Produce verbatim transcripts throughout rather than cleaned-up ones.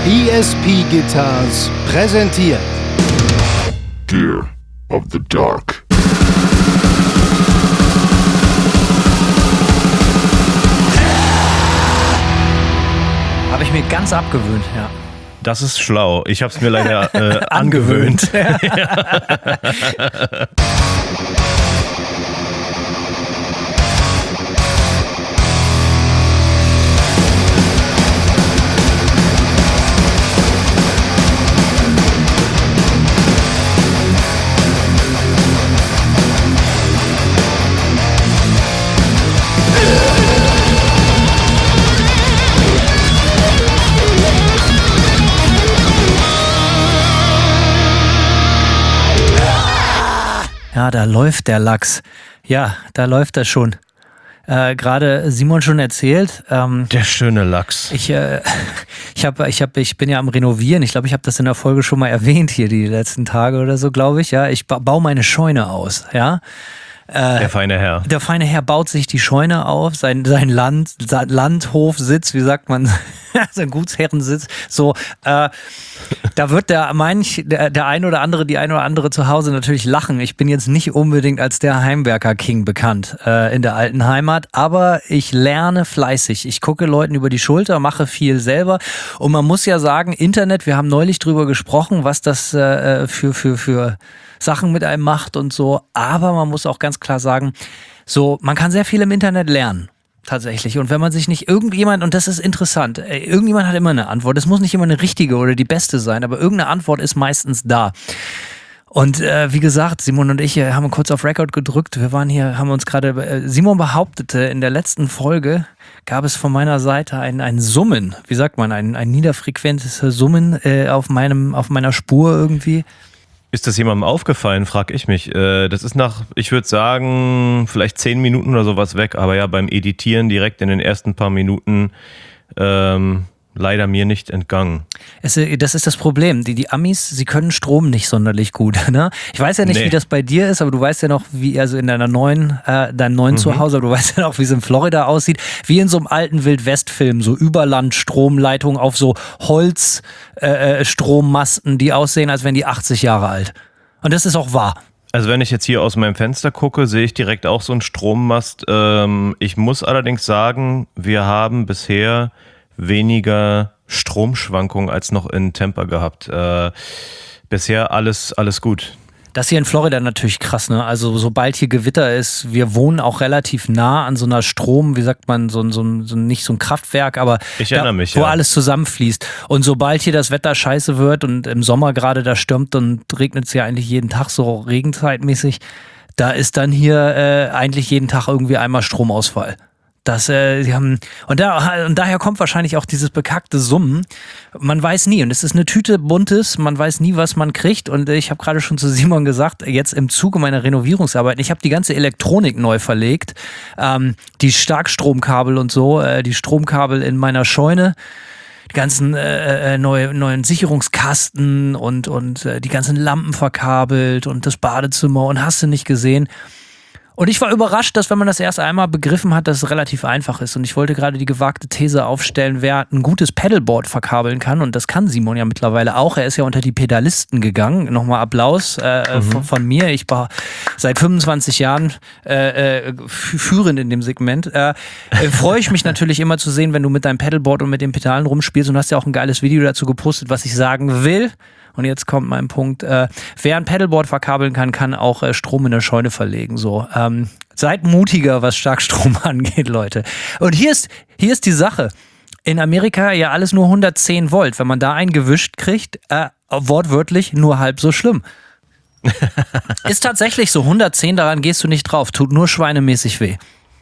E S P Guitars präsentiert Gear of the Dark. Habe ich mir ganz abgewöhnt, ja. Das ist schlau. Ich habe es mir leider äh, angewöhnt. Ja, da läuft der Lachs. Ja, da läuft er schon. Äh, Gerade Simon schon erzählt. Ähm, Der schöne Lachs. Ich, äh, ich, hab, ich, hab, ich bin ja am Renovieren. Ich glaube, ich habe das in der Folge schon mal erwähnt hier die letzten Tage oder so, glaube ich. Ja, ich ba- baue meine Scheune aus. Ja. Äh, Der feine Herr. Der feine Herr baut sich die Scheune auf, sein, sein Land, sein Landhofsitz, wie sagt man, sein Gutsherrensitz. So, äh, da wird der manch, der, der ein oder andere, die ein oder andere zu Hause natürlich lachen. Ich bin jetzt nicht unbedingt als der Heimwerker-King bekannt äh, in der alten Heimat, aber ich lerne fleißig. Ich gucke Leuten über die Schulter, mache viel selber. Und man muss ja sagen, Internet, wir haben neulich drüber gesprochen, was das äh, für, für, für Sachen mit einem macht und so. Aber man muss auch ganz klar sagen, so, man kann sehr viel im Internet lernen. Tatsächlich. Und wenn man sich nicht irgendjemand, und das ist interessant, irgendjemand hat immer eine Antwort. Es muss nicht immer eine richtige oder die beste sein, aber irgendeine Antwort ist meistens da. Und äh, wie gesagt, Simon und ich haben kurz auf Record gedrückt. Wir waren hier, haben uns gerade, äh, Simon behauptete, in der letzten Folge gab es von meiner Seite ein, ein Summen, wie sagt man, ein, ein niederfrequentes Summen äh, auf meinem, auf meiner Spur irgendwie. Ist das jemandem aufgefallen, frage ich mich. Das ist nach, ich würde sagen, vielleicht zehn Minuten oder sowas weg, aber ja, beim Editieren direkt in den ersten paar Minuten ähm, leider mir nicht entgangen. Es, das ist das Problem. Die, die Amis, sie können Strom nicht sonderlich gut. Ne? Ich weiß ja nicht, nee. wie das bei dir ist, aber du weißt ja noch, wie also in deiner neuen, äh, deinem neuen mhm. Zuhause, aber du weißt ja noch, wie es in Florida aussieht, wie in so einem alten Wild-West-Film, so Überland-Stromleitungen auf so Holz-Strommasten, äh, die aussehen, als wären die achtzig Jahre alt. Und das ist auch wahr. Also wenn ich jetzt hier aus meinem Fenster gucke, sehe ich direkt auch so einen Strommast. Ähm, ich muss allerdings sagen, wir haben bisher weniger Stromschwankungen als noch in Tampa gehabt. Äh, bisher alles, alles gut. Das hier in Florida natürlich krass, ne? Also sobald hier Gewitter ist, wir wohnen auch relativ nah an so einer Strom, wie sagt man, so, so, so nicht so ein Kraftwerk, aber ich erinnere da, mich, wo ja. alles zusammenfließt. Und sobald hier das Wetter scheiße wird und im Sommer gerade da stürmt und regnet es ja eigentlich jeden Tag so regenzeitmäßig, da ist dann hier äh, eigentlich jeden Tag irgendwie einmal Stromausfall. Das, äh, sie haben, und, da, und daher kommt wahrscheinlich auch dieses bekackte Summen. Man weiß nie, und es ist eine Tüte Buntes, man weiß nie, was man kriegt. Und ich habe gerade schon zu Simon gesagt, jetzt im Zuge meiner Renovierungsarbeiten, ich habe die ganze Elektronik neu verlegt, ähm, die Starkstromkabel und so, äh, die Stromkabel in meiner Scheune, die ganzen äh, neue, neuen Sicherungskasten und, und äh, die ganzen Lampen verkabelt und das Badezimmer und hast du nicht gesehen. Und ich war überrascht, dass wenn man das erst einmal begriffen hat, dass es relativ einfach ist. Und ich wollte gerade die gewagte These aufstellen, wer ein gutes Pedalboard verkabeln kann. Und das kann Simon ja mittlerweile auch. Er ist ja unter die Pedalisten gegangen. Nochmal Applaus äh, mhm. von, von mir. Ich war seit fünfundzwanzig Jahren äh, führend in dem Segment. Äh, äh, freue ich mich natürlich immer zu sehen, wenn du mit deinem Pedalboard und mit den Pedalen rumspielst. Und du hast ja auch ein geiles Video dazu gepostet, was ich sagen will. Und jetzt kommt mein Punkt. Äh, wer ein Pedalboard verkabeln kann, kann auch äh, Strom in der Scheune verlegen. So, ähm, seid mutiger, was Starkstrom angeht, Leute. Und hier ist, hier ist die Sache. In Amerika ja alles nur hundertzehn Volt. Wenn man da einen gewischt kriegt, äh, wortwörtlich nur halb so schlimm. Ist tatsächlich so. hundertzehn, daran gehst du nicht drauf. Tut nur schweinemäßig weh.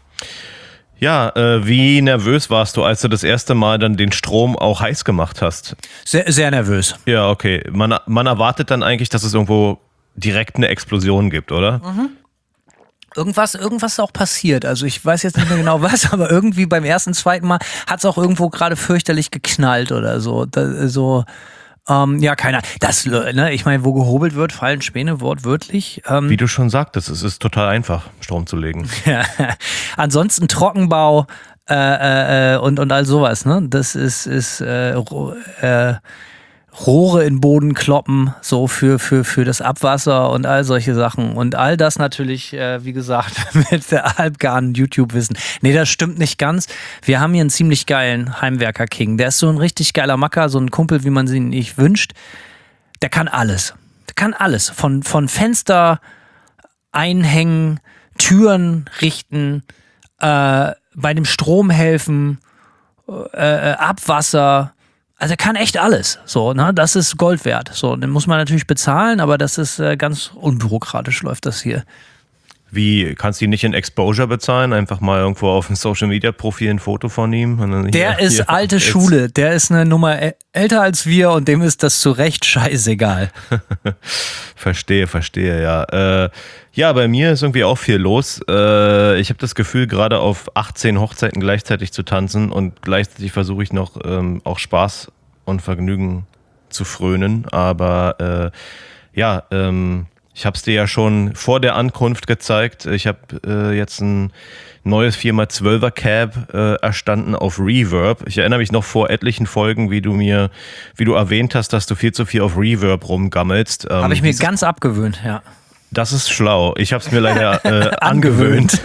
Ja, äh, wie nervös warst du, als du das erste Mal dann den Strom auch heiß gemacht hast? Sehr, sehr nervös. Ja, okay. Man, man erwartet dann eigentlich, dass es irgendwo direkt eine Explosion gibt, oder? Mhm. Irgendwas, irgendwas ist auch passiert. Also ich weiß jetzt nicht mehr genau was, aber irgendwie beim ersten, zweiten Mal hat es auch irgendwo gerade fürchterlich geknallt oder so. Da, so Ähm, ja, keiner. Das, ne, ich meine, wo gehobelt wird, fallen Späne, wortwörtlich. Ähm, Wie du schon sagtest, es ist total einfach, Strom zu legen. Ansonsten Trockenbau, äh, äh, und, und all sowas, ne? Das ist, ist äh, äh, Rohre in Boden kloppen, so für, für, für das Abwasser und all solche Sachen. Und all das natürlich, äh, wie gesagt, mit der halbgaren YouTube-Wissen. Nee, das stimmt nicht ganz. Wir haben hier einen ziemlich geilen Heimwerker-King. Der ist so ein richtig geiler Macker, so ein Kumpel, wie man sie nicht wünscht. Der kann alles. Der kann alles. Von, von Fenster einhängen, Türen richten, äh, bei dem Strom helfen, äh, Abwasser. Also er kann echt alles. So, ne? Das ist Gold wert. So, den muss man natürlich bezahlen, aber das ist äh, ganz unbürokratisch läuft das hier. Wie, kannst du ihn nicht in Exposure bezahlen? Einfach mal irgendwo auf dem Social-Media-Profil ein Foto von ihm? Und dann der hier, ist hier, alte jetzt. Schule. Der ist eine Nummer älter als wir und dem ist das zu Recht scheißegal. Verstehe, verstehe, ja. Äh, ja, bei mir ist irgendwie auch viel los. Äh, ich habe das Gefühl, gerade auf achtzehn Hochzeiten gleichzeitig zu tanzen und gleichzeitig versuche ich noch ähm, auch Spaß und Vergnügen zu frönen. Aber äh, ja, ähm, ich habe es dir ja schon vor der Ankunft gezeigt. Ich habe äh, jetzt ein neues vier mal zwölfer Cab äh, erstanden auf Reverb. Ich erinnere mich noch vor etlichen Folgen, wie du mir, wie du erwähnt hast, dass du viel zu viel auf Reverb rumgammelst. Ähm, Habe ich mir ganz abgewöhnt, ja. Das ist schlau. Ich habe es mir leider äh, angewöhnt.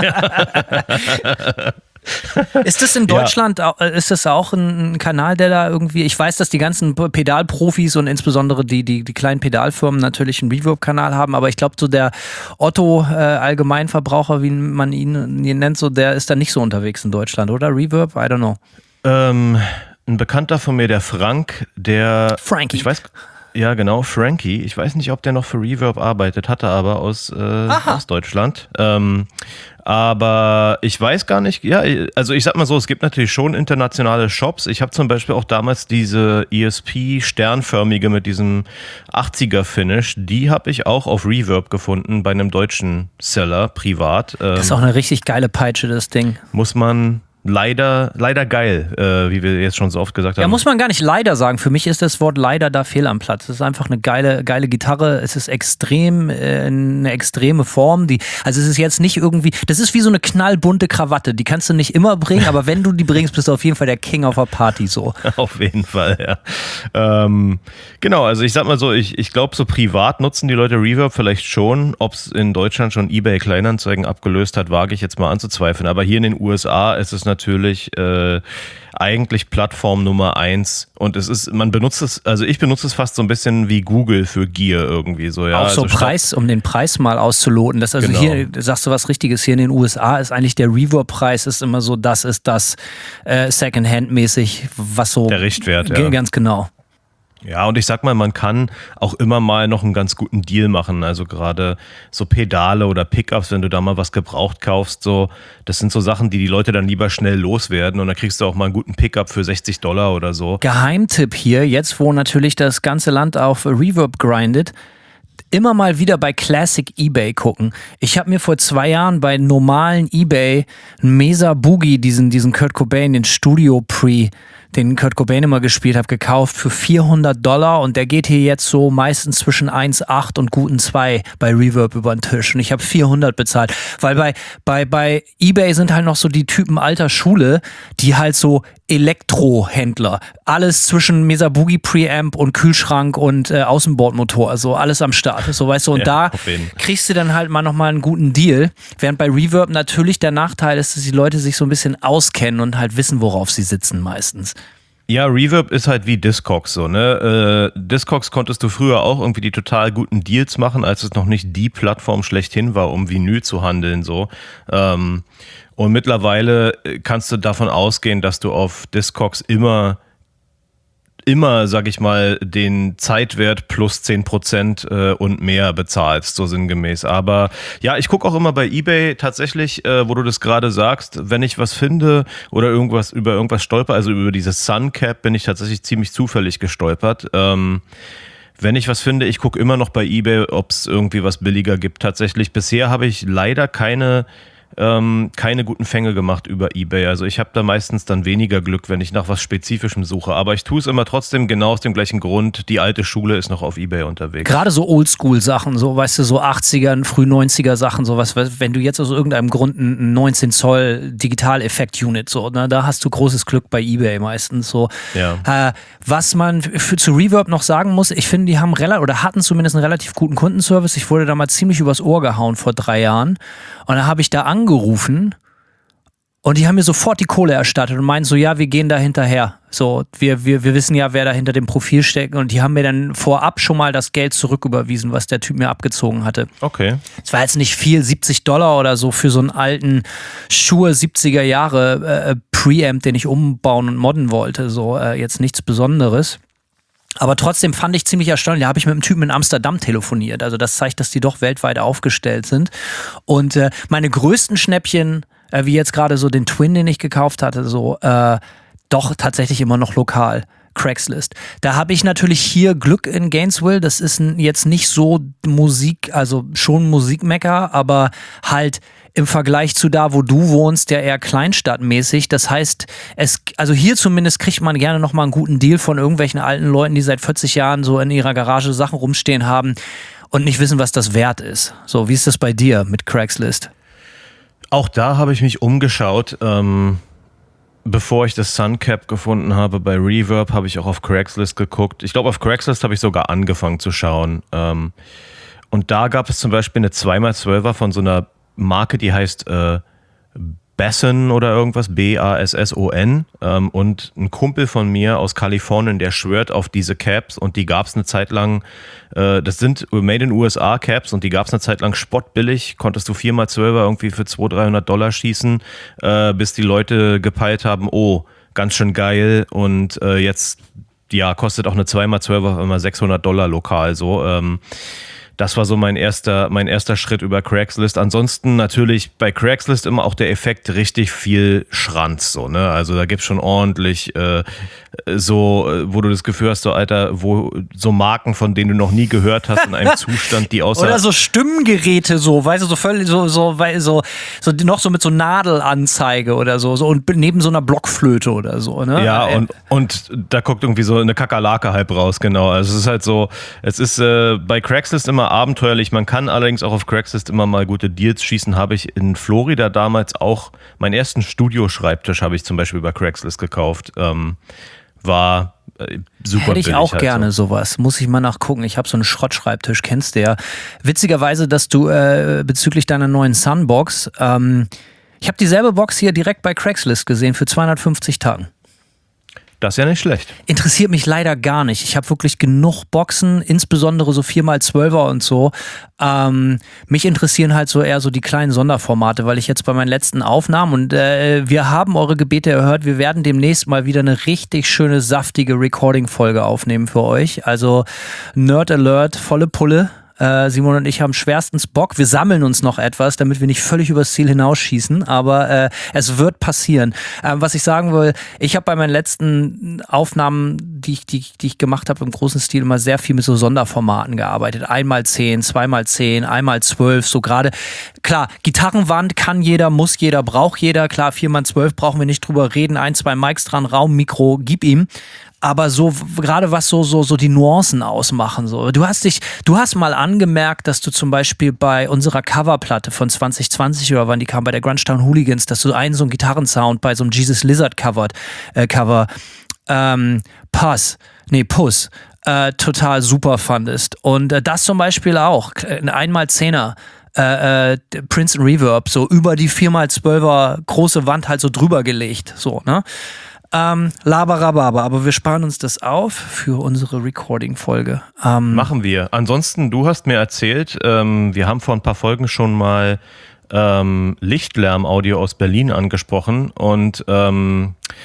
Ist das in Deutschland, ja. Ist das auch ein Kanal, der da irgendwie, ich weiß, dass die ganzen Pedalprofis und insbesondere die, die, die kleinen Pedalfirmen natürlich einen Reverb-Kanal haben, aber ich glaube, so der Otto-Allgemeinverbraucher, äh, wie man ihn, ihn nennt, so der ist da nicht so unterwegs in Deutschland, oder? Reverb? I don't know. Ähm, ein Bekannter von mir, der Frank, der... Frankie. Ich weiß... Ja, genau, Frankie. Ich weiß nicht, ob der noch für Reverb arbeitet, hatte aber aus, äh, aus Deutschland. Ähm, aber ich weiß gar nicht, ja, also ich sag mal so, es gibt natürlich schon internationale Shops. Ich habe zum Beispiel auch damals diese E S P-sternförmige mit diesem achtziger-Finish, die habe ich auch auf Reverb gefunden bei einem deutschen Seller, privat. Ähm, das ist auch eine richtig geile Peitsche, das Ding. Muss man... Leider, leider geil, äh, wie wir jetzt schon so oft gesagt haben. Ja, muss man gar nicht leider sagen. Für mich ist das Wort leider da fehl am Platz. Es ist einfach eine geile, geile Gitarre. Es ist extrem, äh, eine extreme Form. Die, also es ist jetzt nicht irgendwie, das ist wie so eine knallbunte Krawatte. Die kannst du nicht immer bringen, aber wenn du die bringst, bist du auf jeden Fall der King auf der Party so. Auf jeden Fall, ja. Ähm, genau, also ich sag mal so, ich, ich glaube, so privat nutzen die Leute Reverb vielleicht schon. Ob es in Deutschland schon eBay Kleinanzeigen abgelöst hat, wage ich jetzt mal anzuzweifeln. Aber hier in den U S A ist es natürlich äh, eigentlich Plattform Nummer eins und es ist, man benutzt es, also ich benutze es fast so ein bisschen wie Google für Gear irgendwie so, ja. Auch so also Preis, um den Preis mal auszuloten. Das also genau. Hier, sagst du was Richtiges, hier in den U S A ist eigentlich der Reverb-Preis ist immer so, das ist das äh, Secondhand-mäßig, was so... Der Richtwert, g- ja. Ganz genau. Ja, und ich sag mal, man kann auch immer mal noch einen ganz guten Deal machen. Also gerade so Pedale oder Pickups, wenn du da mal was gebraucht kaufst, so, das sind so Sachen, die die Leute dann lieber schnell loswerden und dann kriegst du auch mal einen guten Pickup für sechzig Dollar oder so. Geheimtipp hier, jetzt wo natürlich das ganze Land auf Reverb grindet, immer mal wieder bei Classic eBay gucken. Ich habe mir vor zwei Jahren bei normalen eBay einen Mesa Boogie, diesen, diesen Kurt Cobain, den Studio Pre, den Kurt Cobain immer gespielt hat, gekauft für vierhundert Dollar und der geht hier jetzt so meistens zwischen eins Komma acht und guten zwei bei Reverb über den Tisch und ich habe vierhundert bezahlt, weil bei, bei, bei eBay sind halt noch so die Typen alter Schule, die halt so Elektrohändler, alles zwischen Mesa Boogie Preamp und Kühlschrank und äh, Außenbordmotor, also alles am Start, so weißt du, und Ja, da auf jeden. kriegst du dann halt mal nochmal einen guten Deal, während bei Reverb natürlich der Nachteil ist, dass die Leute sich so ein bisschen auskennen und halt wissen, worauf sie sitzen meistens. Ja, Reverb ist halt wie Discogs so, ne? Äh, Discogs konntest du früher auch irgendwie die total guten Deals machen, als es noch nicht die Plattform schlechthin war, um Vinyl zu handeln, so. Ähm, und mittlerweile kannst du davon ausgehen, dass du auf Discogs immer immer, sag ich mal, den Zeitwert plus zehn Prozent äh, und mehr bezahlst, so sinngemäß. Aber ja, ich gucke auch immer bei eBay tatsächlich, äh, wo du das gerade sagst, wenn ich was finde oder irgendwas über irgendwas stolper, also über dieses Suncap bin ich tatsächlich ziemlich zufällig gestolpert. Ähm, wenn ich was finde, ich gucke immer noch bei eBay, ob es irgendwie was billiger gibt. Tatsächlich, bisher habe ich leider keine ähm, keine guten Fänge gemacht über eBay. Also ich habe da meistens dann weniger Glück, wenn ich nach was Spezifischem suche. Aber ich tue es immer trotzdem genau aus dem gleichen Grund. Die alte Schule ist noch auf eBay unterwegs. Gerade so Oldschool-Sachen, so weißt du, so achtziger, früh neunziger Sachen, sowas, wenn du jetzt aus irgendeinem Grund ein neunzehn Zoll Digital-Effekt-Unit, so, ne, da hast du großes Glück bei eBay meistens. So. Ja. Äh, was man für, zu Reverb noch sagen muss, ich finde, die haben relativ oder hatten zumindest einen relativ guten Kundenservice. Ich wurde damals ziemlich übers Ohr gehauen vor drei Jahren. Und dann habe ich da angerufen und die haben mir sofort die Kohle erstattet und meinten so, ja, wir gehen da hinterher. So, wir, wir, wir wissen ja, wer da hinter dem Profil steckt. Und die haben mir dann vorab schon mal das Geld zurücküberwiesen, was der Typ mir abgezogen hatte. Okay. Es war jetzt nicht viel, siebzig Dollar oder so für so einen alten Shure siebziger Jahre äh, Preamp, den ich umbauen und modden wollte. So, äh, jetzt nichts Besonderes. Aber trotzdem fand ich ziemlich erstaunlich. Da habe ich mit einem Typen in Amsterdam telefoniert. Also das zeigt, dass die doch weltweit aufgestellt sind. Und äh, meine größten Schnäppchen, äh, wie jetzt gerade so den Twin, den ich gekauft hatte, so äh, doch tatsächlich immer noch lokal. Craigslist. Da habe ich natürlich hier Glück in Gainesville. Das ist jetzt nicht so Musik, also schon Musikmecker, aber halt im Vergleich zu da, wo du wohnst, ja eher kleinstadtmäßig. Das heißt, es, also hier zumindest kriegt man gerne nochmal einen guten Deal von irgendwelchen alten Leuten, die seit vierzig Jahren so in ihrer Garage Sachen rumstehen haben und nicht wissen, was das wert ist. So, wie ist das bei dir mit Craigslist? Auch da habe ich mich umgeschaut. Ähm, bevor ich das Suncap gefunden habe bei Reverb, habe ich auch auf Craigslist geguckt. Ich glaube, auf Craigslist habe ich sogar angefangen zu schauen. Ähm, und da gab es zum Beispiel eine zwei mal zwölfer von so einer Marke, die heißt äh, Basson oder irgendwas, B A S S O N. Ähm, und ein Kumpel von mir aus Kalifornien, der schwört auf diese Caps und die gab es eine Zeit lang, äh, das sind Made in U S A Caps und die gab es eine Zeit lang spottbillig, konntest du vier mal zwölfer irgendwie für zweihundert, dreihundert Dollar schießen, äh, bis die Leute gepeilt haben, oh, ganz schön geil und äh, jetzt, ja, kostet auch eine zwei mal zwölfer immer sechshundert Dollar lokal, so, ähm, das war so mein erster, mein erster Schritt über Craigslist. Ansonsten natürlich bei Craigslist immer auch der Effekt richtig viel Schranz. So, ne? Also da gibt's schon ordentlich äh, so, wo du das Gefühl hast, so Alter, wo so Marken, von denen du noch nie gehört hast, in einem Zustand, die außer... Oder so Stimmgeräte so, weißt du, so völlig so, so, weil so, so noch so mit so Nadelanzeige oder so, so und neben so einer Blockflöte oder so, ne? Ja, und, und da guckt irgendwie so eine Kakerlake halb raus, genau. Also es ist halt so, es ist äh, bei Craigslist immer abenteuerlich. Man kann allerdings auch auf Craigslist immer mal gute Deals schießen. Habe ich in Florida damals auch, meinen ersten Studioschreibtisch habe ich zum Beispiel bei Craigslist gekauft. Ähm, war äh, super Hätte ich billig auch halt gerne so. sowas. Muss ich mal nachgucken. Ich habe so einen Schrottschreibtisch, kennst du ja. Witzigerweise, dass du äh, bezüglich deiner neuen Sunbox, ähm, ich habe dieselbe Box hier direkt bei Craigslist gesehen für zweihundertfünfzig Tagen. Das ist ja nicht schlecht. Interessiert mich leider gar nicht. Ich habe wirklich genug Boxen, insbesondere so vier mal zwölfer und so. Ähm, mich interessieren halt so eher so die kleinen Sonderformate, weil ich jetzt bei meinen letzten Aufnahmen und äh, wir haben eure Gebete erhört, wir werden demnächst mal wieder eine richtig schöne, saftige Recording-Folge aufnehmen für euch. Also Nerd Alert, volle Pulle. Äh, Simon und ich haben schwerstens Bock. Wir sammeln uns noch etwas, damit wir nicht völlig übers Ziel hinausschießen, aber äh, es wird passieren. Äh, was ich sagen will, ich habe bei meinen letzten Aufnahmen, die ich, die, die ich gemacht habe im großen Stil, immer sehr viel mit so Sonderformaten gearbeitet. Einmal zehn, zweimal zehn, einmal zwölf, so gerade. Klar, Gitarrenwand kann jeder, muss jeder, braucht jeder. Klar, vier mal zwölf brauchen wir nicht drüber reden. Ein, zwei Mics dran, Raum, Mikro, gib ihm. Aber so, gerade was so, so, so die Nuancen ausmachen, so. Du hast dich, du hast mal angemerkt, dass du zum Beispiel bei unserer Coverplatte von zwanzig zwanzig oder wann die kam, bei der Grungetown Hooligans, dass du einen so einen Gitarrensound bei so einem Jesus Lizard covered, äh, Cover, ähm, Pass, nee, Puss, äh, total super fandest. Und äh, das zum Beispiel auch, ein einmal Zehner, Äh, äh, Princeton Reverb, so über die vier mal zwölfer große Wand halt so drüber gelegt, so, ne? Ähm, Laberababa, aber wir sparen uns das auf für unsere Recording-Folge. Ähm, Machen wir. Ansonsten, du hast mir erzählt, ähm, wir haben vor ein paar Folgen schon mal ähm, Lichtlärm-Audio aus Berlin angesprochen und ähm,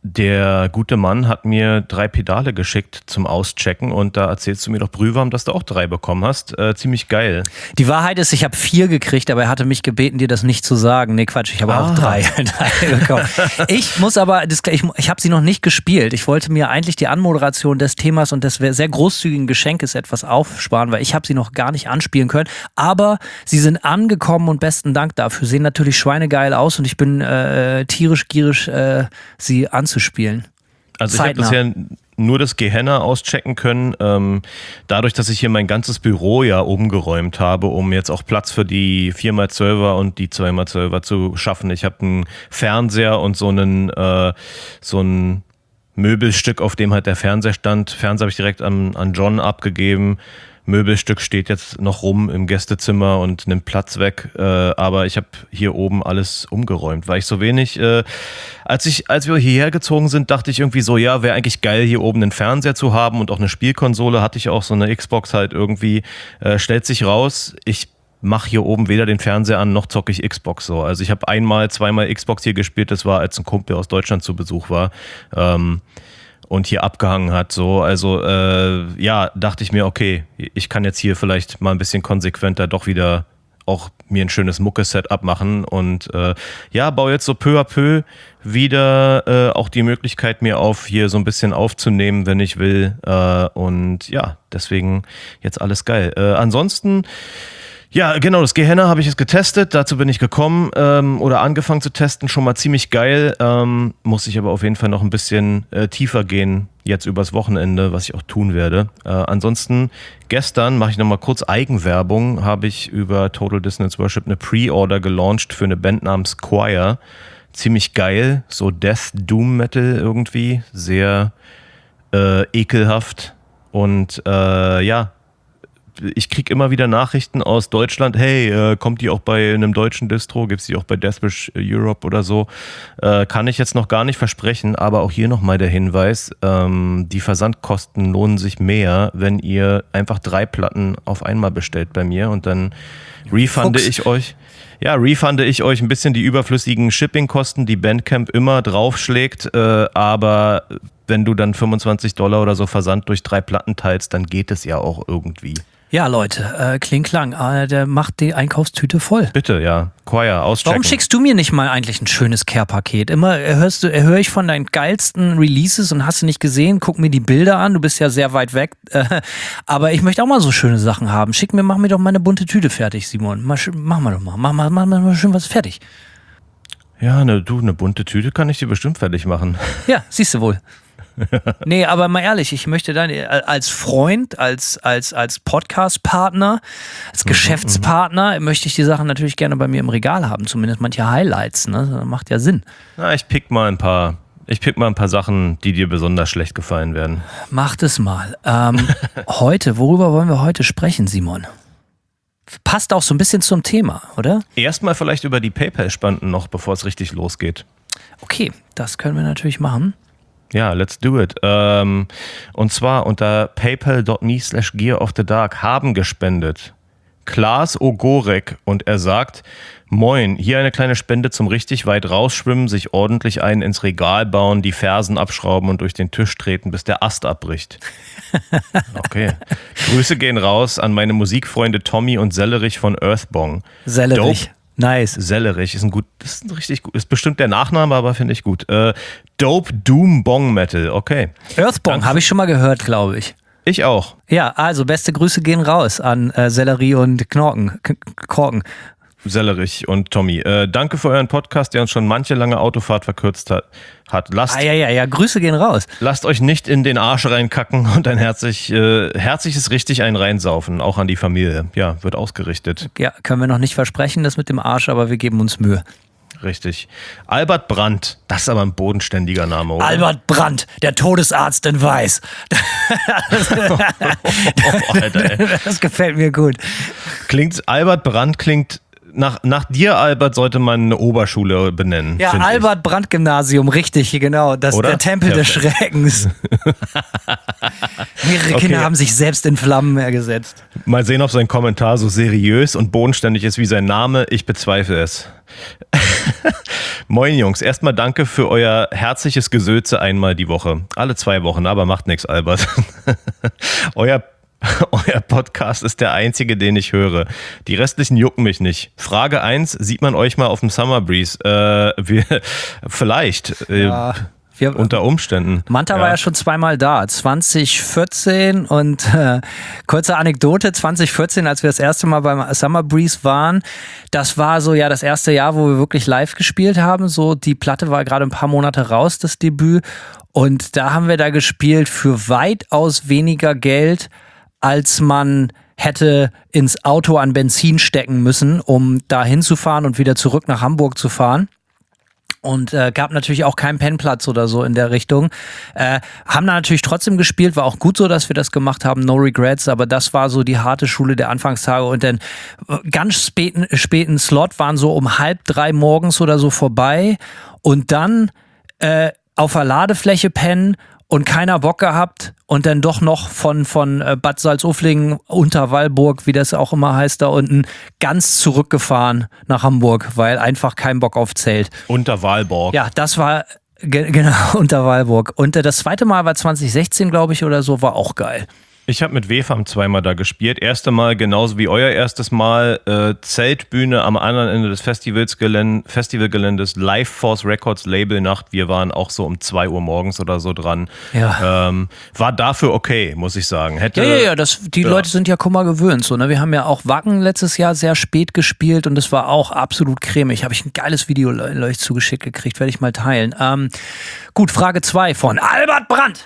der gute Mann hat mir drei Pedale geschickt zum Auschecken und da erzählst du mir doch brühwarm, dass du auch drei bekommen hast. Äh, ziemlich geil. Die Wahrheit ist, ich habe vier gekriegt, aber er hatte mich gebeten, dir das nicht zu sagen. Nee, Quatsch, ich habe Ah. auch drei, drei bekommen. Ich muss aber, das, ich, ich habe sie noch nicht gespielt. Ich wollte mir eigentlich die Anmoderation des Themas und des sehr großzügigen Geschenkes etwas aufsparen, weil ich habe sie noch gar nicht anspielen können. Aber sie sind angekommen und besten Dank dafür. Sehen natürlich schweinegeil aus und ich bin äh, tierisch gierig, äh, sie anzuspielen. Also ich habe Zeitnah. bisher nur das Gehenna auschecken können. Ähm, dadurch, dass ich hier mein ganzes Büro ja umgeräumt habe, um jetzt auch Platz für die vier mal zwölfer und die zwei mal zwölfer zu schaffen. Ich habe einen Fernseher und so einen äh, so ein Möbelstück, auf dem halt der Fernseher stand. Fernseher habe ich direkt an, an John abgegeben. Möbelstück steht jetzt noch rum im Gästezimmer und nimmt Platz weg, äh, aber ich habe hier oben alles umgeräumt, weil ich so wenig, äh, als ich, als wir hierher gezogen sind, dachte ich irgendwie so, ja, wäre eigentlich geil, hier oben einen Fernseher zu haben und auch eine Spielkonsole, hatte ich auch so eine Xbox halt irgendwie, äh, stellt sich raus, ich mache hier oben weder den Fernseher an, noch zocke ich Xbox so. Also ich habe einmal, zweimal Xbox hier gespielt, das war, als ein Kumpel aus Deutschland zu Besuch war, ähm, und hier abgehangen hat, so, also äh, ja, dachte ich mir, okay, ich kann jetzt hier vielleicht mal ein bisschen konsequenter doch wieder auch mir ein schönes Mucke-Setup machen und äh, ja, baue jetzt so peu à peu wieder äh, auch die Möglichkeit mir auf, hier so ein bisschen aufzunehmen, wenn ich will, äh, und ja, deswegen jetzt alles geil. Äh, ansonsten ja, genau, das Gehenna habe ich jetzt getestet, dazu bin ich gekommen ähm, oder angefangen zu testen, schon mal ziemlich geil, ähm, muss ich aber auf jeden Fall noch ein bisschen äh, tiefer gehen, jetzt übers Wochenende, was ich auch tun werde. Äh, ansonsten, gestern mache ich nochmal kurz Eigenwerbung, habe ich über Total Dissonance Worship eine Pre-Order gelauncht für eine Band namens Choir, ziemlich geil, so Death Doom Metal irgendwie, sehr äh, ekelhaft und äh, ja, ich kriege immer wieder Nachrichten aus Deutschland, hey, äh, kommt die auch bei einem deutschen Distro, gibt es die auch bei Deathwish Europe oder so, äh, kann ich jetzt noch gar nicht versprechen, aber auch hier nochmal der Hinweis, ähm, die Versandkosten lohnen sich mehr, wenn ihr einfach drei Platten auf einmal bestellt bei mir und dann refunde Fuchs. ich euch, ja, refunde ich euch ein bisschen die überflüssigen Shippingkosten, die Bandcamp immer draufschlägt, äh, aber wenn du dann fünfundzwanzig Dollar oder so Versand durch drei Platten teilst, dann geht es ja auch irgendwie. Ja, Leute, äh, kling klang, äh, der macht die Einkaufstüte voll. Bitte, ja. Choir, auschecken. Warum schickst du mir nicht mal eigentlich ein schönes Care-Paket? Immer hörst du, höre ich von deinen geilsten Releases und hast du nicht gesehen, guck mir die Bilder an, du bist ja sehr weit weg. Äh, aber ich möchte auch mal so schöne Sachen haben. Schick mir, mach mir doch mal eine bunte Tüte fertig, Simon. Mal, mach mal doch mal, mach mal, mach mal schön was fertig. Ja, ne, du, eine bunte Tüte kann ich dir bestimmt fertig machen. Ja, siehst du wohl. Nee, aber mal ehrlich, ich möchte dann als Freund, als, als, als Podcast-Partner, als Geschäftspartner, möchte ich die Sachen natürlich gerne bei mir im Regal haben, zumindest manche Highlights, ne? Das macht ja Sinn. Na, ich pick mal ein paar, ich pick mal ein paar Sachen, die dir besonders schlecht gefallen werden. Macht es mal. Ähm, heute, worüber wollen wir heute sprechen, Simon? Passt auch so ein bisschen zum Thema, oder? Erstmal vielleicht über die PayPal-Spenden noch, bevor es richtig losgeht. Okay, das können wir natürlich machen. Ja, let's do it. Ähm, und zwar unter paypal.me slash gear of the dark haben gespendet Klaas Ogorek und er sagt, moin, hier eine kleine Spende zum richtig weit rausschwimmen, sich ordentlich einen ins Regal bauen, die Fersen abschrauben und durch den Tisch treten, bis der Ast abbricht. Okay. Grüße gehen raus an meine Musikfreunde Tommy und Sellerich von Earthbong. Sellerich. Dope. Nice. Sellerich ist ein gut, ist ein richtig gut, ist bestimmt der Nachname, aber finde ich gut. Äh, Dope Doom Bong Metal, okay. Earthbong habe ich schon mal gehört, glaube ich. Ich auch. Ja, also beste Grüße gehen raus an äh, Sellerie und Knorken, K Korken. Sellerich und Tommy. Äh, danke für euren Podcast, der uns schon manche lange Autofahrt verkürzt hat. hat. Lasst, Ah, ja, ja, ja, Grüße gehen raus. lasst euch nicht in den Arsch reinkacken und ein herzlich, äh, herzliches richtig ein reinsaufen, auch an die Familie. Ja, wird ausgerichtet. Ja, können wir noch nicht versprechen, das mit dem Arsch, aber wir geben uns Mühe. Richtig. Albert Brandt, das ist aber ein bodenständiger Name, oder? Albert Brandt, der Todesarzt in Weiß. Oh, Alter, ey. Das gefällt mir gut. Klingt, Albert Brandt klingt, nach, nach dir, Albert, sollte man eine Oberschule benennen. Ja, find Albert ich. Brandt Gymnasium, richtig, genau. Das Oder? der Tempel des Perfekt. Schreckens. Mehrere Okay. Kinder haben sich selbst in Flammen gesetzt. Mal sehen, ob sein Kommentar so seriös und bodenständig ist wie sein Name. Ich bezweifle es. Moin Jungs, erstmal danke für euer herzliches Gesülze einmal die Woche. Alle zwei Wochen, aber macht nichts, Albert. Euer Euer Podcast ist der einzige, den ich höre. Die restlichen jucken mich nicht. Frage eins, sieht man euch mal auf dem Summer Breeze? Äh, wir, vielleicht. Äh, Ja. Wir, unter Umständen. Manta ja. war ja schon zweimal da, zwanzig vierzehn und äh, kurze Anekdote, zwanzig vierzehn, als wir das erste Mal beim Summer Breeze waren, das war so ja das erste Jahr, wo wir wirklich live gespielt haben, so die Platte war gerade ein paar Monate raus, das Debüt, und da haben wir da gespielt für weitaus weniger Geld, als man hätte ins Auto an Benzin stecken müssen, um da hinzufahren und wieder zurück nach Hamburg zu fahren. Und äh, gab natürlich auch keinen Pennplatz oder so in der Richtung. Äh, haben da natürlich trotzdem gespielt, war auch gut so, dass wir das gemacht haben, no regrets, aber das war so die harte Schule der Anfangstage. Und dann ganz späten, späten Slot waren so um halb drei morgens oder so vorbei und dann äh, auf der Ladefläche pennen und keiner Bock gehabt und dann doch noch von, von äh, Bad Salzuflingen, Unterwallburg, wie das auch immer heißt, da unten, ganz zurückgefahren nach Hamburg, weil einfach kein Bock auf Zelt. Unterwallburg. Ja, das war, ge- genau, Unterwallburg. Und äh, das zweite Mal war zwanzig sechzehn, glaube ich, oder so, war auch geil. Ich habe mit W F A M zweimal da gespielt. Erste Mal genauso wie euer erstes Mal. Äh, Zeltbühne am anderen Ende des Festivalsgeländes, Festivalgeländes, Live Force Records Labelnacht. Wir waren auch so um zwei Uhr morgens oder so dran. Ja. Ähm, war dafür okay, muss ich sagen. Hätte, Ja, ja, ja, das, die ja. Leute sind ja Kummer gewöhnt. So, ne? Wir haben ja auch Wacken letztes Jahr sehr spät gespielt und es war auch absolut cremig. Habe ich ein geiles Video le- euch zugeschickt gekriegt, werde ich mal teilen. Ähm, gut, Frage zwei von Albert Brandt.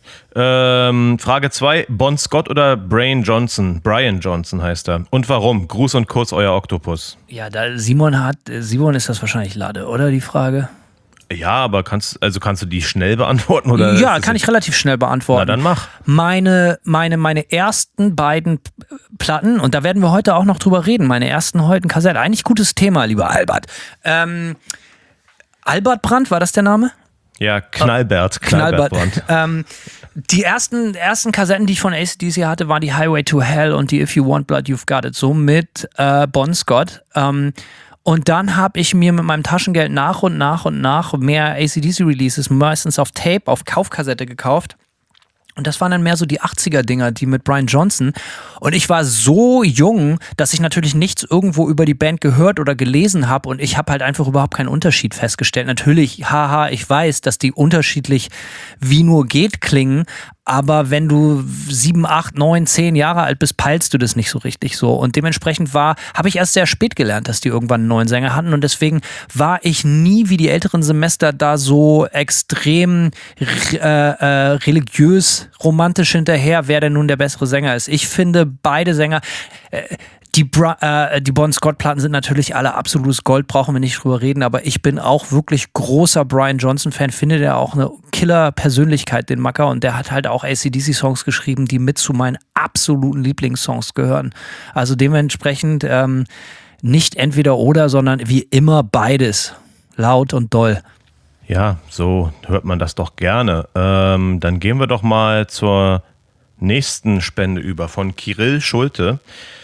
Ähm, Frage zwei, Bon Scott oder Brian Johnson? Brian Johnson heißt er. Und warum? Gruß und Kurz, euer Oktopus. Ja, da Simon hat, Simon ist das wahrscheinlich Lade, oder die Frage? Ja, aber kannst, also kannst du die schnell beantworten? Oder Ja, ist kann das- ich relativ schnell beantworten. Na, dann mach. Meine, meine, meine ersten beiden P- Platten, und da werden wir heute auch noch drüber reden, meine ersten heute Kassetten. Eigentlich gutes Thema, lieber Albert. Ähm, Albert Brandt, war das der Name? Ja, Knallbert. Knallbert Brandt. ähm, die ersten, ersten Kassetten, die ich von A C D C hatte, waren die Highway to Hell und die If You Want Blood, You've Got It, so mit äh, Bon Scott. Ähm, und dann habe ich mir mit meinem Taschengeld nach und nach und nach mehr A C D C-Releases, meistens auf Tape, auf Kaufkassette gekauft. Und das waren dann mehr so die achtziger-Dinger, die mit Brian Johnson. Und ich war so jung, dass ich natürlich nichts irgendwo über die Band gehört oder gelesen habe. Und ich habe halt einfach überhaupt keinen Unterschied festgestellt. Natürlich, haha, ich weiß, dass die unterschiedlich wie nur geht klingen. Aber wenn du sieben, acht, neun, zehn Jahre alt bist, peilst du das nicht so richtig so. Und dementsprechend war, habe ich erst sehr spät gelernt, dass die irgendwann einen neuen Sänger hatten. Und deswegen war ich nie wie die älteren Semester da so extrem äh, äh, religiös, romantisch hinterher, wer denn nun der bessere Sänger ist. Ich finde beide Sänger, äh, die, Bra- äh, die Bon Scott-Platten sind natürlich alle absolutes Gold, brauchen wir nicht drüber reden, aber ich bin auch wirklich großer Brian Johnson-Fan, finde der auch eine Killer-Persönlichkeit, den Macker, und der hat halt auch A C D C-Songs geschrieben, die mit zu meinen absoluten Lieblingssongs gehören. Also dementsprechend ähm, nicht entweder oder, sondern wie immer beides. Laut und doll. Ja, so hört man das doch gerne. Ähm, dann gehen wir doch mal zur nächsten Spende über von Kirill Schulte.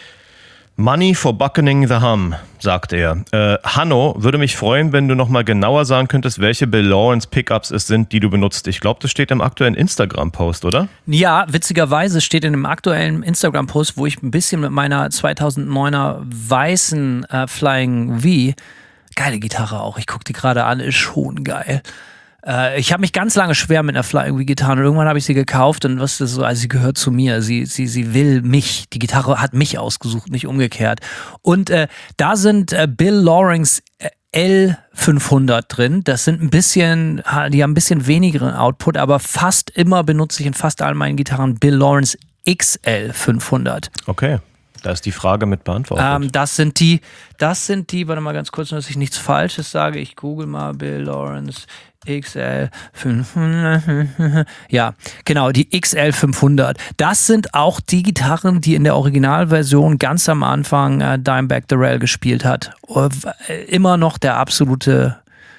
Money for buckening the hum, sagt er. Äh, Hanno, würde mich freuen, wenn du nochmal genauer sagen könntest, welche Bill Lawrence Pickups es sind, die du benutzt. Ich glaube, das steht im aktuellen Instagram-Post, oder? Ja, witzigerweise steht in dem aktuellen Instagram-Post, wo ich ein bisschen mit meiner zweitausenddeuner weißen äh, Flying V, geile Gitarre auch, ich gucke die gerade an, ist schon geil. Äh, ich habe mich ganz lange schwer mit einer Flying V getan und irgendwann habe ich sie gekauft und was ist so, also sie gehört zu mir, sie, sie, sie will mich, die Gitarre hat mich ausgesucht, nicht umgekehrt. Und äh, da sind äh, Bill Lawrence äh, L fünfhundert drin, das sind ein bisschen, die haben ein bisschen wenigeren Output, aber fast immer benutze ich in fast allen meinen Gitarren Bill Lawrence X L fünfhundert. Okay, da ist die Frage mit beantwortet. Ähm, das sind die, das sind die, warte mal ganz kurz, dass ich nichts Falsches sage, ich google mal Bill Lawrence X L fünfhundert. Ja, genau, die X L fünfhundert. Das sind auch die Gitarren, die in der Originalversion ganz am Anfang äh, Dimebag Darrell gespielt hat. Äh, immer noch der absolute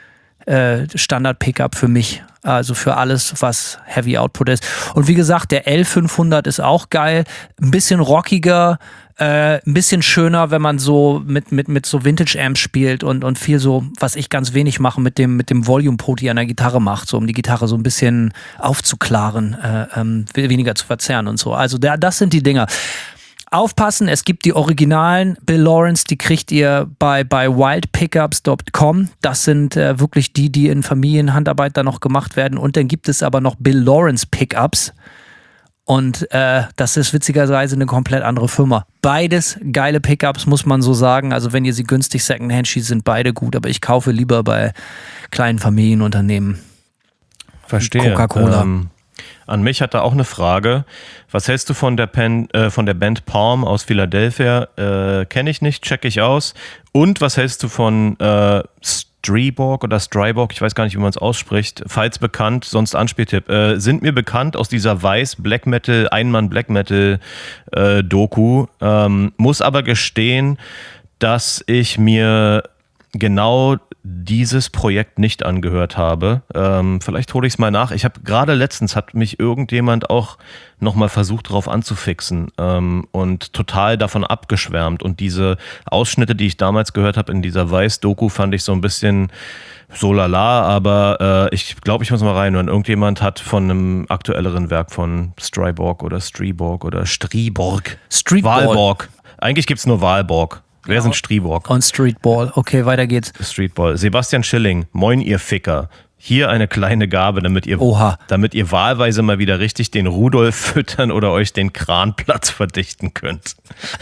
äh, Standard-Pickup für mich. Also für alles, was Heavy Output ist. Und wie gesagt, der L fünfhundert ist auch geil. Ein bisschen rockiger, äh, ein bisschen schöner, wenn man so mit, mit, mit so Vintage-Amps spielt und, und viel so, was ich ganz wenig mache, mit dem, mit dem Volume-Poti an der Gitarre macht, so um die Gitarre so ein bisschen aufzuklaren, äh, ähm, weniger zu verzerren und so. Also der, das sind die Dinger. Aufpassen, es gibt die Originalen Bill Lawrence, die kriegt ihr bei, bei wild pickups dot com. Das sind äh, wirklich die, die in Familienhandarbeit da noch gemacht werden. Und dann gibt es aber noch Bill Lawrence Pickups. Und äh, das ist witzigerweise eine komplett andere Firma. Beides geile Pickups, muss man so sagen. Also wenn ihr sie günstig Secondhand schießt, sind beide gut. Aber ich kaufe lieber bei kleinen Familienunternehmen. Verstehe. Coca-Cola. Ähm An mich hat er auch eine Frage. Was hältst du von der, Pen, äh, von der Band Palm aus Philadelphia? Äh, Kenne ich nicht, check ich aus. Und was hältst du von äh, Stryborg oder Stryborg? Ich weiß gar nicht, wie man es ausspricht. Falls bekannt, sonst Anspieltipp. Äh, sind mir bekannt aus dieser Weiß-Black Metal, Einmann-Black Metal-Doku. Äh, ähm, muss aber gestehen, dass ich mir genau dieses Projekt nicht angehört habe. Ähm, vielleicht hole ich es mal nach. Ich habe gerade letztens, hat mich irgendjemand auch nochmal versucht, darauf anzufixen ähm, und total davon abgeschwärmt. Und diese Ausschnitte, die ich damals gehört habe in dieser Weiß-Doku, fand ich so ein bisschen so lala, aber äh, ich glaube, ich muss mal reinhören. Irgendjemand hat von einem aktuelleren Werk von Stryborg oder Stryborg oder Stryborg. Streetball. Walborg. Eigentlich gibt es nur Walborg. Wer Ja. sind Stryborg? Und Streetball. Okay, weiter geht's. Streetball. Sebastian Schilling, moin ihr Ficker. Hier eine kleine Gabe, damit ihr, Oha. damit ihr wahlweise mal wieder richtig den Rudolf füttern oder euch den Kranplatz verdichten könnt.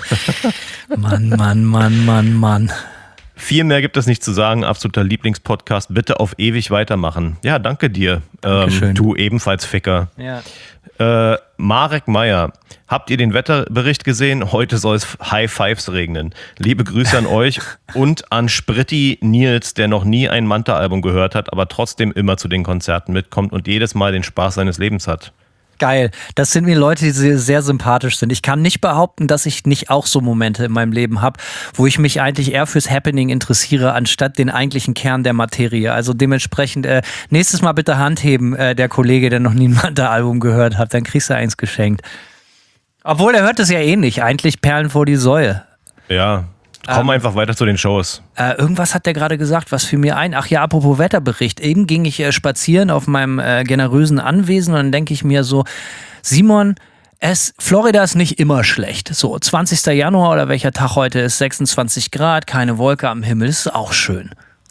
Mann, Mann, Mann, Mann, Mann. Viel mehr gibt es nicht zu sagen. Absoluter Lieblingspodcast. Bitte auf ewig weitermachen. Ja, danke dir. Ähm, du ebenfalls Ficker. Ja. Äh, Marek Meyer, habt ihr den Wetterbericht gesehen? Heute soll es High Fives regnen. Liebe Grüße an euch und an Spritti Nils, der noch nie ein Manta-Album gehört hat, aber trotzdem immer zu den Konzerten mitkommt und jedes Mal den Spaß seines Lebens hat. Geil. Das sind mir Leute, die sehr, sehr sympathisch sind. Ich kann nicht behaupten, dass ich nicht auch so Momente in meinem Leben habe, wo ich mich eigentlich eher fürs Happening interessiere, anstatt den eigentlichen Kern der Materie. Also dementsprechend, äh, nächstes Mal bitte Hand heben, äh, der Kollege, der noch nie ein Manta-Album gehört hat, dann kriegst du eins geschenkt. Obwohl, er hört es ja eh nicht. Eigentlich Perlen vor die Säue. Ja, komm Ähm, einfach weiter zu den Shows. Äh, irgendwas hat der gerade gesagt, was fiel mir ein. Ach ja, apropos Wetterbericht. Eben ging ich äh, spazieren auf meinem äh, generösen Anwesen und dann denke ich mir so, Simon, es, Florida ist nicht immer schlecht. So, zwanzigster Januar oder welcher Tag heute ist, sechsundzwanzig Grad, keine Wolke am Himmel, ist auch schön.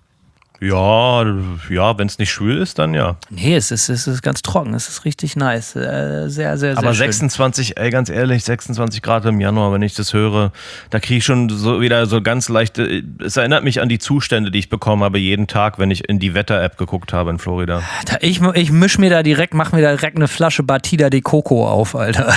Ja, ja, wenn es nicht schwül ist, dann ja. Nee, es ist, es ist ganz trocken, es ist richtig nice. Äh, sehr, sehr, sehr Aber schön. sechsundzwanzig, ey, ganz ehrlich, sechsundzwanzig Grad im Januar, wenn ich das höre, da kriege ich schon so wieder so ganz leichte, es erinnert mich an die Zustände, die ich bekommen habe jeden Tag, wenn ich in die Wetter-App geguckt habe in Florida. Da, ich, ich misch mir da direkt, mach mir da direkt eine Flasche Batida de Coco auf, Alter.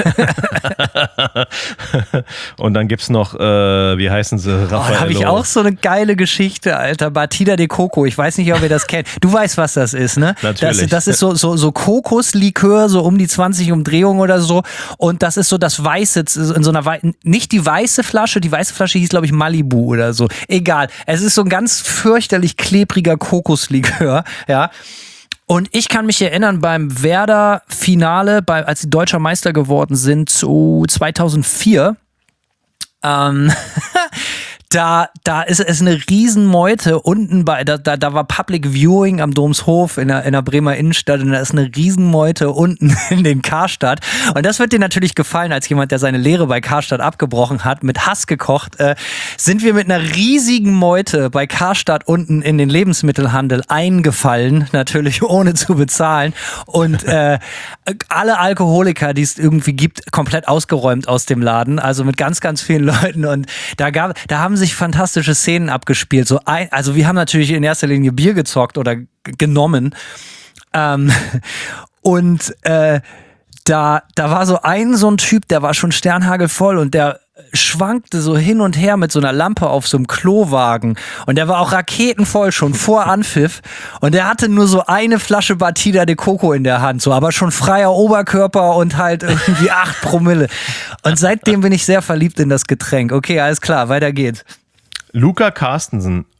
Und dann gibt's noch, äh, wie heißen sie, Oh, da Raffaello. habe ich auch so eine geile Geschichte, Alter. Batida de Coco. Ich weiß nicht, ob ihr das kennt. Du weißt, was das ist, ne? Natürlich. Das, das ist so, so, so Kokoslikör, so um die zwanzig Umdrehungen oder so. Und das ist so das Weiße, in so einer, Wei- nicht die weiße Flasche, die weiße Flasche hieß, glaube ich, Malibu oder so. Egal. Es ist so ein ganz fürchterlich klebriger Kokoslikör, ja. Und ich kann mich erinnern, beim Werder-Finale, bei, als sie Deutscher Meister geworden sind, zu zweitausendvier, ähm, Da, da ist es eine Riesenmeute unten bei, da, da, da war Public Viewing am Domshof in der, in der Bremer Innenstadt und da ist eine Riesenmeute unten in den Karstadt. Und das wird dir natürlich gefallen, als jemand, der seine Lehre bei Karstadt abgebrochen hat, mit Hass gekocht, äh, sind wir mit einer riesigen Meute bei Karstadt unten in den Lebensmittelhandel eingefallen, natürlich ohne zu bezahlen. Und äh, alle Alkoholiker, die es irgendwie gibt, komplett ausgeräumt aus dem Laden, also mit ganz, ganz vielen Leuten. Und da gab, da haben sich fantastische Szenen abgespielt. So ein, also wir haben natürlich in erster Linie Bier gezockt oder g- genommen. Ähm, und äh, da, da war so ein so ein Typ, der war schon sternhagelvoll und der schwankte so hin und her mit so einer Lampe auf so einem Klowagen und der war auch raketenvoll schon vor Anpfiff und der hatte nur so eine Flasche Batida de Coco in der Hand, so aber schon freier Oberkörper und halt irgendwie acht Promille und seitdem bin ich sehr verliebt in das Getränk. Okay, alles klar, weiter geht's. Luca Carstensen,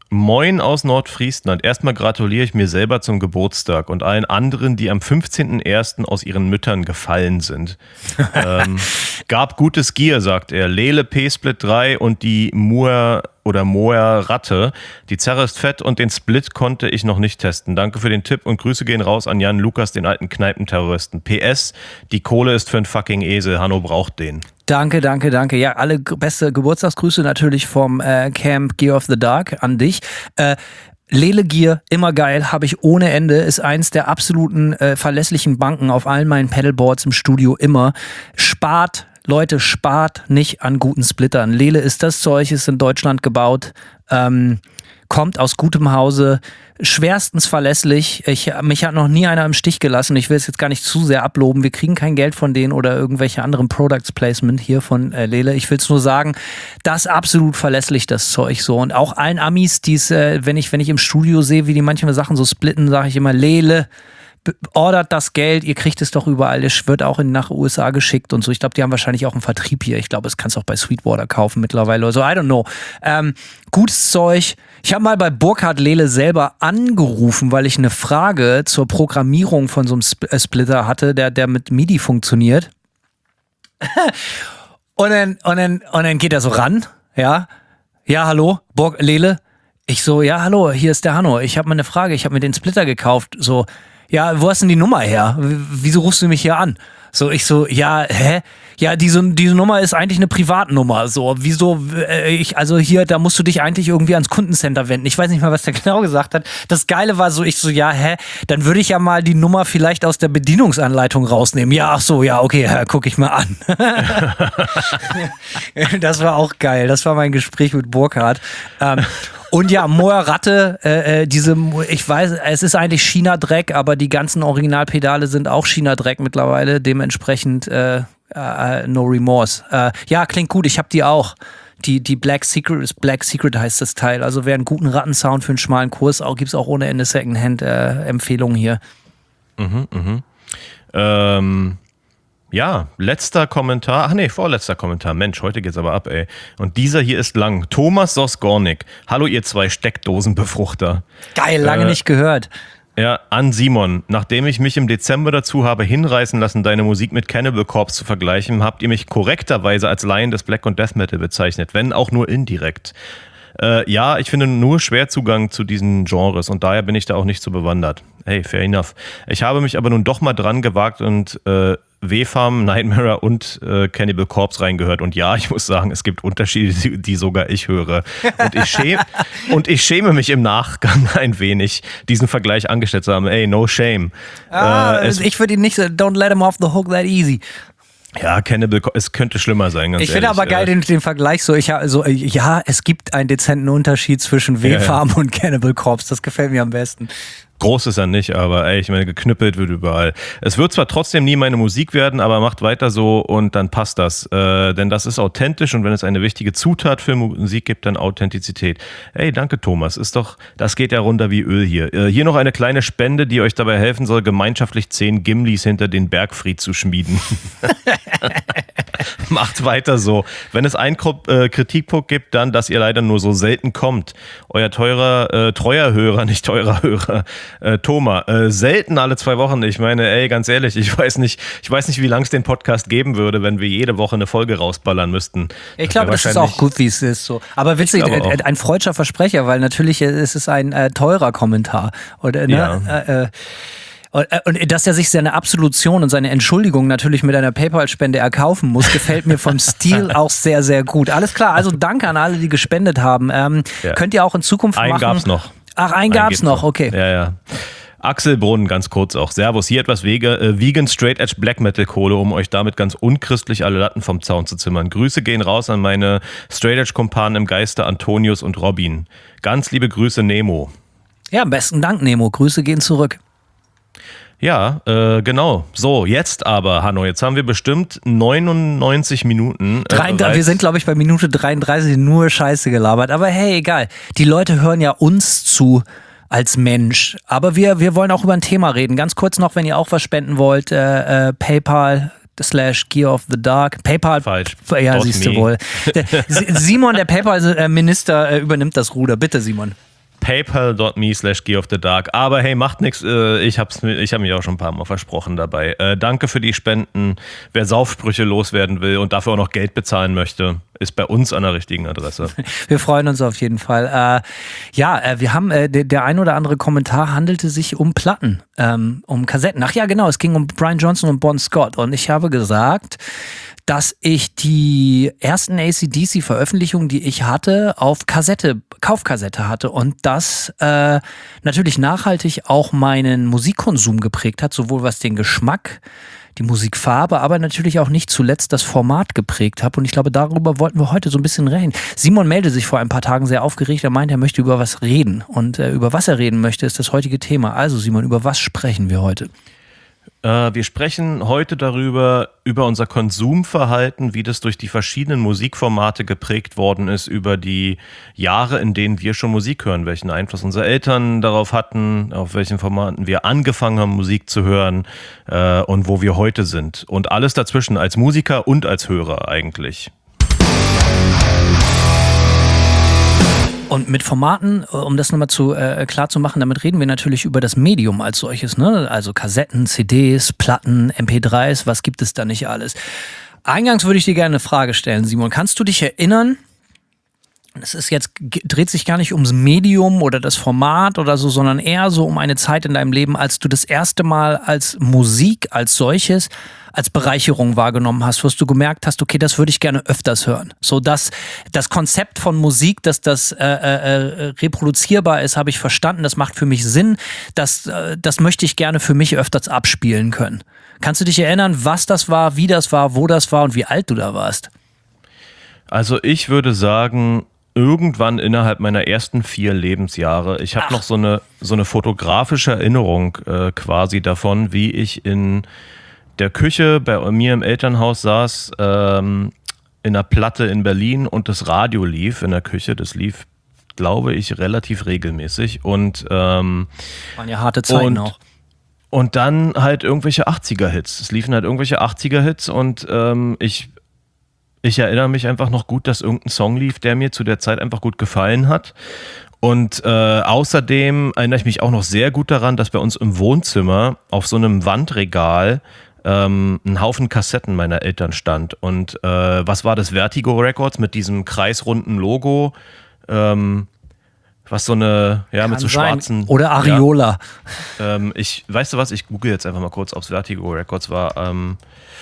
Moin aus Nordfriesland. Erstmal gratuliere ich mir selber zum Geburtstag und allen anderen, die am fünfzehnten ersten aus ihren Müttern gefallen sind. ähm, gab gutes Gear, sagt er. Lele P-Split drei und die Moer oder Moer Ratte. Die Zerre ist fett und den Split konnte ich noch nicht testen. Danke für den Tipp und Grüße gehen raus an Jan Lukas, den alten Kneipenterroristen. P S, die Kohle ist für einen fucking Esel. Hanno braucht den. Danke, danke, danke. Ja, alle g- beste Geburtstagsgrüße natürlich vom äh, Camp Gear of the Dark an dich. Äh, Lele Gear, immer geil, habe ich ohne Ende, ist eins der absoluten äh, verlässlichen Banken auf allen meinen Pedalboards im Studio immer. Spart, Leute, spart nicht an guten Splittern. Lele ist das Zeug, ist in Deutschland gebaut, ähm, kommt aus gutem Hause, schwerstens verlässlich. Ich, mich hat noch nie einer im Stich gelassen. Ich will es jetzt gar nicht zu sehr abloben. Wir kriegen kein Geld von denen oder irgendwelche anderen Products Placement hier von äh, Lele. Ich will es nur sagen, das ist absolut verlässlich, das Zeug so. Und auch allen Amis, die es, äh, wenn ich, wenn ich im Studio sehe, wie die manchmal Sachen so splitten, sage ich immer, Lele, ordert das Geld, ihr kriegt es doch überall, es wird auch in, nach U S A geschickt und so. Ich glaube, die haben wahrscheinlich auch einen Vertrieb hier. Ich glaube, es kannst du auch bei Sweetwater kaufen mittlerweile oder so. I don't know. Ähm, gutes Zeug. Ich habe mal bei Burkhard Lele selber angerufen, weil ich eine Frage zur Programmierung von so einem Sp- äh, Splitter hatte, der, der mit MIDI funktioniert. und, dann, und, dann, und dann geht er so ran, ja. Ja, hallo, Burg Lele. Ich so, ja, hallo, hier ist der Hanno. Ich habe mal eine Frage, ich habe mir den Splitter gekauft. So, ja, wo hast denn die Nummer her? W- Wieso rufst du mich hier an? So, ich so, ja, hä? Ja, diese, diese Nummer ist eigentlich eine Privatnummer. So, wieso, äh, ich, also hier, da musst du dich eigentlich irgendwie ans Kundencenter wenden. Ich weiß nicht mal, was der genau gesagt hat. Das Geile war so, ich so, ja, hä? Dann würde ich ja mal die Nummer vielleicht aus der Bedienungsanleitung rausnehmen. Ja, ach so, ja, okay, ja, guck ich mal an. Das war auch geil. Das war mein Gespräch mit Burkhard. Ähm, Und ja, Moer Ratte, äh, diese, ich weiß, es ist eigentlich China-Dreck, aber die ganzen Originalpedale sind auch China-Dreck mittlerweile, dementsprechend äh, äh, no remorse. Äh, ja, klingt gut, ich habe die auch. Die, die Black Secret, Black Secret heißt das Teil. Also wer einen guten Rattensound für einen schmalen Kurs auch, gibt's auch ohne Ende Secondhand-Empfehlungen äh, hier. Mhm, mhm. Ähm, ja, letzter Kommentar. Ach nee, vorletzter Kommentar. Mensch, heute geht's aber ab, ey. Und dieser hier ist lang. Thomas Sosgornik. Hallo, ihr zwei Steckdosenbefruchter. Geil, lange Äh, nicht gehört. Ja, an Simon. Nachdem ich mich im Dezember dazu habe hinreißen lassen, deine Musik mit Cannibal Corpse zu vergleichen, habt ihr mich korrekterweise als Laien des Black und Death Metal bezeichnet, wenn auch nur indirekt. Äh, ja, ich finde nur schwer Zugang zu diesen Genres und daher bin ich da auch nicht so bewandert. Hey, fair enough. Ich habe mich aber nun doch mal dran gewagt und äh, W-Farm, Nightmare und äh, Cannibal Corpse reingehört. Und ja, ich muss sagen, es gibt Unterschiede, die, die sogar ich höre. Und ich, schäme, und ich schäme mich im Nachgang ein wenig, diesen Vergleich angestellt zu haben. Ey, no shame. Ah, äh, es, ich würde ihn nicht so, don't let him off the hook that easy. ja, Cannibal Corpse, es könnte schlimmer sein, ganz Ich finde ehrlich. aber geil Äh, den, den Vergleich so, ich, also, ja, es gibt einen dezenten Unterschied zwischen W-Farm Ja, und Cannibal Corpse. Das gefällt mir am besten. Groß ist er nicht, aber ey, ich meine, geknüppelt wird überall. Es wird zwar trotzdem nie meine Musik werden, aber macht weiter so und dann passt das. Äh, denn das ist authentisch und wenn es eine wichtige Zutat für Musik gibt, dann Authentizität. Ey, danke Thomas, ist doch, das geht ja runter wie Öl hier. Äh, hier noch eine kleine Spende, die euch dabei helfen soll, gemeinschaftlich zehn Gimlis hinter den Bergfried zu schmieden. Macht weiter so. Wenn es einen äh, Kritikpunkt gibt, dann, dass ihr leider nur so selten kommt. Euer teurer, äh, treuer Hörer, nicht teurer Hörer, äh, Thomas, äh, selten alle zwei Wochen. Ich meine, ey, ganz ehrlich, ich weiß nicht, ich weiß nicht, wie lange es den Podcast geben würde, wenn wir jede Woche eine Folge rausballern müssten. Ich glaube, das ist auch gut, wie es ist. So. Aber witzig, glaube auch. äh, ein freudscher Versprecher, weil natürlich äh, ist es ein äh, teurer Kommentar. Oder, ne? Ja. Äh, äh, Und, und dass er sich seine Absolution und seine Entschuldigung natürlich mit einer PayPal-Spende erkaufen muss, gefällt mir vom Stil auch sehr, sehr gut. Alles klar, also danke an alle, die gespendet haben. Ähm, Ja. Könnt ihr auch in Zukunft Einen machen? gab's noch. Ach, einen gab's geht's noch, okay. Ja, ja. Axel Brunn, ganz kurz auch. Servus, hier etwas Wege, äh, Vegan Straight Edge Black Metal Kohle, um euch damit ganz unchristlich alle Latten vom Zaun zu zimmern. Grüße gehen raus an meine Straight Edge Kumpanen im Geiste Antonius und Robin. Ganz liebe Grüße, Nemo. Ja, besten Dank, Nemo. Grüße gehen zurück. Ja, äh, genau. So, jetzt aber, Hanno, jetzt haben wir bestimmt neunundneunzig Minuten. Äh, Drei, bereits- wir sind, glaube ich, bei Minute dreiunddreißig nur Scheiße gelabert. Aber hey, egal. Die Leute hören ja uns zu als Mensch. Aber wir, wir wollen auch über ein Thema reden. Ganz kurz noch, wenn ihr auch was spenden wollt, äh, äh, PayPal slash Gear of the Dark. PayPal. Falsch. Ja, Dot siehst du me. wohl. Der, Simon, der PayPal-Minister, äh, übernimmt das Ruder. Bitte, Simon. paypal.me slash gear of the dark. Aber hey, macht nichts. Ich hab's, ich habe mich auch schon ein paar Mal versprochen dabei. Äh, danke für die Spenden. Wer Saufsprüche loswerden will und dafür auch noch Geld bezahlen möchte, ist bei uns an der richtigen Adresse. Wir freuen uns auf jeden Fall. Äh, ja, äh, wir haben, äh, der, der ein oder andere Kommentar handelte sich um Platten, ähm, um Kassetten. Ach ja, genau, es ging um Brian Johnson und Bon Scott. Und ich habe gesagt, dass ich die ersten A C D C-Veröffentlichungen, die ich hatte, auf Kassette, Kaufkassette hatte und das äh, natürlich nachhaltig auch meinen Musikkonsum geprägt hat, sowohl was den Geschmack, die Musikfarbe, aber natürlich auch nicht zuletzt das Format geprägt habe. Und ich glaube, darüber wollten wir heute so ein bisschen reden. Simon meldete sich vor ein paar Tagen sehr aufgeregt. Er meint, er möchte über was reden. Und äh, über was er reden möchte, ist das heutige Thema. Also Simon, über was sprechen wir heute? Äh, wir sprechen heute darüber, über unser Konsumverhalten, wie das durch die verschiedenen Musikformate geprägt worden ist, über die Jahre, in denen wir schon Musik hören, welchen Einfluss unsere Eltern darauf hatten, auf welchen Formaten wir angefangen haben, Musik zu hören äh, und wo wir heute sind. Und alles dazwischen, als Musiker und als Hörer eigentlich. Und mit Formaten, um das nochmal zu, äh, klar zu machen, damit reden wir natürlich über das Medium als solches, ne? Also Kassetten, C Ds, Platten, M P dreis, was gibt es da nicht alles? Eingangs würde ich dir gerne eine Frage stellen, Simon. Kannst du dich erinnern, es ist jetzt, dreht sich gar nicht ums Medium oder das Format oder so, sondern eher so um eine Zeit in deinem Leben, als du das erste Mal als Musik, als solches, als Bereicherung wahrgenommen hast, wo du gemerkt hast, okay, das würde ich gerne öfters hören. So dass das Konzept von Musik, dass das äh, äh, reproduzierbar ist, habe ich verstanden, das macht für mich Sinn, das, äh, das möchte ich gerne für mich öfters abspielen können. Kannst du dich erinnern, was das war, wie das war, wo das war und wie alt du da warst? Also ich würde sagen, irgendwann innerhalb meiner ersten vier Lebensjahre, ich habe noch so eine, so eine fotografische Erinnerung äh, quasi davon, wie ich in der Küche bei mir im Elternhaus saß, ähm, in einer Platte in Berlin und das Radio lief in der Küche. Das lief, glaube ich, relativ regelmäßig. Und ähm, waren ja harte Zeiten und, auch. Und dann halt irgendwelche achtziger-Hits. Es liefen halt irgendwelche achtziger-Hits und ähm, ich, ich erinnere mich einfach noch gut, dass irgendein Song lief, der mir zu der Zeit einfach gut gefallen hat. Und äh, außerdem erinnere ich mich auch noch sehr gut daran, dass bei uns im Wohnzimmer auf so einem Wandregal ähm, ein Haufen Kassetten meiner Eltern stand. Und äh, was war das? Vertigo Records mit diesem kreisrunden Logo, ähm, was so eine, ja, Kann mit so sein. schwarzen... Oder Areola. Ja, ähm, ich, weißt du was, ich google jetzt einfach mal kurz, ob es Vertigo Records war. Ähm,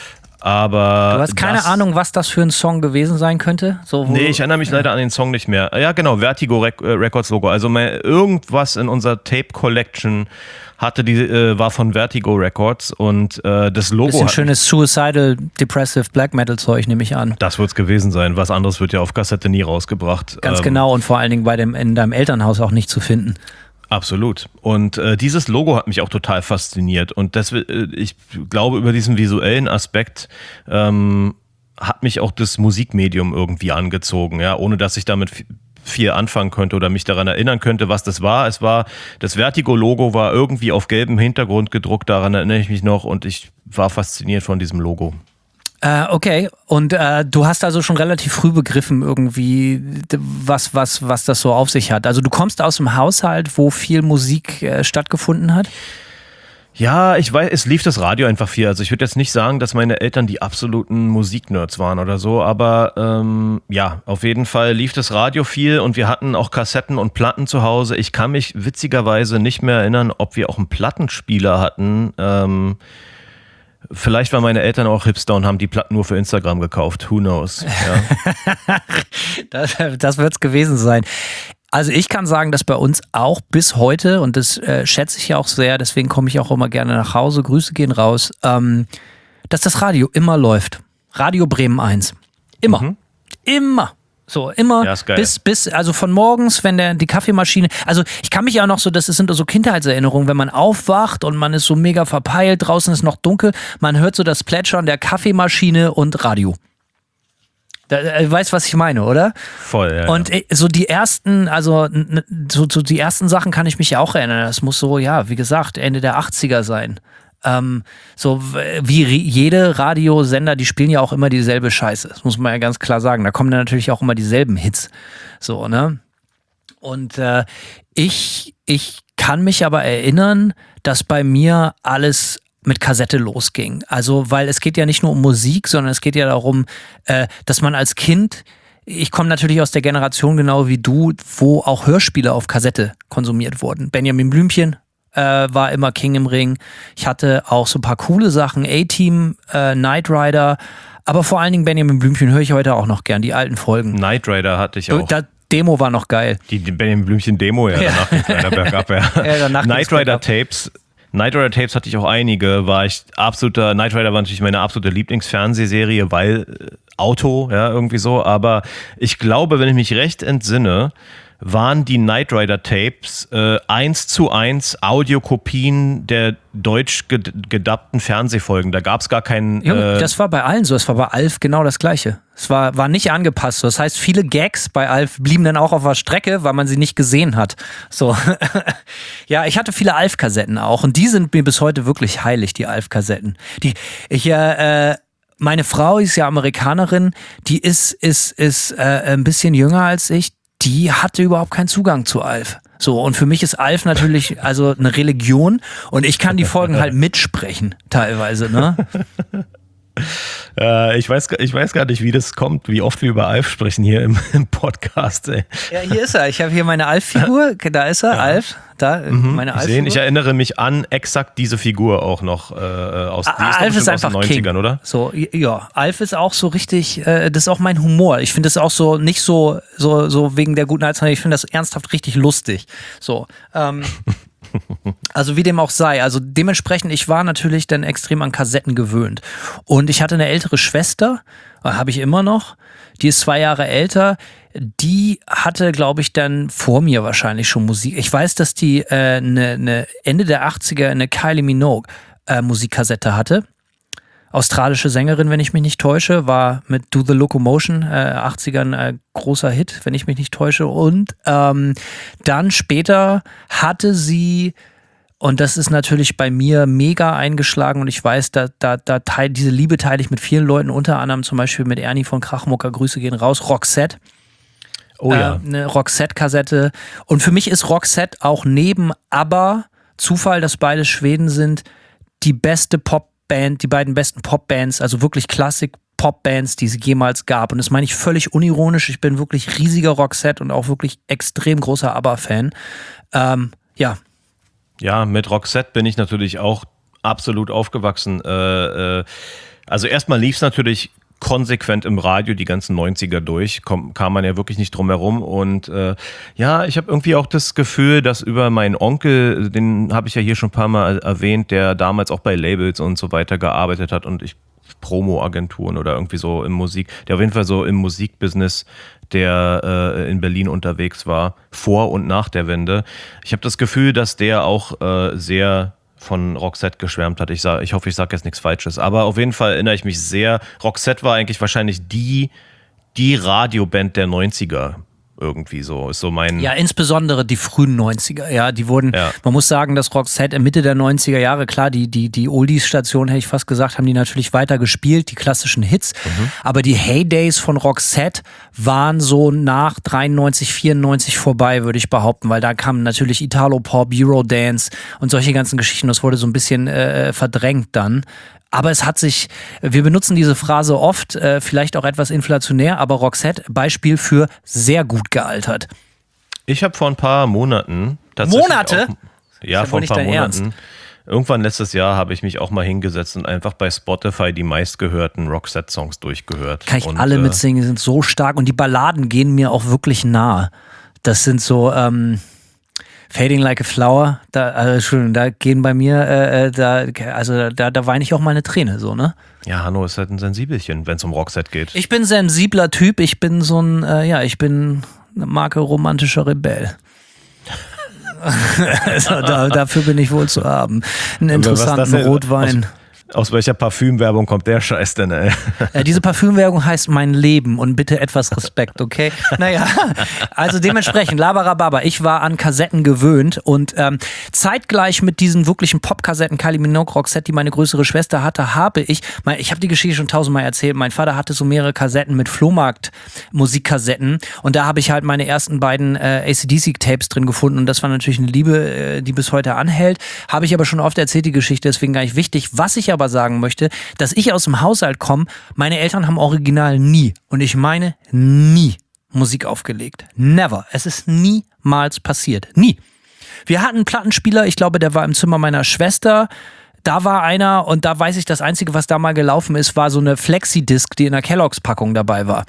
aber du hast keine das, Ahnung, was das für ein Song gewesen sein könnte? So, wo nee, ich erinnere mich leider an den Song nicht mehr. Ja, genau, Vertigo Rec- Records Logo. Also mein, irgendwas in unserer Tape Collection hatte die, äh, war von Vertigo Records und äh, das Logo. Bisschen hat schönes Suicidal, Depressive Black Metal Zeug, nehme ich an. Das wird es gewesen sein. Was anderes wird ja auf Kassette nie rausgebracht. Ganz ähm, genau und vor allen Dingen bei dem, in deinem Elternhaus auch nicht zu finden. Absolut. Und äh, dieses Logo hat mich auch total fasziniert. Und das, äh, ich glaube, über diesen visuellen Aspekt ähm, hat mich auch das Musikmedium irgendwie angezogen, ja, ohne dass ich damit f- viel anfangen könnte oder mich daran erinnern könnte, was das war. Es war, das Vertigo-Logo war irgendwie auf gelbem Hintergrund gedruckt, daran erinnere ich mich noch und ich war fasziniert von diesem Logo. Äh, okay, und äh, du hast also schon relativ früh begriffen irgendwie, was, was, was das so auf sich hat. Also du kommst aus einem Haushalt, wo viel Musik äh, stattgefunden hat? Ja, ich weiß, es lief das Radio einfach viel. Also ich würde jetzt nicht sagen, dass meine Eltern die absoluten Musiknerds waren oder so, aber ähm, ja, auf jeden Fall lief das Radio viel und wir hatten auch Kassetten und Platten zu Hause. Ich kann mich witzigerweise nicht mehr erinnern, ob wir auch einen Plattenspieler hatten. Ähm, vielleicht waren meine Eltern auch Hipster und haben die Platten nur für Instagram gekauft. Who knows? Ja. das das wird es gewesen sein. Also ich kann sagen, dass bei uns auch bis heute, und das äh, schätze ich ja auch sehr, deswegen komme ich auch immer gerne nach Hause, Grüße gehen raus, ähm, dass das Radio immer läuft. Radio Bremen eins. Immer. Mhm. Immer. So, immer ja, ist geil. bis, bis, also von morgens, wenn der, die Kaffeemaschine, also ich kann mich auch noch so, das sind so Kindheitserinnerungen, wenn man aufwacht und man ist so mega verpeilt, draußen ist noch dunkel, man hört so das Plätschern der Kaffeemaschine und Radio. Da, du weißt, was ich meine, oder? Voll, ja. Und ja. so die ersten, also so, so die ersten Sachen kann ich mich ja auch erinnern. Das muss so, ja, wie gesagt, Ende der achtziger sein. Ähm, so wie jede Radiosender, die spielen ja auch immer dieselbe Scheiße. Das muss man ja ganz klar sagen. Da kommen dann natürlich auch immer dieselben Hits. So, ne? Und äh, ich, ich kann mich aber erinnern, dass bei mir alles mit Kassette losging. Also, weil es geht ja nicht nur um Musik, sondern es geht ja darum, äh, dass man als Kind, ich komme natürlich aus der Generation genau wie du, wo auch Hörspiele auf Kassette konsumiert wurden. Benjamin Blümchen äh, war immer King im Ring. Ich hatte auch so ein paar coole Sachen, A-Team, äh, Knight Rider, aber vor allen Dingen Benjamin Blümchen höre ich heute auch noch gern, die alten Folgen. Knight Rider hatte ich auch. Da, Demo war noch geil. Die, die Benjamin Blümchen Demo, ja, Ja. danach ging es leider bergab, ja. Ja, danach Knight ging's Rider bergab. Tapes. Knight Rider Tapes hatte ich auch einige, war ich absoluter, Knight Rider war natürlich meine absolute Lieblingsfernsehserie, weil äh, Auto, ja, irgendwie so, aber ich glaube, wenn ich mich recht entsinne, waren die Knight Rider Tapes äh, eins zu eins Audiokopien der deutsch ged- gedubbten Fernsehfolgen. Da gab es gar keinen. Junge, Äh, das war bei allen so. Es war bei Alf genau das Gleiche. Es war, war nicht angepasst. Das heißt, viele Gags bei Alf blieben dann auch auf der Strecke, weil man sie nicht gesehen hat. So. Ja, ich hatte viele Alf-Kassetten auch. Und die sind mir bis heute wirklich heilig, die Alf-Kassetten. Die, ich, äh, meine Frau ist ja Amerikanerin. Die ist, ist, ist äh, ein bisschen jünger als ich. Die hatte überhaupt keinen Zugang zu Alf. So, und für mich ist Alf natürlich also eine Religion und ich kann die Folgen halt mitsprechen, teilweise, ne? äh, ich, weiß, ich weiß gar nicht, wie das kommt, wie oft wir über Alf sprechen hier im, im Podcast. Ey. Ja, hier ist er. Ich habe hier meine Alf-Figur. Da ist er, ja. Alf. Da, Mhm, meine ich, Alf-Figur. sehen, ich erinnere mich an exakt diese Figur auch noch äh, aus, die Ah, ist Alf ist einfach aus den neunzigern, King. oder? So, ja, Alf ist auch so richtig, äh, das ist auch mein Humor. Ich finde das auch so nicht so, so, so wegen der guten Alzheimer, ich finde das ernsthaft richtig lustig. So, ähm, also wie dem auch sei. Also dementsprechend, ich war natürlich dann extrem an Kassetten gewöhnt. Und ich hatte eine ältere Schwester, habe ich immer noch, die ist zwei Jahre älter. Die hatte, glaube ich, dann vor mir wahrscheinlich schon Musik. Ich weiß, dass die äh, ne, ne Ende der achtziger eine Kylie Minogue äh, Musikkassette hatte. Australische Sängerin, wenn ich mich nicht täusche, war mit Do the Locomotion, äh, achtzigern äh, großer Hit, wenn ich mich nicht täusche. Und ähm, dann später hatte sie, und das ist natürlich bei mir mega eingeschlagen und ich weiß, da, da, da teil, diese Liebe teile ich mit vielen Leuten, unter anderem zum Beispiel mit Ernie von Krachmucker, Grüße gehen raus, Roxette. Oh ja. Äh, eine Roxette-Kassette. Und für mich ist Roxette auch neben ABBA, Zufall, dass beide Schweden sind, die beste Popband, die beiden besten Popbands, also wirklich Klassik-Popbands, die es jemals gab. Und das meine ich völlig unironisch. Ich bin wirklich riesiger Roxette und auch wirklich extrem großer ABBA-Fan. Ähm, ja. Ja, mit Roxette bin ich natürlich auch absolut aufgewachsen. Äh, äh, also erstmal lief es natürlich konsequent im Radio die ganzen neunziger durch, Komm, kam man ja wirklich nicht drum herum und äh, ja, ich habe irgendwie auch das Gefühl, dass über meinen Onkel, den habe ich ja hier schon ein paar Mal erwähnt, der damals auch bei Labels und so weiter gearbeitet hat und ich Promo-Agenturen oder irgendwie so im Musik, der auf jeden Fall so im Musikbusiness, der äh, in Berlin unterwegs war, vor und nach der Wende. Ich habe das Gefühl, dass der auch äh, sehr von Roxette geschwärmt hat. Ich, sag, ich hoffe, ich sage jetzt nichts Falsches. Aber auf jeden Fall erinnere ich mich sehr. Roxette war eigentlich wahrscheinlich die, die Radioband der neunziger. Irgendwie so. Ist so mein. Ja, insbesondere die frühen neunziger. Ja, die wurden, Ja. man muss sagen, dass Roxette in Mitte der neunziger Jahre, klar, die, die, die Oldies-Station, hätte ich fast gesagt, haben die natürlich weiter gespielt, die klassischen Hits. Mhm. Aber die Heydays von Roxette waren so nach dreiundneunzig, vierundneunzig vorbei, würde ich behaupten, weil da kamen natürlich Italo-Pop, Eurodance und solche ganzen Geschichten. Das wurde so ein bisschen äh, verdrängt dann. Aber es hat sich, wir benutzen diese Phrase oft, äh, vielleicht auch etwas inflationär, aber Roxette, Beispiel für sehr gut gealtert. Ich habe vor ein paar Monaten tatsächlich Monate? Auch, ja, ja vor wohl ein nicht paar dein Monaten. Ernst. Irgendwann letztes Jahr habe ich mich auch mal hingesetzt und einfach bei Spotify die meistgehörten Roxette-Songs durchgehört. Kann ich und, alle äh, mitsingen, die sind so stark und die Balladen gehen mir auch wirklich nahe. Das sind so, ähm, Fading Like a Flower, da, also, Entschuldigung, da gehen bei mir, äh, da, also da, da weine ich auch mal eine Träne, so, ne? Ja, Hanno ist halt ein Sensibelchen, wenn es um Roxette geht. Ich bin sensibler Typ, ich bin so ein, äh, ja, ich bin eine Marke romantischer Rebell. also da, dafür bin ich wohl zu haben. Einen interessanten Was das denn- Rotwein. Aus, Aus welcher Parfümwerbung kommt der Scheiß denn, ey? Äh, diese Parfümwerbung heißt Mein Leben und bitte etwas Respekt, okay? Naja, also dementsprechend, Labarababa, ich war an Kassetten gewöhnt und ähm, zeitgleich mit diesen wirklichen Popkassetten, Kylie Minogue Roxette, die meine größere Schwester hatte, habe ich, mein, ich habe die Geschichte schon tausendmal erzählt, mein Vater hatte so mehrere Kassetten mit Flohmarkt-Musikkassetten und da habe ich halt meine ersten beiden äh, A C D C-Tapes drin gefunden und das war natürlich eine Liebe, äh, die bis heute anhält. Habe ich aber schon oft erzählt, die Geschichte, deswegen gar nicht wichtig. Was ich aber sagen möchte, dass ich aus dem Haushalt komme, meine Eltern haben original nie, und ich meine nie, Musik aufgelegt. Never. Es ist niemals passiert. Nie. Wir hatten einen Plattenspieler, ich glaube, der war im Zimmer meiner Schwester. Da war einer und da weiß ich, das Einzige, was da mal gelaufen ist, war so eine Flexi-Disc, die in der Kellogg's-Packung dabei war.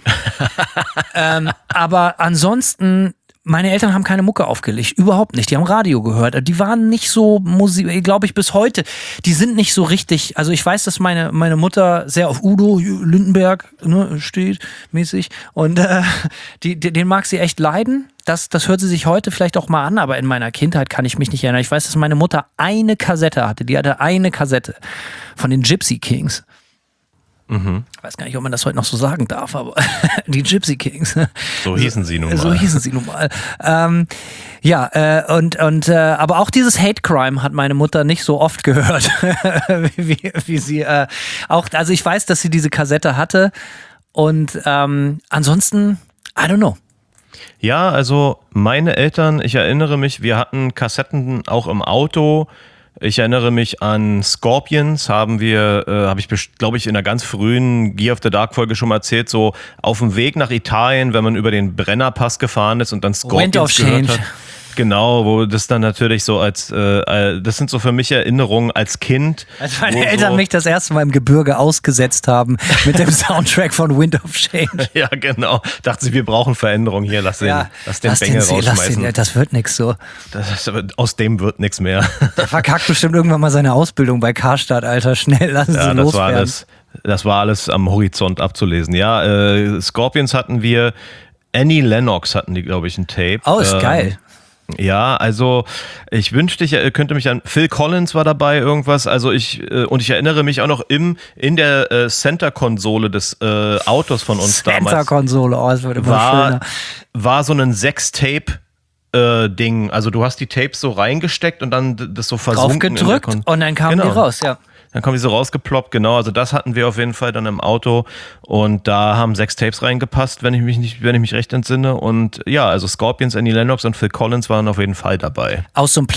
ähm, aber ansonsten, meine Eltern haben keine Mucke aufgelegt, überhaupt nicht. Die haben Radio gehört. Die waren nicht so Musik, glaube ich, bis heute. Die sind nicht so richtig. Also ich weiß, dass meine, meine Mutter sehr auf Udo Lindenberg ne, steht, mäßig. Und äh, die, den mag sie echt leiden. Das, das hört sie sich heute vielleicht auch mal an, aber in meiner Kindheit kann ich mich nicht erinnern. Ich weiß, dass meine Mutter eine Kassette hatte. Die hatte eine Kassette von den Gypsy Kings. Mhm. Ich weiß gar nicht, ob man das heute noch so sagen darf, aber die Gypsy Kings. So hießen sie nun mal. So hießen sie nun mal. Ähm, ja, äh, und, und äh, aber auch dieses Hate Crime hat meine Mutter nicht so oft gehört, wie, wie, wie sie äh, auch, also ich weiß, dass sie diese Kassette hatte und ähm, ansonsten, I don't know. Ja, also meine Eltern, ich erinnere mich, wir hatten Kassetten auch im Auto. Ich erinnere mich an Scorpions, haben wir, äh, habe ich, glaube ich, in einer ganz frühen Gear of the Dark Folge schon mal erzählt, so auf dem Weg nach Italien, wenn man über den Brennerpass gefahren ist und dann Scorpions Wind of gehört Change. hat. Genau, wo das dann natürlich so als, äh, das sind so für mich Erinnerungen als Kind. Als meine Eltern so mich das erste Mal im Gebirge ausgesetzt haben mit dem Soundtrack von Wind of Change. Ja, genau. Dachte sie, wir brauchen Veränderung hier, lass den, ja, lass den lass Bengel den, rausschmeißen. Den, das wird nix so. Das, aus dem wird nichts mehr. Der verkackt bestimmt irgendwann mal seine Ausbildung bei Karstadt, Alter. Schnell, lassen Sie ja, loswerden. Das war alles, das war alles am Horizont abzulesen. Ja, äh, Scorpions hatten wir, Annie Lennox hatten die, glaube ich, ein Tape. Oh, ist ähm, geil. Ja, also ich wünschte, ich könnte mich an Phil Collins war dabei irgendwas, also ich und ich erinnere mich auch noch im in der äh, Center-Konsole des äh, Autos von uns Center damals. Center-Konsole, oh, das würde war, schöner. war so ein Sechs-Tape äh, Ding, also du hast die Tapes so reingesteckt und dann das so versunken. Draufgedrückt und dann kamen genau. die raus, ja. Dann kommen die so rausgeploppt, genau. Also das hatten wir auf jeden Fall dann im Auto und da haben sechs Tapes reingepasst, wenn ich mich nicht, wenn ich mich recht entsinne. Und ja, also Scorpions, Annie Lennox und Phil Collins waren auf jeden Fall dabei. Aus so einem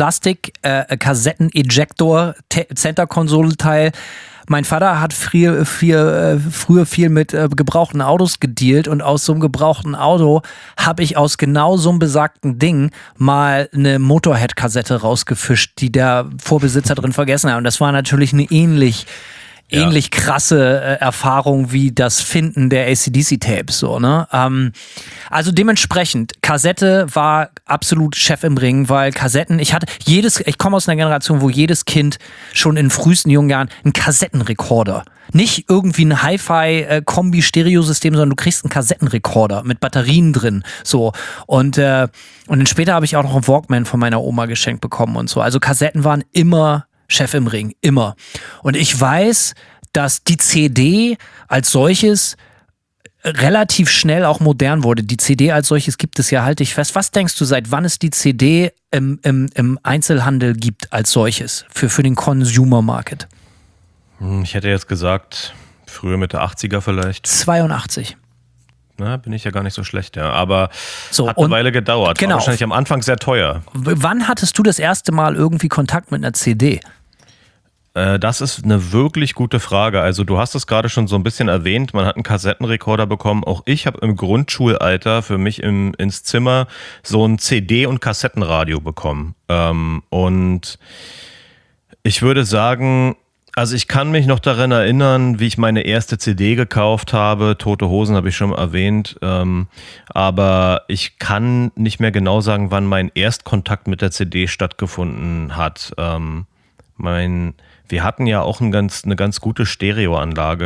Plastik-Kassetten-Ejector-Center-Konsole-Teil. Mein Vater hat früher, früher, früher viel mit äh, gebrauchten Autos gedealt und aus so einem gebrauchten Auto habe ich aus genau so einem besagten Ding mal eine Motorhead-Kassette rausgefischt, die der Vorbesitzer drin vergessen hat. Und das war natürlich eine ähnlich, ja. ähnlich krasse äh, Erfahrung wie das Finden der A C D C-Tapes. So, ne? Ähm, also dementsprechend, Kassette war absolut Chef im Ring, weil Kassetten, ich hatte jedes, ich komme aus einer Generation, wo jedes Kind schon in frühesten jungen Jahren einen Kassettenrekorder, nicht irgendwie ein Hi-Fi-Kombi-Stereosystem, sondern du kriegst einen Kassettenrekorder mit Batterien drin, so und äh, und dann später habe ich auch noch einen Walkman von meiner Oma geschenkt bekommen und so. Also Kassetten waren immer Chef im Ring, immer. Und ich weiß, dass die C D als solches relativ schnell auch modern wurde. Die C D als solches gibt es ja, halte ich fest. Was denkst du, seit wann es die C D im, im, im Einzelhandel gibt als solches für, für den Consumer Market? Ich hätte jetzt gesagt, früher Mitte achtziger vielleicht. zweiundachtzig. Na, bin ich ja gar nicht so schlecht, ja. Aber so, hat eine Weile gedauert. Genau. War wahrscheinlich am Anfang sehr teuer. Wann hattest du das erste Mal irgendwie Kontakt mit einer C D? Das ist eine wirklich gute Frage. Also du hast es gerade schon so ein bisschen erwähnt, man hat einen Kassettenrekorder bekommen. Auch ich habe im Grundschulalter für mich im, ins Zimmer so ein C D- und Kassettenradio bekommen. Ähm, und ich würde sagen, also ich kann mich noch daran erinnern, wie ich meine erste C D gekauft habe. Tote Hosen habe ich schon erwähnt. Ähm, aber ich kann nicht mehr genau sagen, wann mein Erstkontakt mit der C D stattgefunden hat. Ähm, mein... Wir hatten ja auch ein ganz, eine ganz gute Stereoanlage.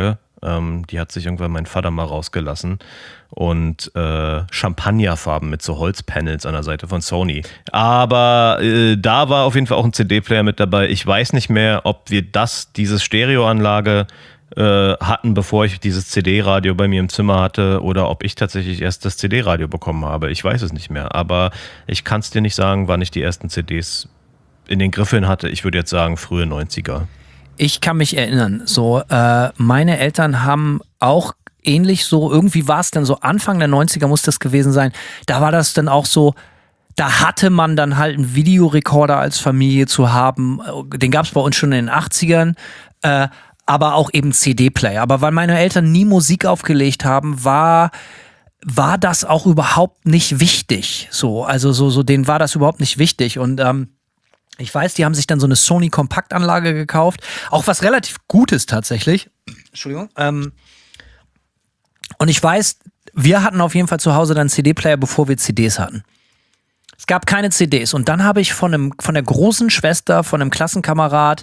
Ähm, die hat sich irgendwann mein Vater mal rausgelassen. Und äh, Champagnerfarben mit so Holzpanels an der Seite von Sony. Aber äh, da war auf jeden Fall auch ein C D-Player mit dabei. Ich weiß nicht mehr, ob wir das, diese Stereoanlage äh, hatten, bevor ich dieses C D-Radio bei mir im Zimmer hatte, oder ob ich tatsächlich erst das C D-Radio bekommen habe. Ich weiß es nicht mehr. Aber ich kann es dir nicht sagen, wann ich die ersten C Ds in den Griffeln hatte. Ich würde jetzt sagen frühe neunziger. Ich kann mich erinnern, so äh, meine Eltern haben auch ähnlich so, irgendwie war es dann so Anfang der neunziger muss das gewesen sein, da war das dann auch so, da hatte man dann halt einen Videorekorder als Familie zu haben, den gab es bei uns schon in den achtzigern, äh, aber auch eben C D-Player. Aber weil meine Eltern nie Musik aufgelegt haben, war war das auch überhaupt nicht wichtig. So, also so, so denen war das überhaupt nicht wichtig und ähm, ich weiß, die haben sich dann so eine Sony-Kompaktanlage gekauft. Auch was relativ Gutes tatsächlich. Entschuldigung. Ähm, und ich weiß, wir hatten auf jeden Fall zu Hause dann einen C D-Player, bevor wir C Ds hatten. Es gab keine C Ds. Und dann habe ich von, einem, von der großen Schwester, von einem Klassenkamerad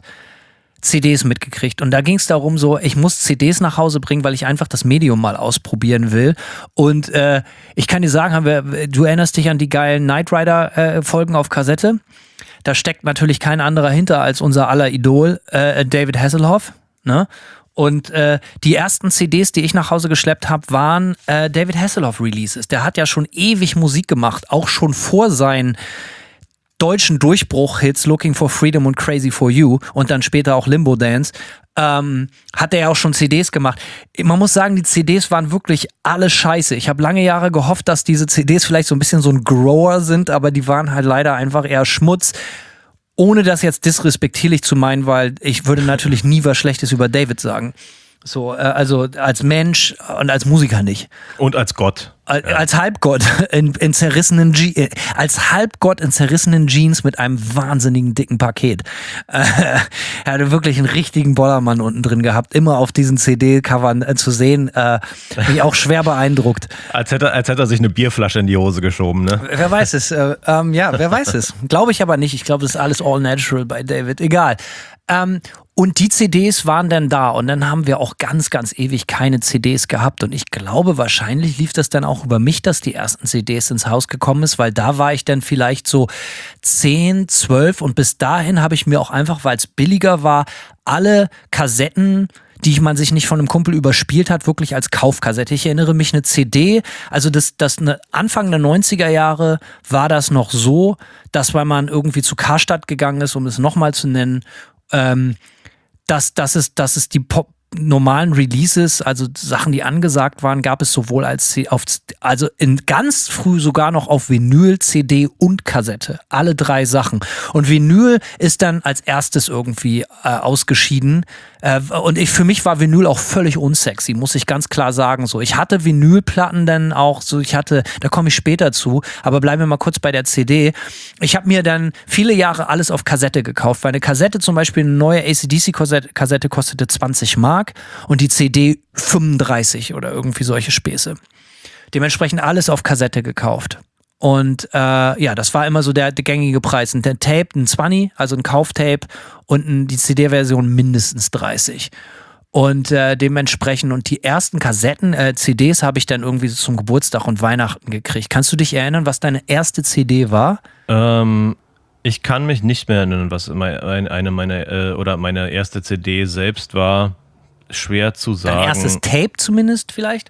C Ds mitgekriegt. Und da ging es darum so, ich muss C Ds nach Hause bringen, weil ich einfach das Medium mal ausprobieren will. Und äh, ich kann dir sagen, haben wir, du erinnerst dich an die geilen Knight Rider-Folgen äh, auf Kassette? Da steckt natürlich kein anderer hinter als unser aller Idol, äh, David Hasselhoff. Ne? Und äh, die ersten C Ds, die ich nach Hause geschleppt habe, waren äh, David Hasselhoff-Releases. Der hat ja schon ewig Musik gemacht, auch schon vor seinen deutschen Durchbruch-Hits Looking for Freedom und Crazy for You und dann später auch Limbo Dance. Ähm, hat er ja auch schon C Ds gemacht. Man muss sagen, die C Ds waren wirklich alle scheiße. Ich habe lange Jahre gehofft, dass diese C Ds vielleicht so ein bisschen so ein Grower sind, aber die waren halt leider einfach eher Schmutz. Ohne das jetzt disrespektierlich zu meinen, weil ich würde natürlich nie was Schlechtes über David sagen. So, äh, also als Mensch und als Musiker nicht. Und als Gott. Als, ja. als Halbgott in, in zerrissenen Je- äh, als Halbgott in zerrissenen Jeans mit einem wahnsinnigen dicken Paket. Äh, er hatte wirklich einen richtigen Bollermann unten drin gehabt, immer auf diesen C D-Covern äh, zu sehen. Äh, bin ich auch schwer beeindruckt. Als hätte, als hätte er sich eine Bierflasche in die Hose geschoben, ne? Wer weiß es? Äh, ähm, ja, wer weiß es? Glaube ich aber nicht. Ich glaube, das ist alles all natural bei David. Egal. Ähm, und die C Ds waren dann da und dann haben wir auch ganz, ganz ewig keine C Ds gehabt und ich glaube, wahrscheinlich lief das dann auch über mich, dass die ersten C Ds ins Haus gekommen ist, weil da war ich dann vielleicht so zehn, zwölf und bis dahin habe ich mir auch einfach, weil es billiger war, alle Kassetten, die man sich nicht von einem Kumpel überspielt hat, wirklich als Kaufkassette. Ich erinnere mich, eine C D, also das, das eine Anfang der neunziger Jahre war das noch so, dass weil man irgendwie zu Karstadt gegangen ist, um es nochmal zu nennen, ähm, dass, dass, es, dass es die Pop normalen Releases, also Sachen, die angesagt waren, gab es sowohl als auf, also in ganz früh sogar noch auf Vinyl, C D und Kassette. Alle drei Sachen. Und Vinyl ist dann als erstes irgendwie äh, ausgeschieden. Äh, und ich, für mich war Vinyl auch völlig unsexy, muss ich ganz klar sagen. So, ich hatte Vinylplatten dann auch, so ich hatte, da komme ich später zu, aber bleiben wir mal kurz bei der C D. Ich habe mir dann viele Jahre alles auf Kassette gekauft, weil eine Kassette, zum Beispiel eine neue A C D C-Kassette kostete zwanzig Mark. Und die C D fünfunddreißig oder irgendwie solche Späße. Dementsprechend alles auf Kassette gekauft. Und äh, ja, das war immer so der, der gängige Preis. Und der Tape, ein zwanzig, also ein Kauftape und ein, die C D-Version mindestens dreißig. Und äh, dementsprechend, und die ersten Kassetten, äh, C Ds habe ich dann irgendwie so zum Geburtstag und Weihnachten gekriegt. Kannst du dich erinnern, was deine erste C D war? Ähm... Ich kann mich nicht mehr erinnern, was eine meiner äh, oder meine erste C D selbst war. Schwer zu sagen. Dein erstes Tape zumindest vielleicht?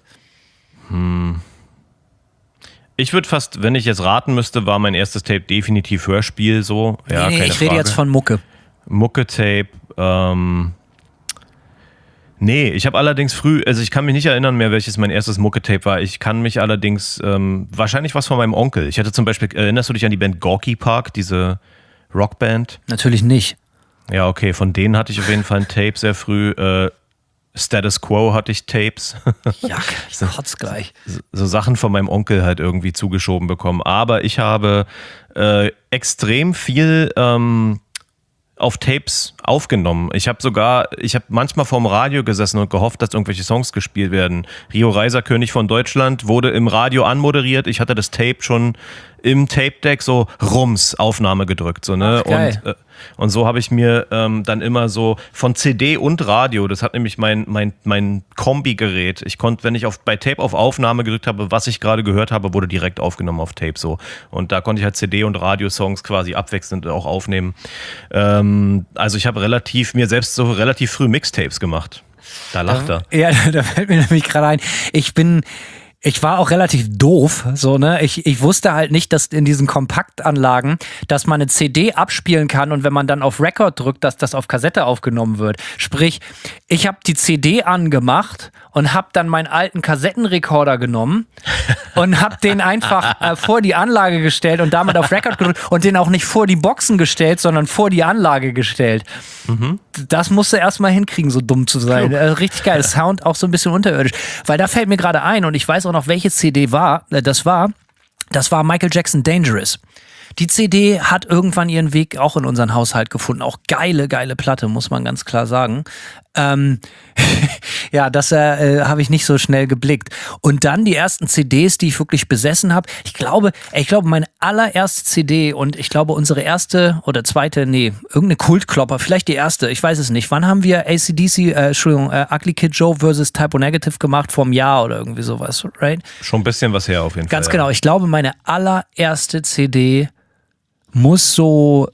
Hm. Ich würde fast, wenn ich jetzt raten müsste, war mein erstes Tape definitiv Hörspiel so. Ja, nee, nee, keine ich rede Frage. jetzt von Mucke. Mucke-Tape. Ähm, nee, ich habe allerdings früh, also ich kann mich nicht erinnern mehr, welches mein erstes Mucke-Tape war. Ich kann mich allerdings, ähm, wahrscheinlich was von meinem Onkel. Ich hatte zum Beispiel, erinnerst du dich an die Band Gorky Park, diese Rockband? Natürlich nicht. Ja, okay, von denen hatte ich auf jeden Fall ein Tape sehr früh. Äh, Status Quo hatte ich Tapes. Ja, ich kotz gleich. So, so Sachen von meinem Onkel halt irgendwie zugeschoben bekommen. Aber ich habe äh, extrem viel ähm, auf Tapes aufgenommen. Ich habe sogar, ich habe manchmal vorm Radio gesessen und gehofft, dass irgendwelche Songs gespielt werden. Rio Reiser, König von Deutschland, wurde im Radio anmoderiert. Ich hatte das Tape schon im Tape-Deck so Rums, Aufnahme gedrückt. So, ne? Ach, geil. Und, äh, und so habe ich mir ähm, dann immer so von C D und Radio, das hat nämlich mein, mein, mein Kombi-Gerät. Ich konnte, wenn ich auf, bei Tape auf Aufnahme gedrückt habe, was ich gerade gehört habe, wurde direkt aufgenommen auf Tape so. Und da konnte ich halt C D- und Radiosongs quasi abwechselnd auch aufnehmen. Ähm, also ich habe relativ, mir selbst so relativ früh Mixtapes gemacht. Da lacht er. Ja, da fällt mir nämlich gerade ein. Ich bin... Ich war auch relativ doof, so, ne? Ich, ich wusste halt nicht, dass in diesen Kompaktanlagen, dass man eine C D abspielen kann und wenn man dann auf Record drückt, dass das auf Kassette aufgenommen wird. Sprich, ich habe die C D angemacht und habe dann meinen alten Kassettenrekorder genommen und habe den einfach äh, vor die Anlage gestellt und damit auf Record gedrückt und den auch nicht vor die Boxen gestellt, sondern vor die Anlage gestellt. Mhm. Das musste erstmal hinkriegen, so dumm zu sein. Äh, richtig geil. Sound auch so ein bisschen unterirdisch. Weil da fällt mir gerade ein und ich weiß auch noch, welche C D war, äh, das war. Das war Michael Jackson Dangerous. Die C D hat irgendwann ihren Weg auch in unseren Haushalt gefunden. Auch geile, geile Platte, muss man ganz klar sagen. Ähm, ja, das äh, habe ich nicht so schnell geblickt. Und dann die ersten C Ds, die ich wirklich besessen habe. Ich glaube, ich glaube, meine allererste C D und ich glaube, unsere erste oder zweite, nee, irgendeine Kultklopper, vielleicht die erste, ich weiß es nicht. Wann haben wir A C D C, äh, Entschuldigung, äh, Ugly Kid Joe versus Type O Negative gemacht? Vor einem Jahr oder irgendwie sowas, right? Schon ein bisschen was her auf jeden Ganz Fall. Ganz genau. Ja. Ich glaube, meine allererste C D muss so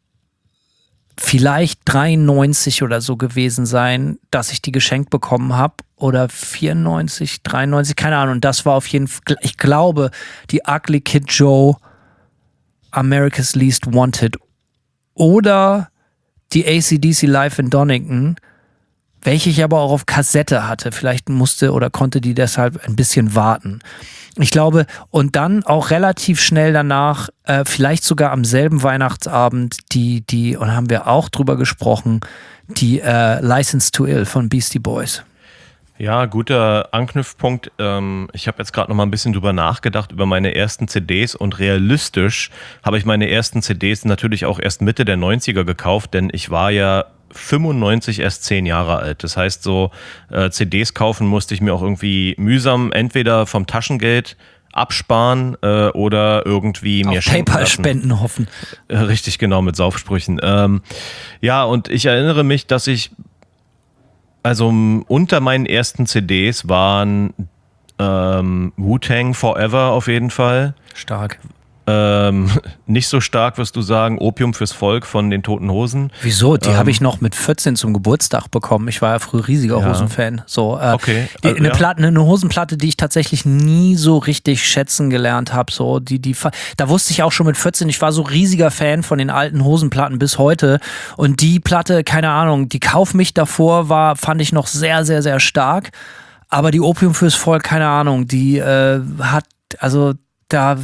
vielleicht dreiundneunzig oder so gewesen sein, dass ich die geschenkt bekommen habe. Oder vierundneunzig, dreiundneunzig, keine Ahnung. Und das war auf jeden Fall, ich glaube, die Ugly Kid Joe America's Least Wanted. Oder die A C D C Live in Donington, welche ich aber auch auf Kassette hatte. Vielleicht musste oder konnte die deshalb ein bisschen warten. Ich glaube, und dann auch relativ schnell danach, äh, vielleicht sogar am selben Weihnachtsabend, die, die, und haben wir auch drüber gesprochen, die äh, License to Ill von Beastie Boys. Ja, guter Anknüpfpunkt. Ähm, ich habe jetzt gerade noch mal ein bisschen drüber nachgedacht, über meine ersten C Ds und realistisch habe ich meine ersten C Ds natürlich auch erst Mitte der neunziger gekauft, denn ich war ja fünfundneunzig erst zehn Jahre alt. Das heißt, so äh, C Ds kaufen musste ich mir auch irgendwie mühsam entweder vom Taschengeld absparen äh, oder irgendwie mir auf schenken lassen. PayPal-Spenden hoffen. Äh, richtig, genau, mit Saufsprüchen. Ähm, ja, und ich erinnere mich, dass ich, also unter meinen ersten C Ds waren ähm, Wu-Tang Forever auf jeden Fall. Stark. Ähm, nicht so stark, wirst du sagen, Opium fürs Volk von den Toten Hosen. Wieso? Die ähm, habe ich noch mit vierzehn zum Geburtstag bekommen. Ich war ja früher riesiger ja. Hosenfan. So, äh, okay. die, äh, eine, ja. Platte, eine Hosenplatte, die ich tatsächlich nie so richtig schätzen gelernt habe. So, die, die, da wusste ich auch schon mit vierzehn, ich war so riesiger Fan von den alten Hosenplatten bis heute. Und die Platte, keine Ahnung, die Kauf mich davor war, fand ich noch sehr, sehr, sehr stark. Aber die Opium fürs Volk, keine Ahnung, die äh, hat, also da...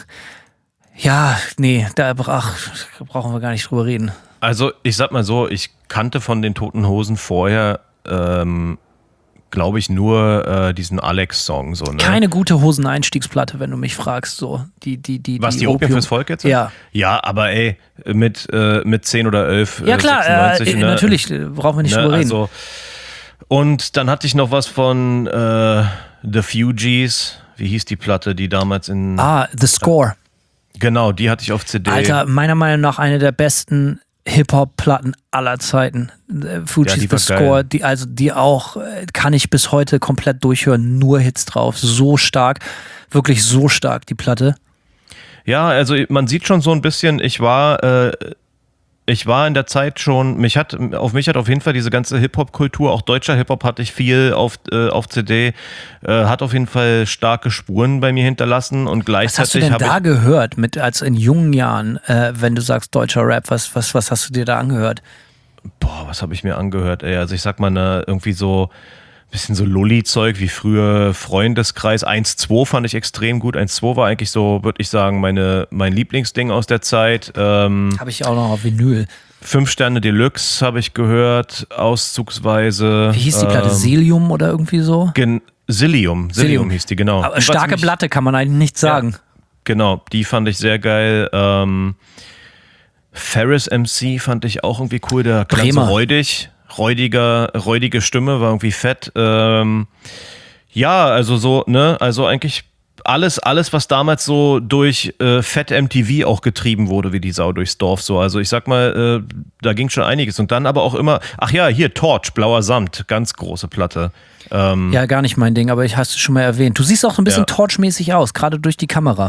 Ja, nee, da ach, brauchen wir gar nicht drüber reden. Also ich sag mal so, ich kannte von den Toten Hosen vorher, ähm, glaube ich, nur äh, diesen Alex-Song. So, ne? Keine gute Hoseneinstiegsplatte, wenn du mich fragst. So. Die, die, die, Was, die, die Opium fürs Volk jetzt? Ja. Ja, aber ey, mit, äh, mit zehn oder elf, Ja klar, sechsundneunzig, äh, ne? natürlich, brauchen wir nicht ne? drüber reden. Also, und dann hatte ich noch was von äh, The Fugees. Wie hieß die Platte, die damals in... Ah, The Score. Genau, die hatte ich auf C D. Alter, meiner Meinung nach eine der besten Hip-Hop-Platten aller Zeiten. Fugees, ja, The Score, die, also die auch, kann ich bis heute komplett durchhören, nur Hits drauf. So stark, wirklich so stark, die Platte. Ja, also man sieht schon so ein bisschen, ich war... Äh, Ich war in der Zeit schon, mich hat, auf mich hat auf jeden Fall diese ganze Hip-Hop-Kultur, auch deutscher Hip-Hop hatte ich viel auf, äh, auf C D, äh, hat auf jeden Fall starke Spuren bei mir hinterlassen und gleichzeitig. Was hast du denn da ich, gehört, mit, als in jungen Jahren, äh, wenn du sagst deutscher Rap, was, was, was hast du dir da angehört? Boah, was habe ich mir angehört, ey, also ich sag mal, ne, irgendwie so bisschen so Lulli-Zeug wie früher Freundeskreis. eins zwei fand ich extrem gut. eins zwei war eigentlich so, würde ich sagen, meine, mein Lieblingsding aus der Zeit. Ähm, habe ich auch noch auf Vinyl. Fünf Sterne Deluxe habe ich gehört, auszugsweise. Wie hieß die Platte? Ähm, Selium oder irgendwie so? Gen- Silium. Silium hieß die, genau. Aber die starke ziemlich, Platte, kann man eigentlich nicht sagen. Ja, genau, die fand ich sehr geil. Ähm, Ferris M C fand ich auch irgendwie cool. Der klang so räudig. Räudiger, räudige Stimme, war irgendwie fett. Ähm, ja, also so, ne, also eigentlich alles, alles, was damals so durch äh, Fett M T V auch getrieben wurde, wie die Sau durchs Dorf. So. Also ich sag mal, äh, da ging schon einiges. Und dann aber auch immer, ach ja, hier, Torch, Blauer Samt, ganz große Platte. Ähm, ja, gar nicht mein Ding, aber ich hast es schon mal erwähnt. Du siehst auch so ein bisschen ja. Torch-mäßig aus, gerade durch die Kamera.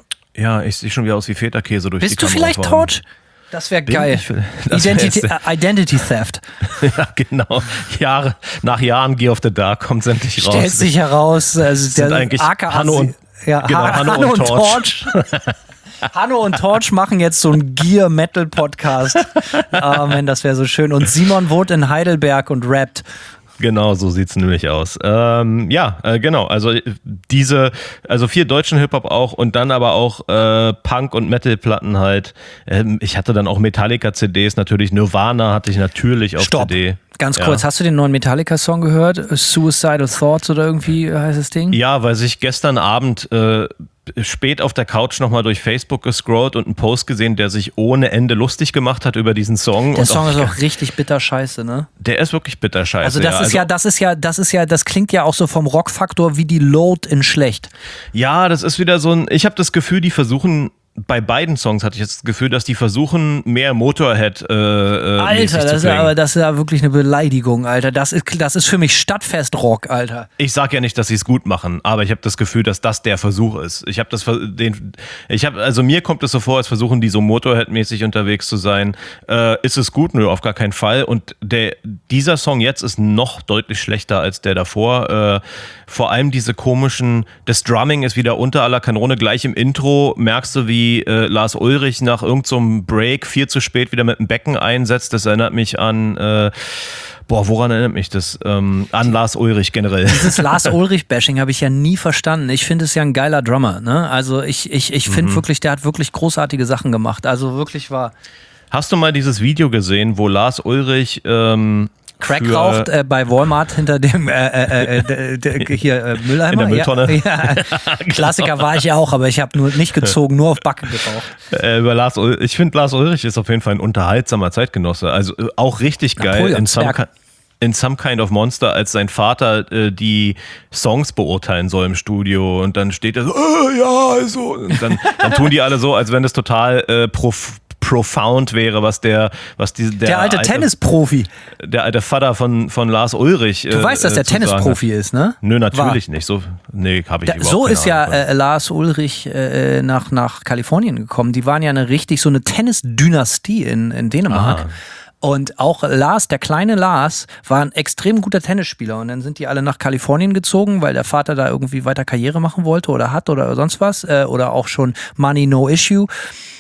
Ja, ich sehe schon wieder aus wie Feta-Käse durch Bist die du Kamera. vielleicht Torch? Das wäre geil. Ich, das Identity, äh, Identity Theft. Ja, genau. Jahre, nach Jahren Gear of the Dark kommt es endlich raus. Stellt sich heraus, also sind der eigentlich A K A Hanno und, ja, genau, Hanno Hanno und und Torch. Torch. Hanno und Torch machen jetzt so einen Gear-Metal-Podcast. Oh man, das wäre so schön. Und Simon wohnt in Heidelberg und rappt. Genau, so sieht's nämlich aus. Ähm, ja, äh, genau. Also diese, also viel deutschen Hip-Hop auch und dann aber auch äh, Punk- und Metal-Platten halt. Ähm, ich hatte dann auch Metallica-C Ds, natürlich Nirvana hatte ich natürlich auf Stopp. C D. Ganz Ja. kurz, hast du den neuen Metallica-Song gehört? Suicidal Thoughts oder irgendwie heißt das Ding? Ja, weil sich gestern Abend äh, spät auf der Couch nochmal durch Facebook gescrollt und einen Post gesehen, der sich ohne Ende lustig gemacht hat über diesen Song. Der und Song auch, ist auch richtig bitter scheiße, ne? Der ist wirklich bitter scheiße. Also das ja. ist also, ja, das ist ja, das ist ja, das klingt ja auch so vom Rockfaktor wie die Load in schlecht. Ja, das ist wieder so ein, ich habe das Gefühl, die versuchen, bei beiden Songs hatte ich jetzt das Gefühl, dass die versuchen, mehr Motorhead äh, äh, Alter, das zu ist ja, klingen. aber das ist ja wirklich eine Beleidigung, Alter. Das ist, das ist für mich Stadtfestrock, Alter. Ich sag ja nicht, dass sie es gut machen, aber ich habe das Gefühl, dass das der Versuch ist. Ich habe das, den, ich habe, also mir kommt es so vor, als versuchen die so Motorhead-mäßig unterwegs zu sein. Äh, ist es gut? Nö, auf gar keinen Fall. Und der, dieser Song jetzt ist noch deutlich schlechter als der davor. Äh, vor allem diese komischen, das Drumming ist wieder unter aller Kanone. Gleich im Intro merkst du, wie äh, Lars Ulrich nach irgendeinem so Break viel zu spät wieder mit dem Becken einsetzt. Das erinnert mich an, äh, boah, woran erinnert mich das? Ähm, an Lars Ulrich generell. Dieses Lars Ulrich-Bashing habe ich ja nie verstanden. Ich finde es ja ein geiler Drummer, ne? Also ich, ich, ich finde Mhm. wirklich, der hat wirklich großartige Sachen gemacht. Also wirklich war Hast du mal dieses Video gesehen, wo Lars Ulrich ähm, Crack für, raucht äh, bei Walmart hinter dem äh, äh, äh, d- d- hier äh, Mülleimer? In der Mülltonne. Ja, ja. Klassiker war ich ja auch, aber ich habe nur nicht gezogen, nur auf Backen geraucht. äh, über Lars Ulrich? Ich finde, Lars Ulrich ist auf jeden Fall ein unterhaltsamer Zeitgenosse. Also äh, auch richtig geil. In some, Napoleonsberg. in Some Kind of Monster, als sein Vater äh, die Songs beurteilen soll im Studio und dann steht er so, äh, ja, also. Und dann, dann tun die alle so, als wenn das total äh, prof profound wäre, was der, was die, der, Der alte Tennisprofi. der alte Vater von, von Lars Ulrich. Du weißt, dass der Tennisprofi ist, ne? Nö, natürlich War. nicht. So, nee, habe ich Da, überhaupt so keine ist ja Ahnung von. äh, Lars Ulrich äh, nach, nach Kalifornien gekommen. Die waren ja eine richtig so eine Tennisdynastie in, in Dänemark. Aha. Und auch Lars, der kleine Lars, war ein extrem guter Tennisspieler. Und dann sind die alle nach Kalifornien gezogen, weil der Vater da irgendwie weiter Karriere machen wollte oder hat oder sonst was. Äh, oder auch schon Money No Issue.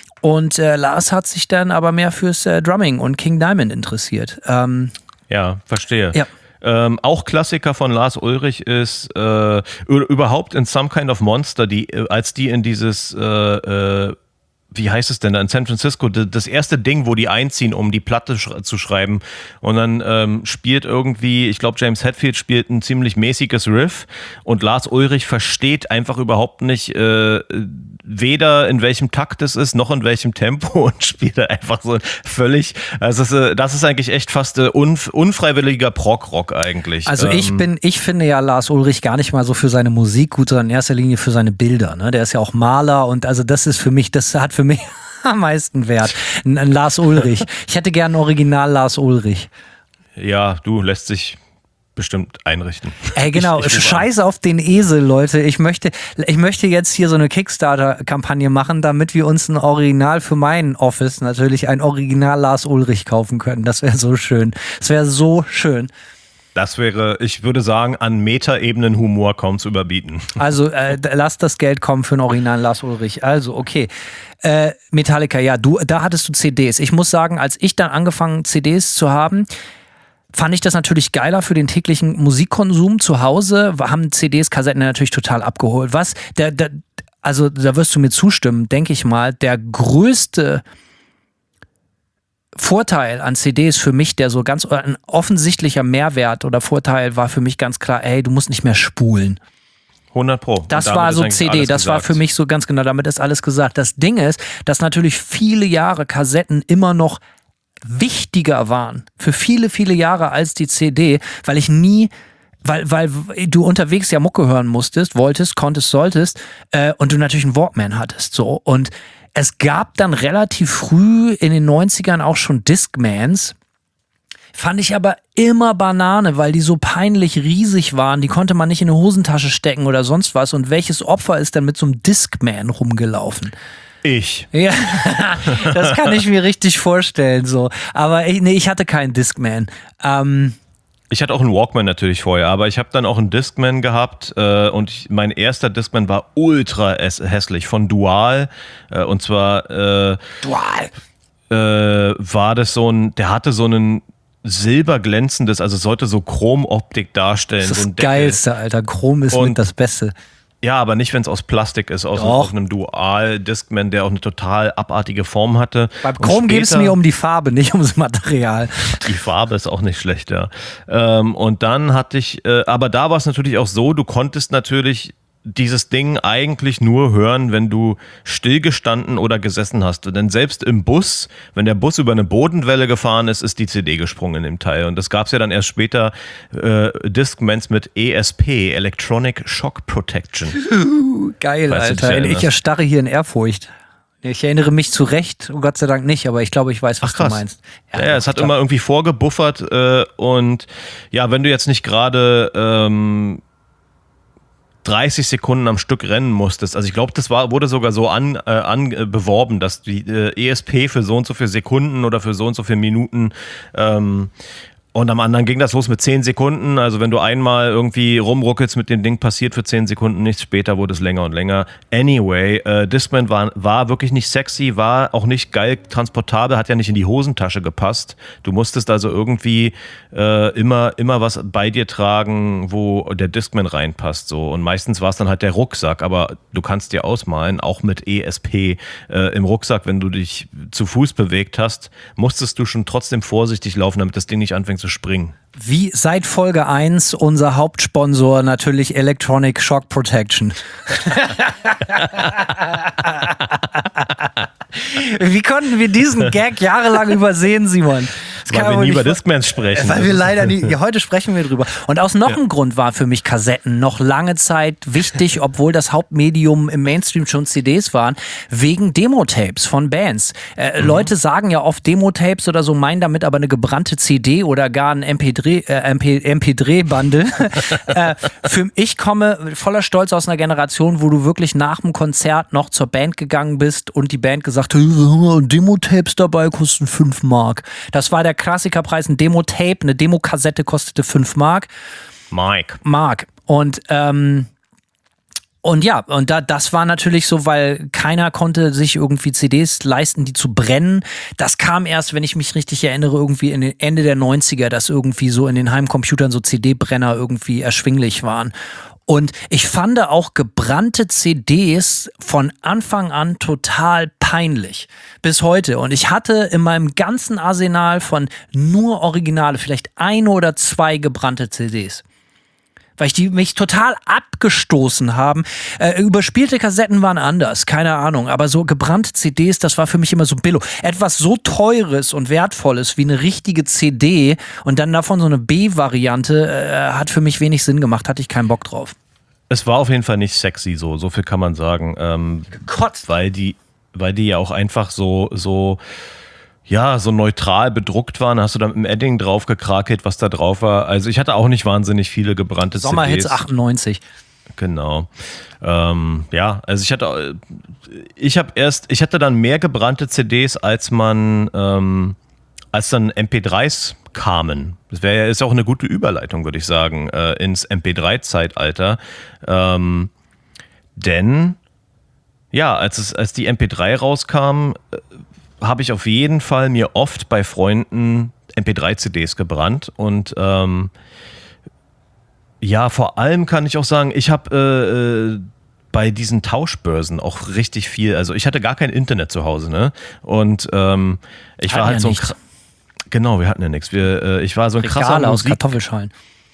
Und äh, Lars hat sich dann aber mehr fürs äh, Drumming und King Diamond interessiert. Ähm, Ja, verstehe. Ja. Ähm, auch Klassiker von Lars Ulrich ist äh, überhaupt in Some Kind of Monster, die, äh, als die in dieses äh, äh, wie heißt es denn da in San Francisco, das erste Ding, wo die einziehen, um die Platte sch- zu schreiben. Und dann ähm, spielt irgendwie, ich glaube James Hetfield spielt ein ziemlich mäßiges Riff und Lars Ulrich versteht einfach überhaupt nicht, äh, weder in welchem Takt es ist, noch in welchem Tempo und spielt einfach so völlig, also das ist, das ist eigentlich echt fast äh, unf- unfreiwilliger Prog-Rock eigentlich. Also ich Ähm, bin, ich finde ja Lars Ulrich gar nicht mal so für seine Musik gut, sondern in erster Linie für seine Bilder. Ne? Der ist ja auch Maler und also das ist für mich, das hat für mich am meisten Wert. Ein, ein Lars Ulrich. Ich hätte gern ein Original Lars Ulrich. Ja, du lässt sich bestimmt einrichten. Ey, genau, Ich- ich rufe an. scheiß auf den Esel, Leute. Ich möchte, ich möchte jetzt hier so eine Kickstarter-Kampagne machen, damit wir uns ein Original für meinen Office, natürlich ein Original Lars Ulrich kaufen können. Das wäre so schön. Das wäre so schön. Das wäre, ich würde sagen, an Metaebenen Humor kaum zu überbieten. Also äh, lasst das Geld kommen für ein Original Lars Ulrich. Also, okay. Äh, Metallica, ja, du, da hattest du C Ds. Ich muss sagen, als ich dann angefangen C Ds zu haben, fand ich das natürlich geiler für den täglichen Musikkonsum zu Hause. Haben C Ds, Kassetten natürlich total abgeholt. Was? Der, der, also da wirst du mir zustimmen, denke ich mal, der größte Vorteil an C Ds für mich, der so ganz ein offensichtlicher Mehrwert oder Vorteil war für mich ganz klar, ey, du musst nicht mehr spulen. hundert Pro. Das Und damit war ist so eigentlich C D, alles das war gesagt. für mich so ganz genau, damit ist alles gesagt. Das Ding ist, dass natürlich viele Jahre Kassetten immer noch wichtiger waren, für viele, viele Jahre als die C D, weil ich nie weil, weil du unterwegs ja Mucke hören musstest, wolltest, konntest, solltest äh, und du natürlich einen Walkman hattest. So. Und es gab dann relativ früh in den neunzigern auch schon Discmans. Fand ich aber immer Banane, weil die so peinlich riesig waren. Die konnte man nicht in eine Hosentasche stecken oder sonst was. Und welches Opfer ist denn mit so einem Discman rumgelaufen? Ich. Ja, das kann ich mir richtig vorstellen. So. Aber ich, nee, ich hatte keinen Discman. Ähm, Ich hatte auch einen Walkman natürlich vorher, aber ich habe dann auch einen Discman gehabt äh, und ich, mein erster Discman war ultra hässlich von Dual äh, und zwar äh, Dual. Äh, war das so ein, der hatte so einen silberglänzendes, also sollte so Chromoptik darstellen. Das ist so das Geilste, Alter. Chrom ist und mit das Beste. Ja, aber nicht, wenn es aus Plastik ist, aus, aus einem Dual-Discman, der auch eine total abartige Form hatte. Beim Chrom geht es mir um die Farbe, nicht ums Material. Die Farbe ist auch nicht schlecht, ja. Ähm, und dann hatte ich, äh, aber da war es natürlich auch so, du konntest natürlich dieses Ding eigentlich nur hören, wenn du stillgestanden oder gesessen hast. Denn selbst im Bus, wenn der Bus über eine Bodenwelle gefahren ist, ist die C D gesprungen in dem Teil. Und das gab es ja dann erst später äh, Discmans mit E S P, Electronic Shock Protection. Uh, geil, Weißt du, Alter. dich Ich erstarre hier in Ehrfurcht. Ich erinnere mich zurecht, Gott sei Dank nicht, aber ich glaube, ich weiß, was Ach, krass. du meinst. Ja, ja, es hat immer irgendwie vorgebuffert äh, und ja, wenn du jetzt nicht gerade ähm, dreißig Sekunden am Stück rennen musstest. Also ich glaube, das war, wurde sogar so an, äh, an äh, beworben, dass die äh, E S P für so und so viele Sekunden oder für so und so viele Minuten ähm, und am anderen ging das los mit zehn Sekunden. Also wenn du einmal irgendwie rumruckelst mit dem Ding, passiert für zehn Sekunden nichts. Später wurde es länger und länger. Anyway, äh, Discman war, war wirklich nicht sexy, war auch nicht geil transportabel, hat ja nicht in die Hosentasche gepasst. Du musstest also irgendwie äh, immer, immer was bei dir tragen, wo der Discman reinpasst. So. Und meistens war es dann halt der Rucksack. Aber du kannst dir ausmalen, auch mit E S P äh, im Rucksack, wenn du dich zu Fuß bewegt hast, musstest du schon trotzdem vorsichtig laufen, damit das Ding nicht anfängt zu springen. Wie seit Folge eins unser Hauptsponsor natürlich Electronic Shock Protection. Wie konnten wir diesen Gag jahrelang übersehen, Simon? Das Weil wir nie über Discmans sprechen. Weil wir leider nie, ja, heute sprechen wir drüber. Und aus noch ja. einem Grund war für mich Kassetten noch lange Zeit wichtig, obwohl das Hauptmedium im Mainstream schon C Ds waren, wegen Demo-Tapes von Bands. Äh, mhm. Leute sagen ja oft Demo-Tapes oder so, meinen damit aber eine gebrannte C D oder gar ein M P drei Bundle. äh, für ich komme voller Stolz aus einer Generation, wo du wirklich nach dem Konzert noch zur Band gegangen bist und die Band gesagt hat, Demo-Tapes dabei kosten fünf Mark. Das war der Klassikerpreis, ein Demo-Tape, eine Demokassette kostete fünf Mark. Mike. Mark. Und, ähm, und ja, und da, das war natürlich so, weil keiner konnte sich irgendwie C Ds leisten, die zu brennen. Das kam erst, wenn ich mich richtig erinnere, irgendwie in den Ende der neunziger, dass irgendwie so in den Heimcomputern so C D-Brenner irgendwie erschwinglich waren. Und ich fand auch gebrannte C Ds von Anfang an total peinlich. Bis heute. Und ich hatte in meinem ganzen Arsenal von nur Originale vielleicht eine oder zwei gebrannte C Ds. Weil ich die mich total abgestoßen haben. Äh, überspielte Kassetten waren anders, keine Ahnung. Aber so gebrannte C Ds, das war für mich immer so billo. Etwas so Teures und Wertvolles wie eine richtige C D und dann davon so eine B-Variante äh, hat für mich wenig Sinn gemacht, hatte ich keinen Bock drauf. Es war auf jeden Fall nicht sexy, so, so viel kann man sagen. Ähm, Gekotzt. Weil die, weil die ja auch einfach so, so, ja, so neutral bedruckt waren. Hast du da mit dem Edding drauf gekrakelt, was da drauf war. Also ich hatte auch nicht wahnsinnig viele gebrannte Sommerhits C Ds. achtundneunzig. Genau. Ähm, ja, also ich hatte, ich habe erst, ich hatte dann mehr gebrannte C Ds, als man, ähm, als dann M P dreis kamen. Das wäre ist auch eine gute Überleitung, würde ich sagen, äh, ins M P drei Zeitalter. Ähm, denn ja, als es, als die M P drei rauskam, äh, habe ich auf jeden Fall mir oft bei Freunden M P drei C Ds gebrannt und ähm, ja, vor allem kann ich auch sagen, ich habe äh, bei diesen Tauschbörsen auch richtig viel, also ich hatte gar kein Internet zu Hause, ne? Und ähm, ich war halt so ein Kr- Genau, wir hatten ja nichts. Wir, äh, ich war so ein Regale krasser aus Musik- Kartoffelschalen.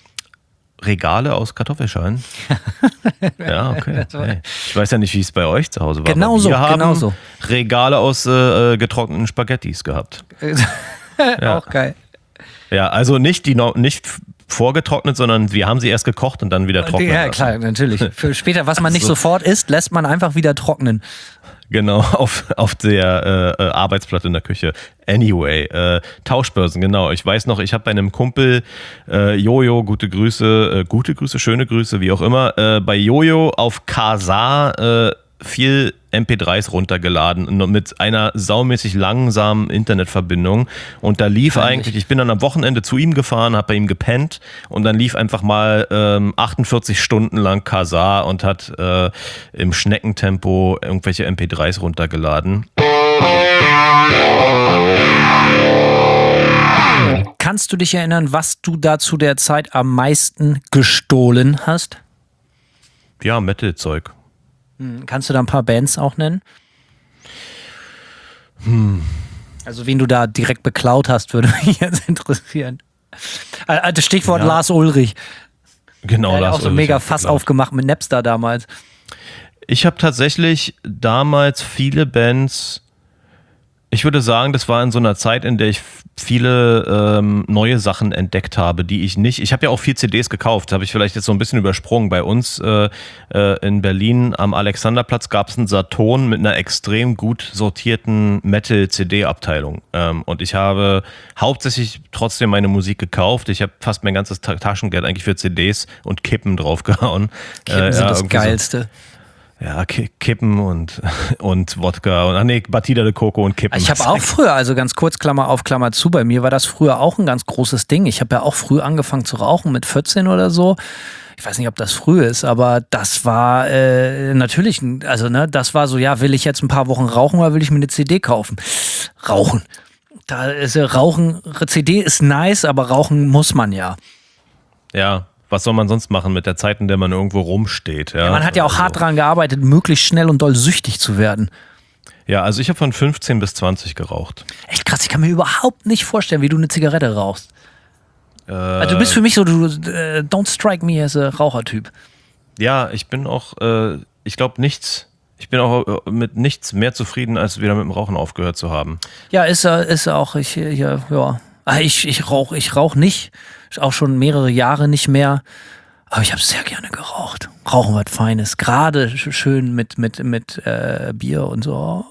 Regale aus Kartoffelschalen? Ja, okay. Hey. Ich weiß ja nicht, wie es bei euch zu Hause war. Genau so, wir haben genau so. Regale aus äh, getrockneten Spaghettis gehabt. Ja. Auch geil. Ja, also nicht die no- nicht vorgetrocknet, sondern wir haben sie erst gekocht und dann wieder trocknen Ja, lassen. klar, natürlich. Für später, was man nicht Also- sofort isst, lässt man einfach wieder trocknen. Genau, auf, auf der äh, Arbeitsplatte in der Küche. Anyway, äh, Tauschbörsen, genau. Ich weiß noch, ich habe bei einem Kumpel äh, Jojo, gute Grüße, äh, gute Grüße, schöne Grüße, wie auch immer, äh, bei Jojo auf Kazaa äh, viel M P dreis runtergeladen mit einer saumäßig langsamen Internetverbindung und da lief Freilich. eigentlich, ich bin dann am Wochenende zu ihm gefahren, habe bei ihm gepennt und dann lief einfach mal ähm, achtundvierzig Stunden lang Kazaa und hat äh, im Schneckentempo irgendwelche M P dreis runtergeladen. Kannst du dich erinnern, was du da zu der Zeit am meisten gestohlen hast? Ja, Metal-Zeug. Kannst du da ein paar Bands auch nennen? Hm. Also wen du da direkt beklaut hast, würde mich jetzt interessieren. Also Stichwort Ja. Lars Ulrich. Genau, Er hat Lars auch so Ulrich mega hat Fass geklaut. aufgemacht mit Napster damals. Ich habe tatsächlich damals viele Bands, ich würde sagen, das war in so einer Zeit, in der ich viele ähm, neue Sachen entdeckt habe, die ich nicht, ich habe ja auch viel C Ds gekauft, habe ich vielleicht jetzt so ein bisschen übersprungen. Bei uns äh, äh, in Berlin am Alexanderplatz gab es einen Saturn mit einer extrem gut sortierten Metal-C D-Abteilung. Ähm, und ich habe hauptsächlich trotzdem meine Musik gekauft. Ich habe fast mein ganzes Ta- Taschengeld eigentlich für C Ds und Kippen draufgehauen. Kippen Äh, sind ja, das irgendwie so- Geilste. Ja, Ki- Kippen und, und Wodka und ach nee, Batida de Coco und Kippen. Ich habe auch früher, also ganz kurz, Klammer auf, Klammer zu, bei mir war das früher auch ein ganz großes Ding. Ich habe ja auch früh angefangen zu rauchen, mit vierzehn oder so. Ich weiß nicht, ob das früh ist, aber das war äh, natürlich, ein- also ne, das war so, ja, will ich jetzt ein paar Wochen rauchen oder will ich mir eine C D kaufen? Rauchen. Da ist ja Rauchen, C D ist nice, aber rauchen muss man ja. Ja, was soll man sonst machen mit der Zeit, in der man irgendwo rumsteht? Ja, Ja, man hat ja auch hart dran gearbeitet, möglichst schnell und doll süchtig zu werden. Ja, also ich habe von fünfzehn bis zwanzig geraucht. Echt krass, ich kann mir überhaupt nicht vorstellen, wie du eine Zigarette rauchst. Äh, Also du bist für mich so, du äh, don't strike me as a Rauchertyp. Ja, ich bin auch, äh, ich glaube nichts, ich bin auch äh, mit nichts mehr zufrieden, als wieder mit dem Rauchen aufgehört zu haben. Ja, ist er, ist er auch. Ich, ja, ja. Ah, Ich, ich rauche ich rauch nicht. Auch schon mehrere Jahre nicht mehr. Aber ich habe sehr gerne geraucht. Rauchen was Feines. Gerade sch- schön mit, mit, mit äh, Bier und so.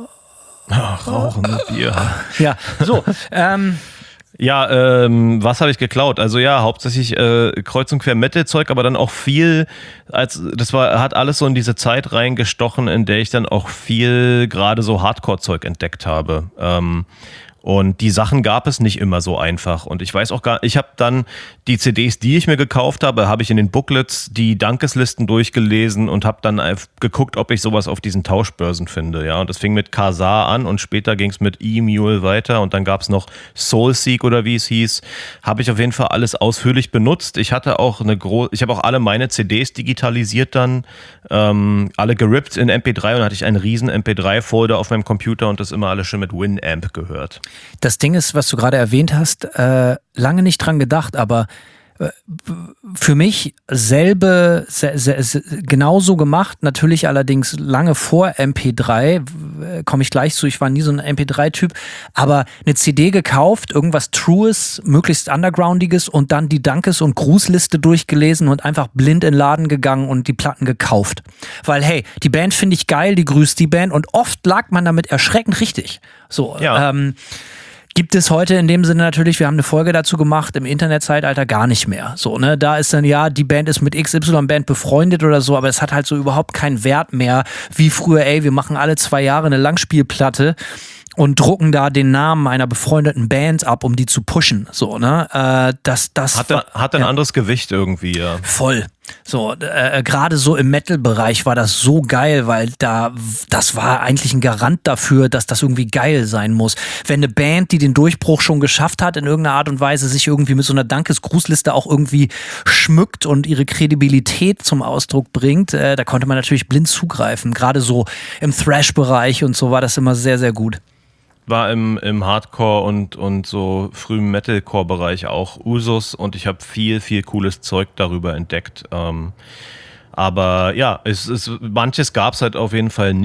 Ach, Rauchen mit Bier. Ja, so. ähm, Ja, ähm, was habe ich geklaut? Also ja, hauptsächlich äh, kreuz und quer Metal-Zeug, aber dann auch viel, als das war, hat alles so in diese Zeit reingestochen, in der ich dann auch viel gerade so Hardcore-Zeug entdeckt habe. Ähm, Und die Sachen gab es nicht immer so einfach. Und ich weiß auch gar, ich habe dann die C Ds, die ich mir gekauft habe, habe ich in den Booklets die Dankeslisten durchgelesen und habe dann einfach geguckt, ob ich sowas auf diesen Tauschbörsen finde. Ja, und das fing mit Kazaa an und später ging es mit E-Mule weiter und dann gab es noch Soulseek oder wie es hieß. Habe ich auf jeden Fall alles ausführlich benutzt. Ich hatte auch eine große, ich habe auch alle meine C Ds digitalisiert dann, ähm, alle gerippt in M P drei und hatte ich einen riesen M P drei Folder auf meinem Computer und das immer alles schon mit Winamp gehört. Das Ding ist, was du gerade erwähnt hast, äh, lange nicht dran gedacht, aber äh, für mich selbe, se, se, se, genauso gemacht, natürlich allerdings lange vor M P drei, äh, komme ich gleich zu, ich war nie so ein M P drei Typ, aber eine C D gekauft, irgendwas Trues, möglichst Undergroundiges und dann die Dankes- und Grußliste durchgelesen und einfach blind in den Laden gegangen und die Platten gekauft. Weil hey, die Band finde ich geil, die grüßt die Band und oft lag man damit erschreckend richtig. So, Ja. ähm, gibt es heute in dem Sinne natürlich, wir haben eine Folge dazu gemacht, im Internetzeitalter gar nicht mehr. So, ne, da ist dann ja, die Band ist mit X Y-Band befreundet oder so, aber es hat halt so überhaupt keinen Wert mehr, wie früher, ey, wir machen alle zwei Jahre eine Langspielplatte und drucken da den Namen einer befreundeten Band ab, um die zu pushen. So, ne, äh, das, das Hat, hat, hat ein ja. anderes Gewicht irgendwie, ja. Voll. So, äh, gerade so im Metal-Bereich war das so geil, weil da, das war eigentlich ein Garant dafür, dass das irgendwie geil sein muss. Wenn eine Band, die den Durchbruch schon geschafft hat, in irgendeiner Art und Weise sich irgendwie mit so einer Dankesgrußliste auch irgendwie schmückt und ihre Kredibilität zum Ausdruck bringt, äh, da konnte man natürlich blind zugreifen. Gerade so im Thrash-Bereich und so war das immer sehr, sehr gut. War im, im Hardcore und, und so frühen Metalcore-Bereich auch Usus und ich habe viel, viel cooles Zeug darüber entdeckt. Ähm, aber ja, es, es, manches gab es halt auf jeden Fall nicht.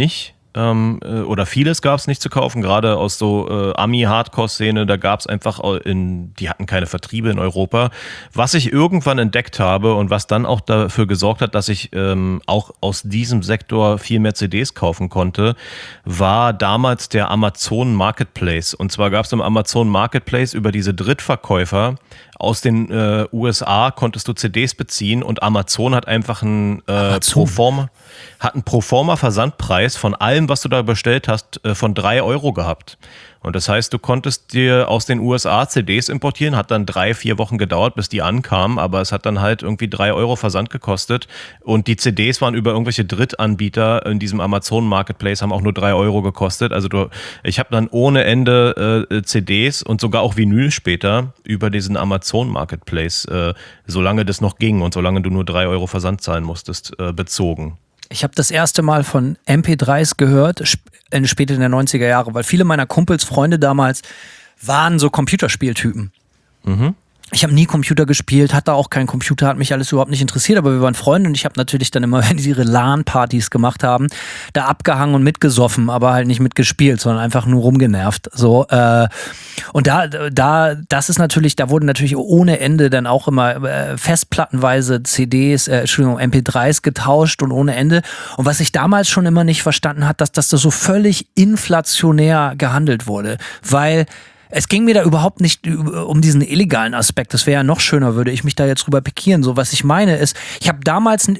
ähm, oder vieles gab es nicht zu kaufen, gerade aus so äh, Ami-Hardcore-Szene, da gab es einfach, in, die hatten keine Vertriebe in Europa. Was ich irgendwann entdeckt habe und was dann auch dafür gesorgt hat, dass ich ähm, auch aus diesem Sektor viel mehr C Ds kaufen konnte, war damals der Amazon Marketplace. Und zwar gab es im Amazon Marketplace über diese Drittverkäufer aus den äh, U S A konntest du C Ds beziehen und Amazon hat einfach einen äh, Proforma, hat einen Proforma-Versandpreis von allem, was du da bestellt hast, äh, von drei Euro gehabt. Und das heißt, du konntest dir aus den U S A C Ds importieren, hat dann drei, vier Wochen gedauert, bis die ankamen, aber es hat dann halt irgendwie drei Euro Versand gekostet und die C Ds waren über irgendwelche Drittanbieter in diesem Amazon Marketplace, haben auch nur drei Euro gekostet. Also du, ich habe dann ohne Ende äh, C Ds und sogar auch Vinyl später über diesen Amazon Marketplace, äh, solange das noch ging und solange du nur drei Euro Versand zahlen musstest, äh, bezogen. Ich habe das erste Mal von M P dreis gehört, später in der neunziger Jahre, weil viele meiner Kumpels, Freunde damals, waren so Computerspieltypen. Mhm. Ich habe nie Computer gespielt, hatte auch keinen Computer, hat mich alles überhaupt nicht interessiert, aber wir waren Freunde und ich habe natürlich dann immer, wenn die ihre LAN-Partys gemacht haben, da abgehangen und mitgesoffen, aber halt nicht mitgespielt, sondern einfach nur rumgenervt. So, äh, und da, da, das ist natürlich, da wurden natürlich ohne Ende dann auch immer äh, festplattenweise C Ds, äh, Entschuldigung, M P dreis getauscht und ohne Ende. Und was ich damals schon immer nicht verstanden hat, dass, dass das so völlig inflationär gehandelt wurde, weil es ging mir da überhaupt nicht um diesen illegalen Aspekt. Das wäre ja noch schöner, würde ich mich da jetzt drüber pikieren. So, was ich meine ist, ich habe damals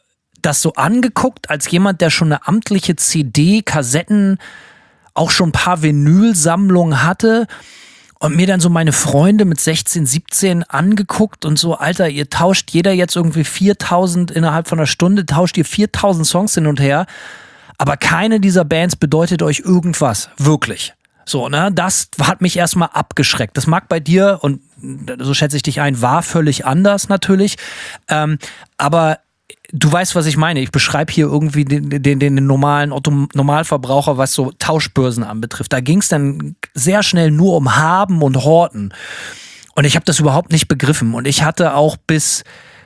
das so angeguckt, als jemand, der schon eine amtliche C D, Kassetten, auch schon ein paar Vinylsammlungen hatte und mir dann so meine Freunde mit sechzehn, siebzehn angeguckt und so, Alter, ihr tauscht jeder jetzt irgendwie viertausend innerhalb von einer Stunde, tauscht ihr viertausend Songs hin und her, aber keine dieser Bands bedeutet euch irgendwas, wirklich. So, ne, das hat mich erstmal abgeschreckt. Das mag bei dir, und so schätze ich dich ein, war völlig anders natürlich. Ähm, aber du weißt, was ich meine. Ich beschreibe hier irgendwie den, den, den normalen Otto, Normalverbraucher, was so Tauschbörsen anbetrifft. Da ging es dann sehr schnell nur um Haben und Horten. Und ich habe das überhaupt nicht begriffen. Und ich hatte auch bis,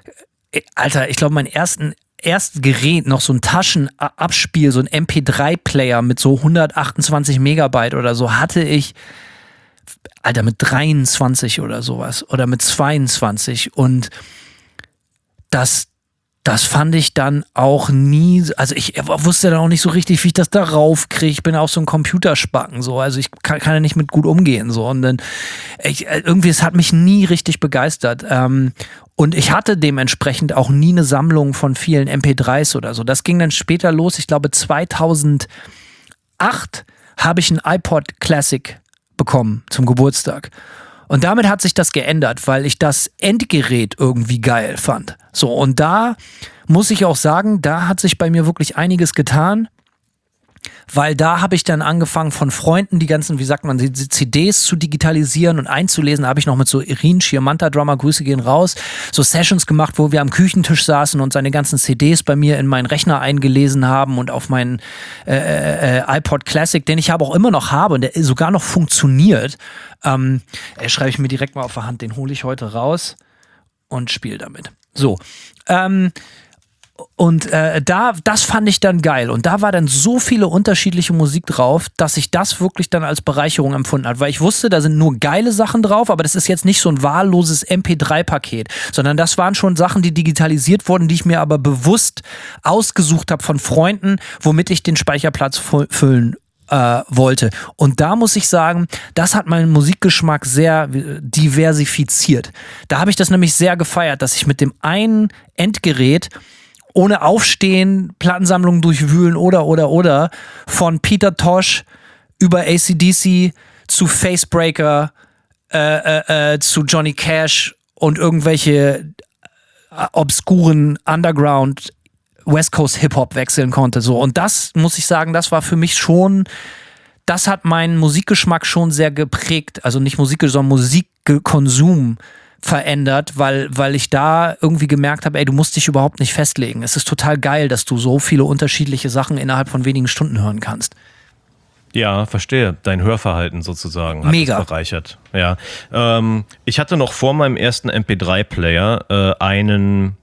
Alter, ich glaube, meinen ersten erst Gerät, noch so ein Taschenabspiel, so ein M P drei Player mit so hundertachtundzwanzig Megabyte oder so, hatte ich, Alter, mit dreiundzwanzig oder sowas oder mit zweiundzwanzig und das, das fand ich dann auch nie, also ich wusste dann auch nicht so richtig, wie ich das da raufkriege. Ich bin auch so ein Computerspacken, so, also ich kann, kann ja nicht mit gut umgehen, so, und dann, ich, irgendwie, es hat mich nie richtig begeistert, ähm, und ich hatte dementsprechend auch nie eine Sammlung von vielen M P dreis oder so. Das ging dann später los. Ich glaube, zweitausendacht habe ich ein iPod Classic bekommen zum Geburtstag. Und damit hat sich das geändert, weil ich das Endgerät irgendwie geil fand. So, und da muss ich auch sagen, da hat sich bei mir wirklich einiges getan. Weil da habe ich dann angefangen von Freunden die ganzen, wie sagt man, die C Ds zu digitalisieren und einzulesen. Da habe ich noch mit so Irin Schirmanta, Drummer, Grüße gehen raus, so Sessions gemacht, wo wir am Küchentisch saßen und seine ganzen C Ds bei mir in meinen Rechner eingelesen haben und auf meinen äh, äh, iPod Classic, den ich aber auch immer noch habe und der sogar noch funktioniert. Ähm, äh, schreibe ich mir direkt mal auf der Hand, den hole ich heute raus und spiele damit. So, ähm, Und äh, da, das fand ich dann geil. Und da war dann so viele unterschiedliche Musik drauf, dass ich das wirklich dann als Bereicherung empfunden habe. Weil ich wusste, da sind nur geile Sachen drauf, aber das ist jetzt nicht so ein wahlloses M P drei Paket, sondern das waren schon Sachen, die digitalisiert wurden, die ich mir aber bewusst ausgesucht habe von Freunden, womit ich den Speicherplatz füllen äh, wollte. Und da muss ich sagen, das hat meinen Musikgeschmack sehr diversifiziert. Da habe ich das nämlich sehr gefeiert, dass ich mit dem einen Endgerät ohne Aufstehen, Plattensammlungen durchwühlen oder, oder, oder, von Peter Tosh über A C D C zu Facebreaker, äh, äh, äh, zu Johnny Cash und irgendwelche äh, obskuren Underground West Coast Hip-Hop wechseln konnte. So. Und das, muss ich sagen, das war für mich schon, das hat meinen Musikgeschmack schon sehr geprägt. Also nicht Musik, sondern Musikkonsum verändert, weil, weil ich da irgendwie gemerkt habe, ey, du musst dich überhaupt nicht festlegen. Es ist total geil, dass du so viele unterschiedliche Sachen innerhalb von wenigen Stunden hören kannst. Ja, verstehe. Dein Hörverhalten sozusagen hat Mega es bereichert. Ja. Ähm, ich hatte noch vor meinem ersten M P drei Player äh, einen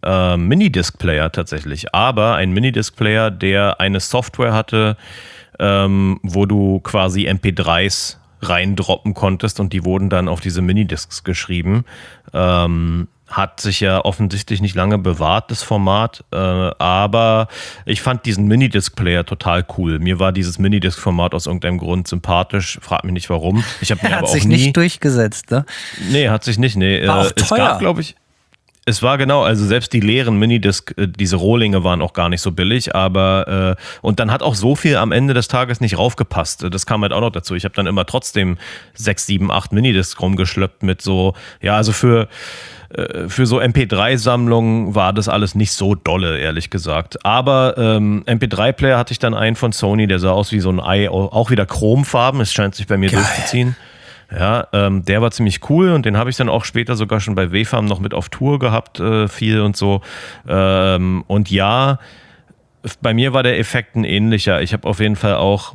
äh, Minidisc-Player tatsächlich, aber ein Minidisc-Player, der eine Software hatte, ähm, wo du quasi M P dreis reindroppen konntest und die wurden dann auf diese Minidiscs geschrieben. Ähm, hat sich ja offensichtlich nicht lange bewahrt, das Format, äh, aber ich fand diesen Minidisc-Player total cool. Mir war dieses Minidisc-Format aus irgendeinem Grund sympathisch, frag mich nicht warum. Ich habe mir hat aber auch sich nie, nicht durchgesetzt, ne? Nee, hat sich nicht, nee. War auch äh, es teuer. gab, glaube ich, es war genau, also selbst die leeren Minidisc, äh, diese Rohlinge waren auch gar nicht so billig, aber äh, und dann hat auch so viel am Ende des Tages nicht raufgepasst. Das kam halt auch noch dazu. Ich habe dann immer trotzdem sechs, sieben, acht Minidiscs rumgeschleppt mit so, ja, also für äh, für so M P drei Sammlungen war das alles nicht so dolle, ehrlich gesagt. Aber ähm, M P drei Player hatte ich dann einen von Sony, der sah aus wie so ein Ei, auch wieder chromfarben. Es scheint sich bei mir Geil. durchzuziehen. Ja, ähm, der war ziemlich cool und den habe ich dann auch später sogar schon bei W F A M noch mit auf Tour gehabt, äh, viel und so. Ähm, und ja, bei mir war der Effekt ein ähnlicher. Ich habe auf jeden Fall auch,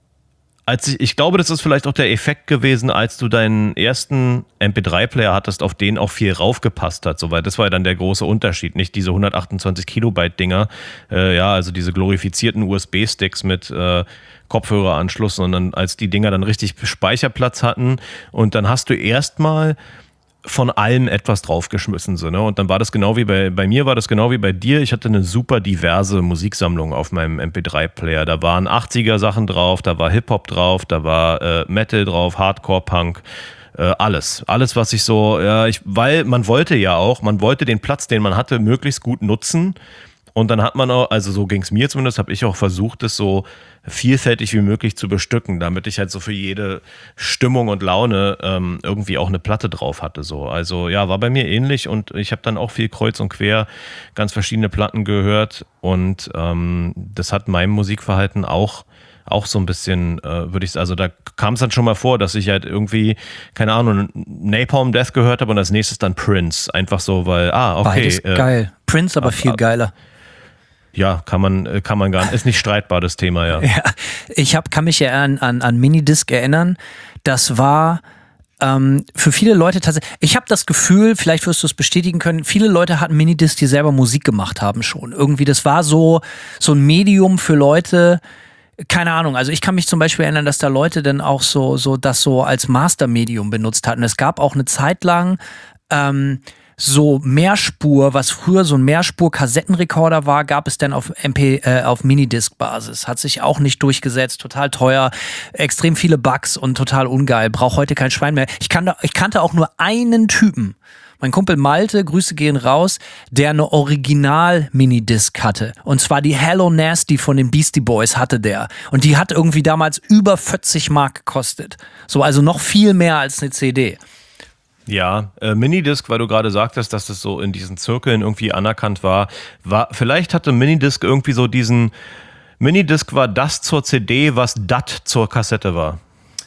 als ich, ich glaube, das ist vielleicht auch der Effekt gewesen, als du deinen ersten M P drei Player hattest, auf den auch viel raufgepasst hat, soweit. Das war ja dann der große Unterschied, nicht diese hundertachtundzwanzig Kilobyte Dinger, äh, ja, also diese glorifizierten U S B-Sticks mit äh, Kopfhöreranschluss, sondern als die Dinger dann richtig Speicherplatz hatten und dann hast du erstmal von allem etwas draufgeschmissen. So, ne? Und dann war das genau wie bei, bei mir war das genau wie bei dir. Ich hatte eine super diverse Musiksammlung auf meinem M P drei Player. Da waren achtziger Sachen drauf, da war Hip-Hop drauf, da war äh, Metal drauf, Hardcore-Punk, äh, alles. Alles, was ich so, ja, ich, weil man wollte ja auch, man wollte den Platz, den man hatte, möglichst gut nutzen. Und dann hat man auch, also so ging es mir zumindest, habe ich auch versucht, es so vielfältig wie möglich zu bestücken, damit ich halt so für jede Stimmung und Laune ähm, irgendwie auch eine Platte drauf hatte. So. Also ja, war bei mir ähnlich und ich habe dann auch viel kreuz und quer ganz verschiedene Platten gehört und ähm, das hat meinem Musikverhalten auch auch so ein bisschen, äh, würde ich sagen, also da kam es dann schon mal vor, dass ich halt irgendwie, keine Ahnung, Napalm Death gehört habe und als nächstes dann Prince. Einfach so, weil, ah, okay. Beides äh, geil. Prince aber ab- viel ab- geiler. Ja, kann man, kann man gar nicht, ist nicht streitbar, das Thema, ja. Ja, ich hab, kann mich ja an, an, an Minidisc erinnern. Das war ähm, für viele Leute tatsächlich, ich habe das Gefühl, vielleicht wirst du es bestätigen können, viele Leute hatten Minidisc, die selber Musik gemacht haben schon. Irgendwie, das war so, so ein Medium für Leute, keine Ahnung, also ich kann mich zum Beispiel erinnern, dass da Leute dann auch so, so das so als Mastermedium benutzt hatten. Es gab auch eine Zeit lang ähm, so Mehrspur, was früher so ein Mehrspur-Kassettenrekorder war, gab es dann auf M P, äh, auf Minidisc-Basis. Hat sich auch nicht durchgesetzt, total teuer, extrem viele Bugs und total ungeil. Braucht heute kein Schwein mehr. Ich kannte, ich kannte auch nur einen Typen. Mein Kumpel Malte, Grüße gehen raus, der eine Original-Minidisc hatte. Und zwar die Hello Nasty von den Beastie Boys hatte der. Und die hat irgendwie damals über vierzig Mark gekostet. So, also noch viel mehr als eine C D. Ja, äh, Minidisc, weil du gerade sagtest, dass das so in diesen Zirkeln irgendwie anerkannt war, war, vielleicht hatte Minidisc irgendwie so diesen, Minidisc war das zur C D, was D A T zur Kassette war.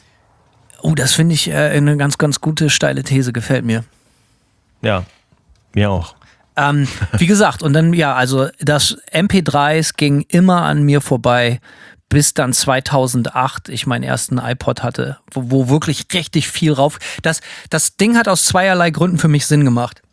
Oh, das finde ich äh, eine ganz, ganz gute, steile These, gefällt mir. Ja, mir auch. Ähm, wie gesagt, und dann, ja, also das M P dreis ging immer an mir vorbei, bis dann zweitausendacht ich meinen ersten iPod hatte, wo, wo wirklich richtig viel rauf. Das, das Ding hat aus zweierlei Gründen für mich Sinn gemacht.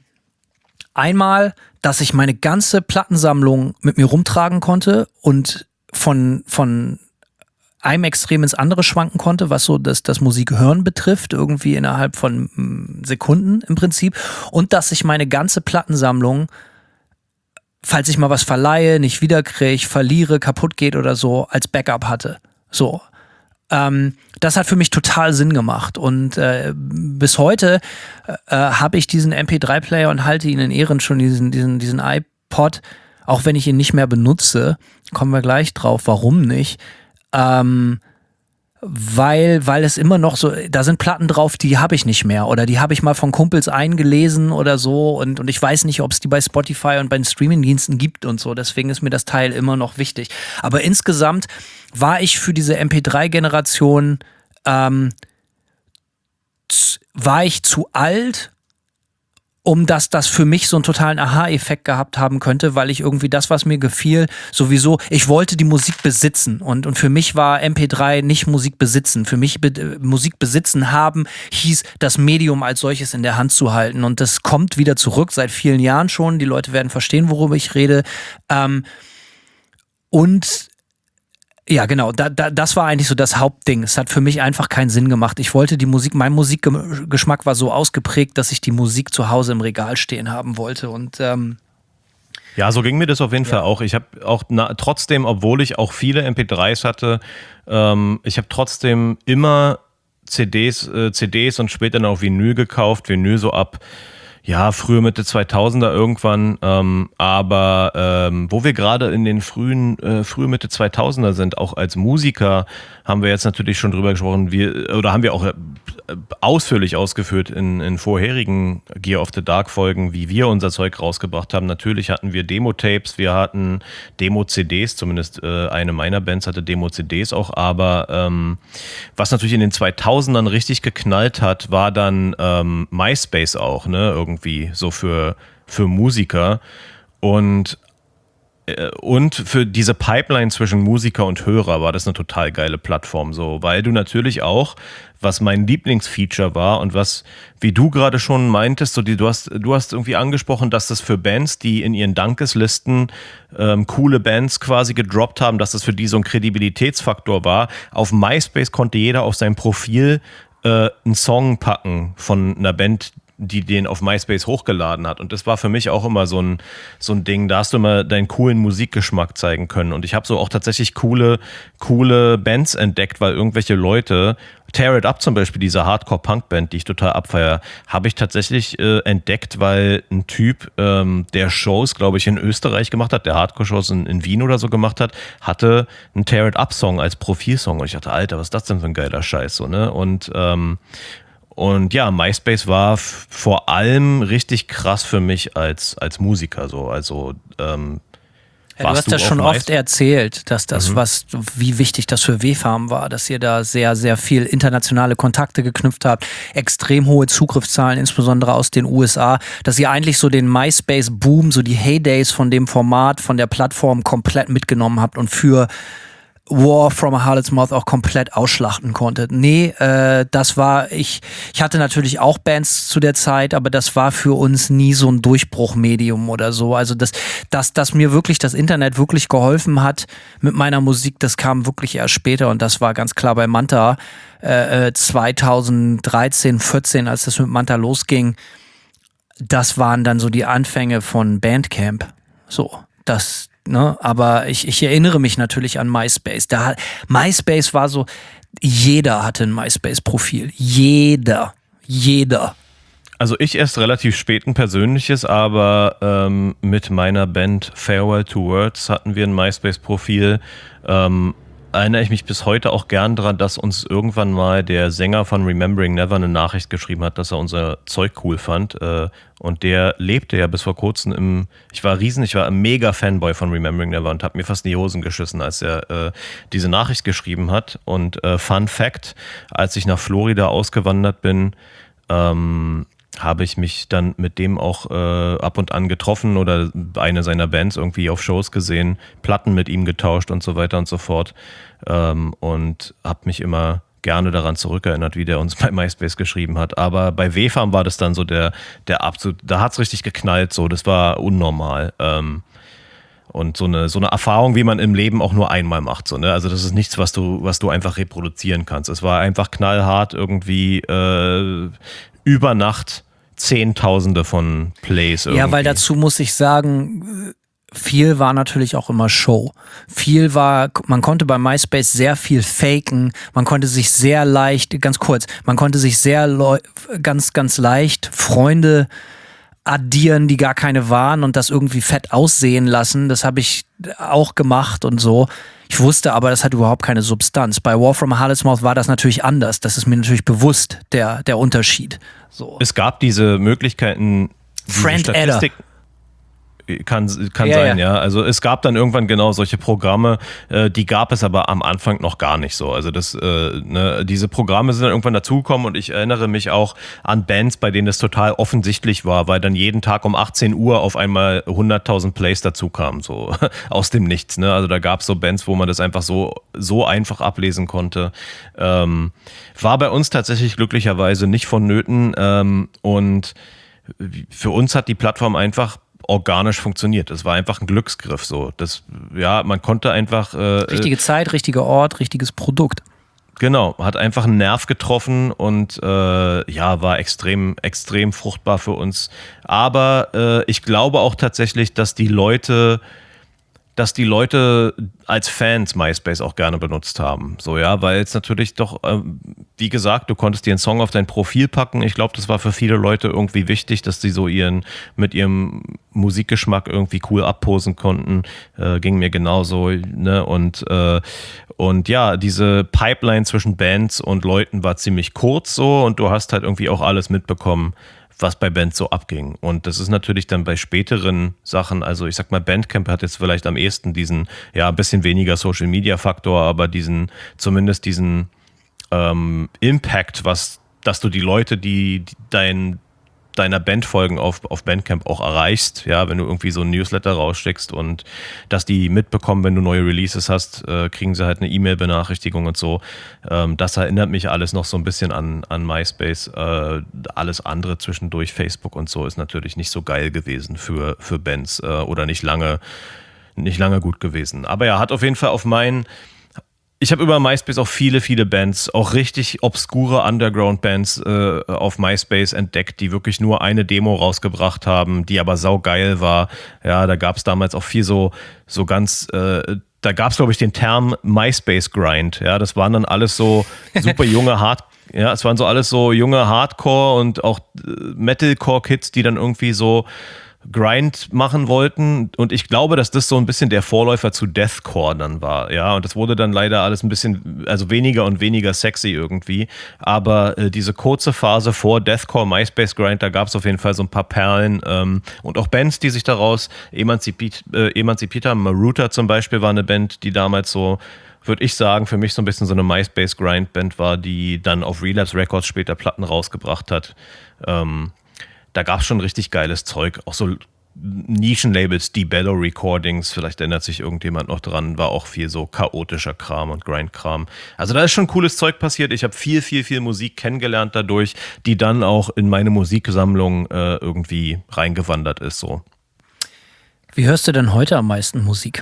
Einmal, dass ich meine ganze Plattensammlung mit mir rumtragen konnte und von, von einem Extrem ins andere schwanken konnte, was so das, das Musikhören betrifft, irgendwie innerhalb von mm, Sekunden im Prinzip. Und dass ich meine ganze Plattensammlung, falls ich mal was verleihe, nicht wiederkriege, verliere, kaputt geht oder so, als Backup hatte. So. Ähm, das hat für mich total Sinn gemacht. Und äh, bis heute äh, habe ich diesen M P drei Player und halte ihn in Ehren, schon diesen, diesen, diesen iPod, auch wenn ich ihn nicht mehr benutze. Kommen wir gleich drauf, warum nicht. Ähm, weil, weil es immer noch so, da sind Platten drauf, die habe ich nicht mehr oder die habe ich mal von Kumpels eingelesen oder so und, und ich weiß nicht, ob es die bei Spotify und bei den Streamingdiensten gibt und so, deswegen ist mir das Teil immer noch wichtig. Aber insgesamt war ich für diese M P drei Generation ähm, z- war ich zu alt, um dass das für mich so einen totalen Aha-Effekt gehabt haben könnte, weil ich irgendwie das, was mir gefiel, sowieso, ich wollte die Musik besitzen und, und für mich war M P drei nicht Musik besitzen. Für mich be- Musik besitzen haben hieß, das Medium als solches in der Hand zu halten und das kommt wieder zurück, seit vielen Jahren schon. Die Leute werden verstehen, worüber ich rede. Ähm, und ja, genau, da, da, das war eigentlich so das Hauptding. Es hat für mich einfach keinen Sinn gemacht. Ich wollte die Musik, mein Musikgeschmack war so ausgeprägt, dass ich die Musik zu Hause im Regal stehen haben wollte. Und ähm, ja, so ging mir das auf jeden ja. Fall auch. Ich habe auch na, trotzdem, obwohl ich auch viele M P dreis hatte, ähm, ich habe trotzdem immer C Ds, äh, C Ds und später noch Vinyl gekauft. Vinyl so ab, ja, frühe Mitte zweitausender irgendwann, ähm, aber ähm, wo wir gerade in den frühen, äh, frühe Mitte zweitausender sind, auch als Musiker, haben wir jetzt natürlich schon drüber gesprochen, wir, oder haben wir auch äh, ausführlich ausgeführt in, in vorherigen Gear of the Dark Folgen, wie wir unser Zeug rausgebracht haben. Natürlich hatten wir Demo-Tapes, wir hatten Demo-C Ds, zumindest äh, eine meiner Bands hatte Demo-C Ds auch, aber ähm, was natürlich in den zweitausendern richtig geknallt hat, war dann ähm, MySpace auch, ne, irgendwie so für, für Musiker und Und für diese Pipeline zwischen Musiker und Hörer war das eine total geile Plattform, so, weil du natürlich auch, was mein Lieblingsfeature war und was, wie du gerade schon meintest, so die, du hast, du hast irgendwie angesprochen, dass das für Bands, die in ihren Dankeslisten ähm, coole Bands quasi gedroppt haben, dass das für die so ein Kredibilitätsfaktor war. Auf MySpace konnte jeder auf sein Profil äh, einen Song packen von einer Band, die den auf MySpace hochgeladen hat. Und das war für mich auch immer so ein, so ein Ding, da hast du immer deinen coolen Musikgeschmack zeigen können. Und ich habe so auch tatsächlich coole, coole Bands entdeckt, weil irgendwelche Leute, Tear It Up zum Beispiel, diese Hardcore-Punk-Band, die ich total abfeiere, habe ich tatsächlich äh, entdeckt, weil ein Typ, ähm, der Shows, glaube ich, in Österreich gemacht hat, der Hardcore-Shows in, in Wien oder so gemacht hat, hatte einen Tear It Up-Song als Profilsong. Und ich dachte, Alter, was ist das denn für ein geiler Scheiß? So, ne? Und ähm, Und ja, MySpace war f- vor allem richtig krass für mich als, als Musiker. So. Also, ähm, ja, du hast das schon oft erzählt, dass das, mhm. was, wie wichtig das für W-Farm war, dass ihr da sehr, sehr viel internationale Kontakte geknüpft habt, extrem hohe Zugriffszahlen, insbesondere aus den U S A, dass ihr eigentlich so den MySpace-Boom, so die Heydays von dem Format, von der Plattform komplett mitgenommen habt und für War from a Harlot's Mouth auch komplett ausschlachten konnte. Nee, äh, das war, ich, ich hatte natürlich auch Bands zu der Zeit, aber das war für uns nie so ein Durchbruchmedium oder so. Also das, dass, dass mir wirklich das Internet wirklich geholfen hat mit meiner Musik, das kam wirklich erst später und das war ganz klar bei Manta äh, zweitausenddreizehn, vierzehn, als das mit Manta losging. Das waren dann so die Anfänge von Bandcamp. So, das Ne, aber ich, ich erinnere mich natürlich an MySpace. Da, MySpace war so, jeder hatte ein MySpace-Profil. Jeder. Jeder. Also ich erst relativ spät ein persönliches, aber ähm, mit meiner Band Farewell to Words hatten wir ein MySpace-Profil. Ähm, erinnere ich mich bis heute auch gern daran, dass uns irgendwann mal der Sänger von Remembering Never eine Nachricht geschrieben hat, dass er unser Zeug cool fand. Äh, und der lebte ja bis vor kurzem im, ich war riesen, ich war ein mega Fanboy von Remembering Never und habe mir fast in die Hosen geschissen, als er äh, diese Nachricht geschrieben hat. Und äh, Fun Fact, als ich nach Florida ausgewandert bin, ähm, habe ich mich dann mit dem auch äh, ab und an getroffen oder eine seiner Bands irgendwie auf Shows gesehen, Platten mit ihm getauscht und so weiter und so fort. Ähm, und habe mich immer gerne daran zurückerinnert, wie der uns bei MySpace geschrieben hat. Aber bei W-Farm war das dann so der, der absolut, da hat es richtig geknallt, so, das war unnormal. Ähm, und so eine, so eine Erfahrung, wie man im Leben auch nur einmal macht. So, ne? Also das ist nichts, was du, was du einfach reproduzieren kannst. Es war einfach knallhart irgendwie äh, über Nacht Zehntausende von Plays irgendwie. Ja, weil dazu muss ich sagen, viel war natürlich auch immer Show. Viel war, man konnte bei MySpace sehr viel faken, man konnte sich sehr leicht, ganz kurz, man konnte sich sehr leu- ganz, ganz leicht Freunde addieren, die gar keine waren und das irgendwie fett aussehen lassen. Das habe ich auch gemacht und so. Ich wusste aber, das hat überhaupt keine Substanz. Bei War from a Harlot's Mouth war das natürlich anders. Das ist mir natürlich bewusst, der, der Unterschied. So. Es gab diese Möglichkeiten, diese Friend Adder. kann, kann Ja, sein, ja. ja. Also es gab dann irgendwann genau solche Programme, äh, die gab es aber am Anfang noch gar nicht so. Also das, äh, ne, diese Programme sind dann irgendwann dazugekommen und ich erinnere mich auch an Bands, bei denen das total offensichtlich war, weil dann jeden Tag um achtzehn Uhr auf einmal hunderttausend Plays dazu kamen, so aus dem Nichts. Ne? Also da gab es so Bands, wo man das einfach so, so einfach ablesen konnte. Ähm, war bei uns tatsächlich glücklicherweise nicht vonnöten ähm, und für uns hat die Plattform einfach organisch funktioniert. Das war einfach ein Glücksgriff so. Das, ja, man konnte einfach äh, Richtige Zeit, richtiger Ort, richtiges Produkt. Genau, hat einfach einen Nerv getroffen und äh, ja, war extrem, extrem fruchtbar für uns. Aber äh, ich glaube auch tatsächlich, dass die Leute, dass die Leute als Fans MySpace auch gerne benutzt haben. So, ja, weil es natürlich doch, äh, wie gesagt, du konntest dir einen Song auf dein Profil packen. Ich glaube, das war für viele Leute irgendwie wichtig, dass sie so ihren, mit ihrem Musikgeschmack irgendwie cool abposen konnten. Äh, ging mir genauso, ne, und, äh, und ja, diese Pipeline zwischen Bands und Leuten war ziemlich kurz so und du hast halt irgendwie auch alles mitbekommen, was bei Bands so abging. Und das ist natürlich dann bei späteren Sachen, also ich sag mal, Bandcamp hat jetzt vielleicht am ehesten diesen, ja, ein bisschen weniger Social-Media-Faktor, aber diesen, zumindest diesen ähm, Impact, was, dass du die Leute, die, die dein deiner Bandfolgen auf, auf Bandcamp auch erreichst, ja, wenn du irgendwie so ein Newsletter rausschickst und dass die mitbekommen, wenn du neue Releases hast, äh, kriegen sie halt eine E-Mail-Benachrichtigung und so. Ähm, das erinnert mich alles noch so ein bisschen an, an MySpace. Äh, alles andere zwischendurch, Facebook und so, ist natürlich nicht so geil gewesen für, für Bands äh, oder nicht lange, nicht lange gut gewesen. Aber ja, hat auf jeden Fall auf meinen Ich habe über MySpace auch viele, viele Bands, auch richtig obskure Underground-Bands äh, auf MySpace entdeckt, die wirklich nur eine Demo rausgebracht haben, die aber saugeil war. Ja, da gab es damals auch viel so, so ganz, äh, da gab es, glaube ich, den Term MySpace-Grind. Ja, das waren dann alles so super junge Hard, ja, es waren so alles so junge Hardcore und auch äh, Metalcore-Kids, die dann irgendwie so Grind machen wollten und ich glaube, dass das so ein bisschen der Vorläufer zu Deathcore dann war, ja, und das wurde dann leider alles ein bisschen, also weniger und weniger sexy irgendwie, aber äh, diese kurze Phase vor Deathcore, MySpace Grind, da gab es auf jeden Fall so ein paar Perlen ähm, und auch Bands, die sich daraus emanzipiert, äh, emanzipiert haben. Maruta zum Beispiel war eine Band, die damals so, würde ich sagen, für mich so ein bisschen so eine MySpace Grind Band war, die dann auf Relapse Records später Platten rausgebracht hat. ähm, Da gab es schon richtig geiles Zeug, auch so Nischenlabels, die Bellow Recordings, vielleicht erinnert sich irgendjemand noch dran, war auch viel so chaotischer Kram und Grindkram. Also da ist schon cooles Zeug passiert. Ich habe viel, viel, viel Musik kennengelernt dadurch, die dann auch in meine Musiksammlung äh, irgendwie reingewandert ist. So. Wie hörst du denn heute am meisten Musik?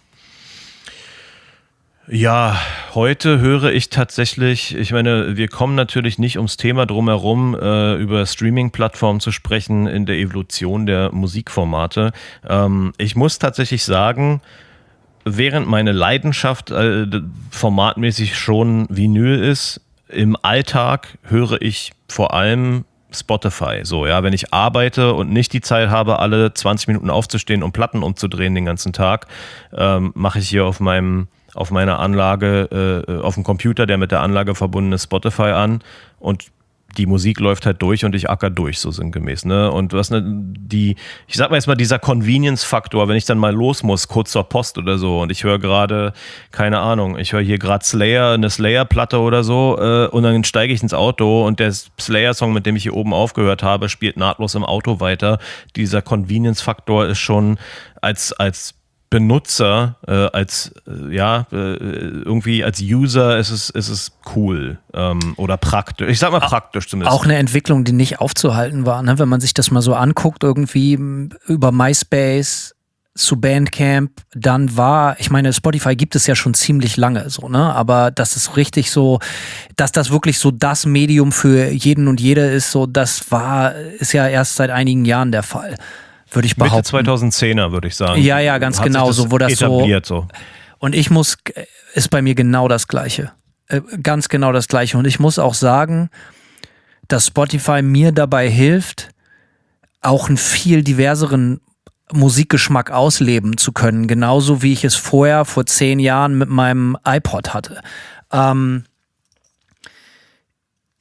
Ja, heute höre ich tatsächlich, ich meine, wir kommen natürlich nicht ums Thema drumherum, äh, über Streaming-Plattformen zu sprechen in der Evolution der Musikformate. Ähm, ich muss tatsächlich sagen, während meine Leidenschaft äh, formatmäßig schon Vinyl ist, im Alltag höre ich vor allem Spotify. So, ja, wenn ich arbeite und nicht die Zeit habe, alle zwanzig Minuten aufzustehen und Platten umzudrehen den ganzen Tag, ähm, mache ich hier auf meinem auf meiner Anlage, äh, auf dem Computer, der mit der Anlage verbunden ist, Spotify an und die Musik läuft halt durch und ich acker durch, so sinngemäß, ne? Und was ne, die, ich sag mal jetzt mal, dieser Convenience-Faktor, wenn ich dann mal los muss, kurz zur Post oder so und ich höre gerade, keine Ahnung, ich höre hier gerade Slayer, eine Slayer-Platte oder so äh, und dann steige ich ins Auto und der Slayer-Song, mit dem ich hier oben aufgehört habe, spielt nahtlos im Auto weiter. Dieser Convenience-Faktor ist schon als, als Benutzer, äh, als äh, ja, äh, irgendwie als User ist es, ist es cool ähm, oder praktisch. Ich sag mal praktisch zumindest. Auch eine Entwicklung, die nicht aufzuhalten war, ne? Wenn man sich das mal so anguckt, irgendwie über MySpace zu Bandcamp, dann war, ich meine, Spotify gibt es ja schon ziemlich lange so, ne? Aber das ist richtig so, dass das wirklich so das Medium für jeden und jede ist, so, das war, ist ja erst seit einigen Jahren der Fall. Würde ich behaupten. Mitte zweitausendzehner, würde ich sagen. Ja, ja, ganz Hat genau, sich das so, wo das etabliert, so. so. Und ich muss, ist bei mir genau das Gleiche. Äh, ganz genau das Gleiche. Und ich muss auch sagen, dass Spotify mir dabei hilft, auch einen viel diverseren Musikgeschmack ausleben zu können. Genauso wie ich es vorher, vor zehn Jahren mit meinem iPod hatte. Ähm,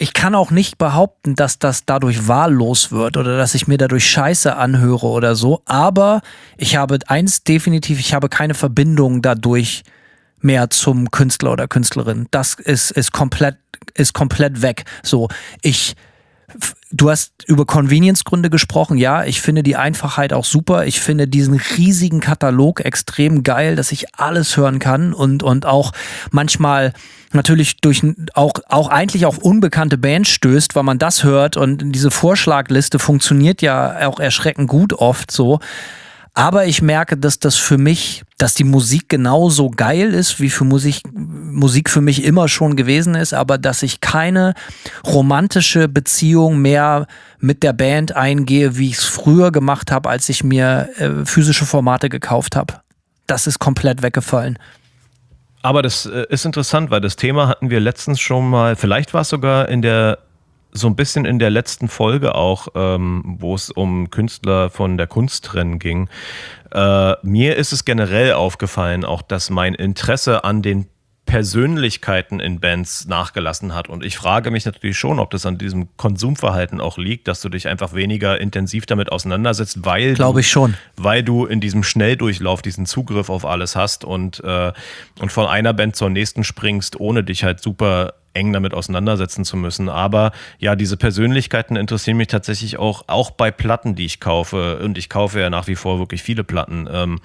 ich kann auch nicht behaupten, dass das dadurch wahllos wird oder dass ich mir dadurch Scheiße anhöre oder so, aber ich habe eins definitiv, ich habe keine Verbindung dadurch mehr zum Künstler oder Künstlerin. Das ist, ist komplett, ist komplett weg. So, ich Du hast über Convenience-Gründe gesprochen. Ja, ich finde die Einfachheit auch super. Ich finde diesen riesigen Katalog extrem geil, dass ich alles hören kann und, und auch manchmal natürlich durch auch, auch eigentlich auf unbekannte Bands stößt, weil man das hört und diese Vorschlagliste funktioniert ja auch erschreckend gut oft so. Aber ich merke, dass das für mich, dass die Musik genauso geil ist, wie für Musik, Musik für mich immer schon gewesen ist, aber dass ich keine romantische Beziehung mehr mit der Band eingehe, wie ich es früher gemacht habe, als ich mir äh, physische Formate gekauft habe. Das ist komplett weggefallen. Aber das äh, ist interessant, weil das Thema hatten wir letztens schon mal, vielleicht war es sogar in der so ein bisschen in der letzten Folge auch, ähm, wo es um Künstler von der Kunst trennen ging. Äh, mir ist es generell aufgefallen, auch dass mein Interesse an den Persönlichkeiten in Bands nachgelassen hat. Und ich frage mich natürlich schon, ob das an diesem Konsumverhalten auch liegt, dass du dich einfach weniger intensiv damit auseinandersetzt, weil Glaube ich schon. weil du in diesem Schnelldurchlauf diesen Zugriff auf alles hast und, äh, und von einer Band zur nächsten springst, ohne dich halt super eng damit auseinandersetzen zu müssen. Aber ja, diese Persönlichkeiten interessieren mich tatsächlich auch, auch bei Platten, die ich kaufe. Und ich kaufe ja nach wie vor wirklich viele Platten. Ähm,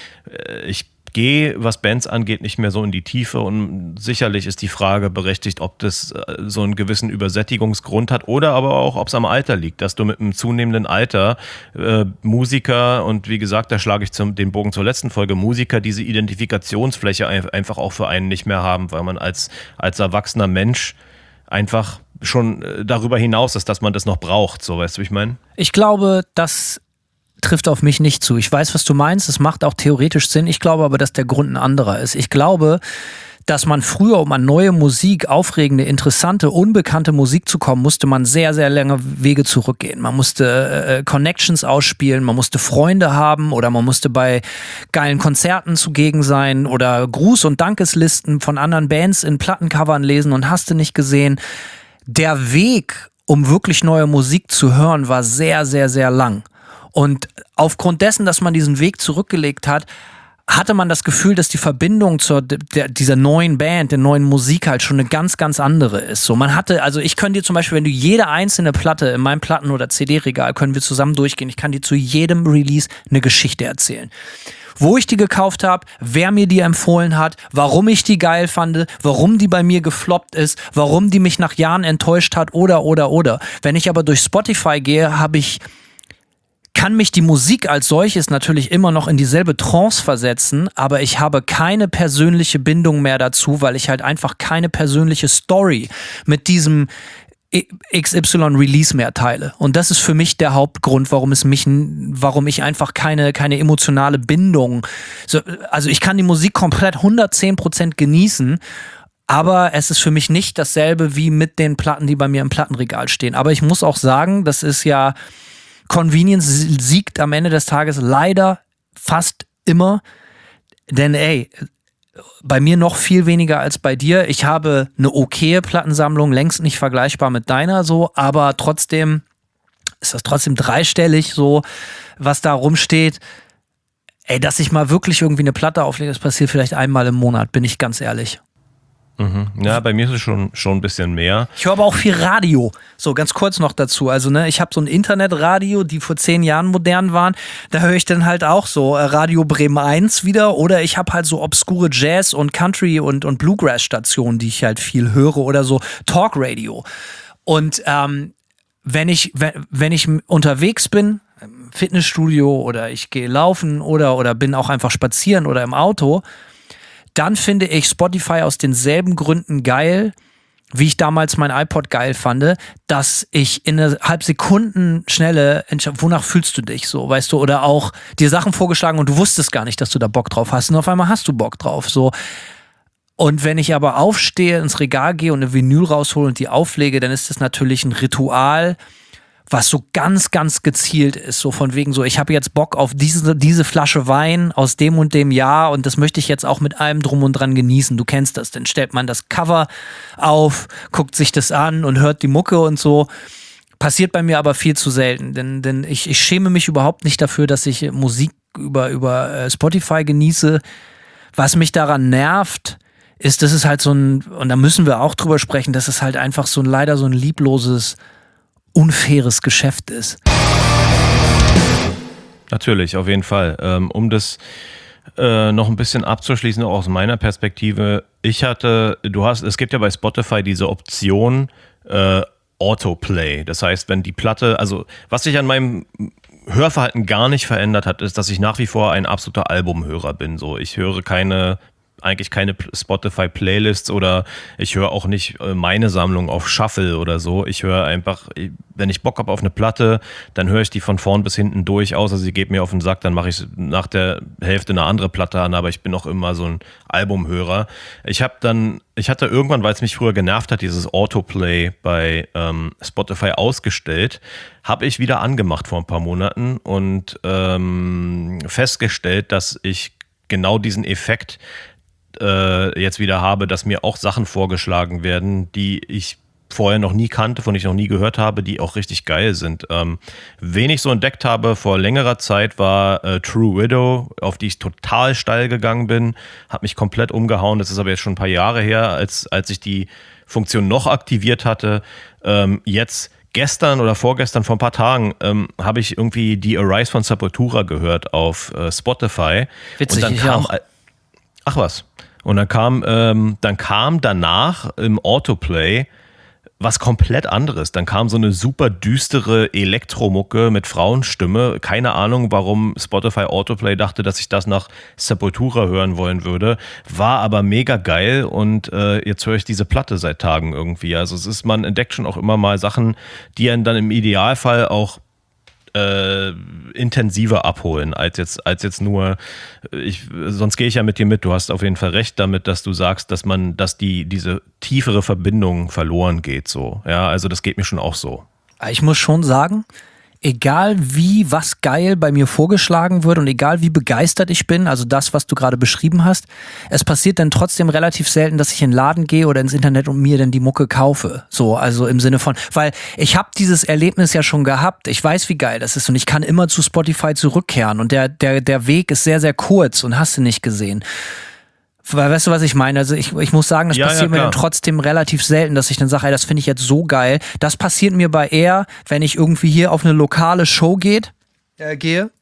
ich gehe, was Bands angeht, nicht mehr so in die Tiefe und sicherlich ist die Frage berechtigt, ob das so einen gewissen Übersättigungsgrund hat oder aber auch, ob es am Alter liegt, dass du mit einem zunehmenden Alter äh, Musiker und wie gesagt, da schlage ich zum, den Bogen zur letzten Folge, Musiker diese Identifikationsfläche einfach auch für einen nicht mehr haben, weil man als, als erwachsener Mensch einfach schon darüber hinaus ist, dass man das noch braucht, so, weißt du, wie ich meine? Ich glaube, dass trifft auf mich nicht zu. Ich weiß, was du meinst. Es macht auch theoretisch Sinn. Ich glaube aber, dass der Grund ein anderer ist. Ich glaube, dass man früher, um an neue Musik, aufregende, interessante, unbekannte Musik zu kommen, musste man sehr, sehr lange Wege zurückgehen. Man musste äh, Connections ausspielen, man musste Freunde haben oder man musste bei geilen Konzerten zugegen sein oder Gruß- und Dankeslisten von anderen Bands in Plattencovern lesen und hast du nicht gesehen. Der Weg, um wirklich neue Musik zu hören, war sehr, sehr, sehr lang. Und aufgrund dessen, dass man diesen Weg zurückgelegt hat, hatte man das Gefühl, dass die Verbindung zur der, dieser neuen Band, der neuen Musik halt schon eine ganz, ganz andere ist. So, man hatte, also ich könnte dir zum Beispiel, wenn du jede einzelne Platte in meinem Platten- oder C D-Regal, können wir zusammen durchgehen, ich kann dir zu jedem Release eine Geschichte erzählen. Wo ich die gekauft habe, wer mir die empfohlen hat, warum ich die geil fand, warum die bei mir gefloppt ist, warum die mich nach Jahren enttäuscht hat oder, oder, oder. Wenn ich aber durch Spotify gehe, habe ich kann mich die Musik als solches natürlich immer noch in dieselbe Trance versetzen, aber ich habe keine persönliche Bindung mehr dazu, weil ich halt einfach keine persönliche Story mit diesem X Y Release mehr teile. Und das ist für mich der Hauptgrund, warum es mich, warum ich einfach keine, keine emotionale Bindung, so, also ich kann die Musik komplett hundertzehn Prozent genießen, aber es ist für mich nicht dasselbe wie mit den Platten, die bei mir im Plattenregal stehen. Aber ich muss auch sagen, das ist ja Convenience siegt am Ende des Tages leider fast immer, denn ey, bei mir noch viel weniger als bei dir. Ich habe eine okaye Plattensammlung, längst nicht vergleichbar mit deiner so, aber trotzdem ist das trotzdem dreistellig so, was da rumsteht. Ey, dass ich mal wirklich irgendwie eine Platte auflege, das passiert vielleicht einmal im Monat, bin ich ganz ehrlich. Mhm. Ja, bei mir ist es schon, schon ein bisschen mehr. Ich höre aber auch viel Radio. So, ganz kurz noch dazu. Also, ne, ich habe so ein Internetradio, die vor zehn Jahren modern waren. Da höre ich dann halt auch so äh, Radio Bremen eins wieder. Oder ich habe halt so obskure Jazz- und Country- und, und Bluegrass-Stationen, die ich halt viel höre. Oder so Talk-Radio. Und ähm, wenn ich, wenn, wenn ich unterwegs bin, im Fitnessstudio oder ich gehe laufen oder, oder bin auch einfach spazieren oder im Auto, dann finde ich Spotify aus denselben Gründen geil, wie ich damals mein iPod geil fand, dass ich in einer halb Sekunden schnelle, wonach fühlst du dich so, weißt du, oder auch dir Sachen vorgeschlagen und du wusstest gar nicht, dass du da Bock drauf hast und auf einmal hast du Bock drauf, so. Und wenn ich aber aufstehe, ins Regal gehe und eine Vinyl raushole und die auflege, dann ist das natürlich ein Ritual, was so ganz, ganz gezielt ist, so von wegen so, ich habe jetzt Bock auf diese, diese Flasche Wein aus dem und dem Jahr und das möchte ich jetzt auch mit allem drum und dran genießen. Du kennst das, dann stellt man das Cover auf, guckt sich das an und hört die Mucke und so. Passiert bei mir aber viel zu selten, denn, denn ich, ich schäme mich überhaupt nicht dafür, dass ich Musik über, über Spotify genieße. Was mich daran nervt, ist, dass es halt so ein, und da müssen wir auch drüber sprechen, dass es halt einfach so ein, leider so ein liebloses, unfaires Geschäft ist. Natürlich, auf jeden Fall. Ähm, um das äh, noch ein bisschen abzuschließen, auch aus meiner Perspektive, ich hatte, du hast, es gibt ja bei Spotify diese Option äh, Autoplay. Das heißt, wenn die Platte, also was sich an meinem Hörverhalten gar nicht verändert hat, ist, dass ich nach wie vor ein absoluter Albumhörer bin. So, ich höre keine eigentlich keine Spotify-Playlists oder ich höre auch nicht meine Sammlung auf Shuffle oder so. Ich höre einfach, wenn ich Bock habe auf eine Platte, dann höre ich die von vorn bis hinten durch, außer sie geht mir auf den Sack, dann mache ich nach der Hälfte eine andere Platte an, aber ich bin auch immer so ein Albumhörer. Ich habe dann, ich hatte irgendwann, weil es mich früher genervt hat, dieses Autoplay bei ähm, Spotify ausgestellt, habe ich wieder angemacht vor ein paar Monaten und ähm, festgestellt, dass ich genau diesen Effekt jetzt wieder habe, dass mir auch Sachen vorgeschlagen werden, die ich vorher noch nie kannte, von denen ich noch nie gehört habe, die auch richtig geil sind. Ähm, wen ich so entdeckt habe vor längerer Zeit war äh, True Widow, auf die ich total steil gegangen bin, hat mich komplett umgehauen. Das ist aber jetzt schon ein paar Jahre her, als, als ich die Funktion noch aktiviert hatte. Ähm, jetzt Gestern oder vorgestern, vor ein paar Tagen, ähm, habe ich irgendwie die Arise von Sepultura gehört auf äh, Spotify. Witzig, und dann ich kam, auch. Ach was. Und dann kam, ähm, dann kam danach im Autoplay was komplett anderes. Dann kam so eine super düstere Elektromucke mit Frauenstimme. Keine Ahnung, warum Spotify Autoplay dachte, dass ich das nach Sepultura hören wollen würde. War aber mega geil und äh, jetzt höre ich diese Platte seit Tagen irgendwie. Also es ist, man entdeckt schon auch immer mal Sachen, die einen dann im Idealfall auch Äh, intensiver abholen, als jetzt, als jetzt nur, ich, sonst gehe ich ja mit dir mit, du hast auf jeden Fall recht damit, dass du sagst, dass man, dass die, diese tiefere Verbindung verloren geht, so. Ja, also das geht mir schon auch so. Ich muss schon sagen, egal wie was geil bei mir vorgeschlagen wird und egal wie begeistert ich bin, also das, was du gerade beschrieben hast, es passiert dann trotzdem relativ selten, dass ich in den Laden gehe oder ins Internet und mir dann die Mucke kaufe. So, also im Sinne von, weil ich habe dieses Erlebnis ja schon gehabt, ich weiß, wie geil das ist und ich kann immer zu Spotify zurückkehren und der, der, der Weg ist sehr, sehr kurz und hast du nicht gesehen. Weil, weißt du, was ich meine? Also ich, ich muss sagen, das ja, passiert ja, mir dann trotzdem relativ selten, dass ich dann sage, ey, das finde ich jetzt so geil. Das passiert mir bei eher, wenn ich irgendwie hier auf eine lokale Show geht, äh, gehe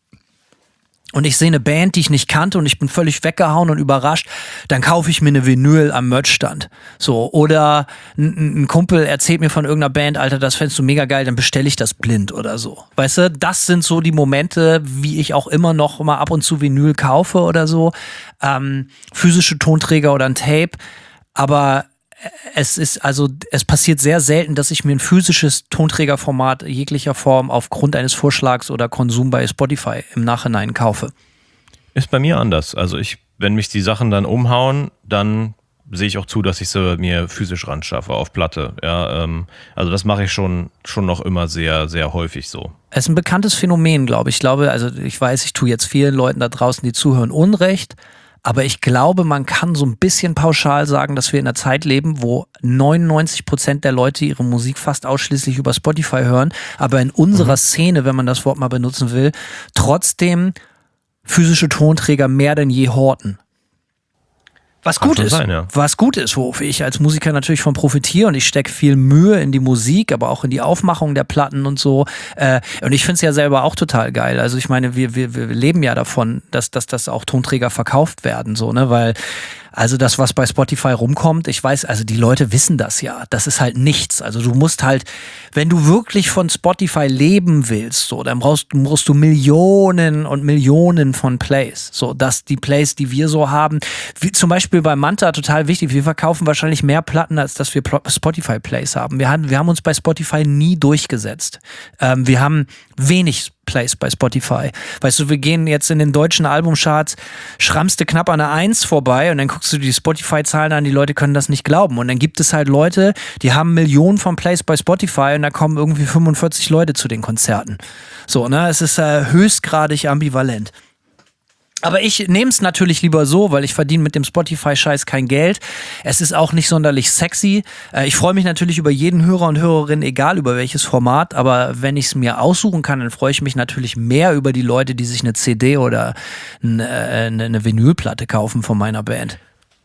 und ich sehe eine Band, die ich nicht kannte und ich bin völlig weggehauen und überrascht, dann kaufe ich mir eine Vinyl am Merchstand. So, oder ein, ein Kumpel erzählt mir von irgendeiner Band, Alter, das fändest du mega geil, dann bestelle ich das blind oder so. Weißt du, das sind so die Momente, wie ich auch immer noch mal ab und zu Vinyl kaufe oder so. Ähm, physische Tonträger oder ein Tape. Aber es ist, also, es passiert sehr selten, dass ich mir ein physisches Tonträgerformat jeglicher Form aufgrund eines Vorschlags oder Konsum bei Spotify im Nachhinein kaufe. Ist bei mir anders. Also ich, wenn mich die Sachen dann umhauen, dann sehe ich auch zu, dass ich sie mir physisch ranschaffe auf Platte. Ja, ähm, also das mache ich schon, schon noch immer sehr, sehr häufig so. Es ist ein bekanntes Phänomen, glaube ich. Ich glaube, also ich weiß, ich tue jetzt vielen Leuten da draußen, die zuhören, Unrecht. Aber ich glaube, man kann so ein bisschen pauschal sagen, dass wir in einer Zeit leben, wo neunundneunzig Prozent der Leute ihre Musik fast ausschließlich über Spotify hören, aber in unserer mhm. Szene, wenn man das Wort mal benutzen will, trotzdem physische Tonträger mehr denn je horten. Was gut ist, sein, ja. was gut ist, wofür ich als Musiker natürlich von profitiere und ich stecke viel Mühe in die Musik, aber auch in die Aufmachung der Platten und so. Äh, und ich finde es ja selber auch total geil. Also ich meine, wir, wir, wir leben ja davon, dass, dass, dass auch Tonträger verkauft werden, so, ne, weil also das, was bei Spotify rumkommt, ich weiß, also die Leute wissen das ja. Das ist halt nichts. Also du musst halt, wenn du wirklich von Spotify leben willst, so, dann brauchst, brauchst du Millionen und Millionen von Plays. So, dass die Plays, die wir so haben, wie zum Beispiel Beispiel bei Manta total wichtig. Wir verkaufen wahrscheinlich mehr Platten, als dass wir Spotify-Plays haben. Wir haben, wir haben uns bei Spotify nie durchgesetzt. Ähm, wir haben wenig Plays bei Spotify. Weißt du, wir gehen jetzt in den deutschen Albumcharts, schrammst du knapp an der Eins vorbei und dann guckst du die Spotify-Zahlen an, die Leute können das nicht glauben. Und dann gibt es halt Leute, die haben Millionen von Plays bei Spotify und da kommen irgendwie fünfundvierzig Leute zu den Konzerten. So, ne, es ist äh, höchstgradig ambivalent. Aber ich nehme es natürlich lieber so, weil ich verdiene mit dem Spotify-Scheiß kein Geld. Es ist auch nicht sonderlich sexy. Ich freue mich natürlich über jeden Hörer und Hörerin, egal über welches Format. Aber wenn ich es mir aussuchen kann, dann freue ich mich natürlich mehr über die Leute, die sich eine C D oder eine, eine Vinylplatte kaufen von meiner Band.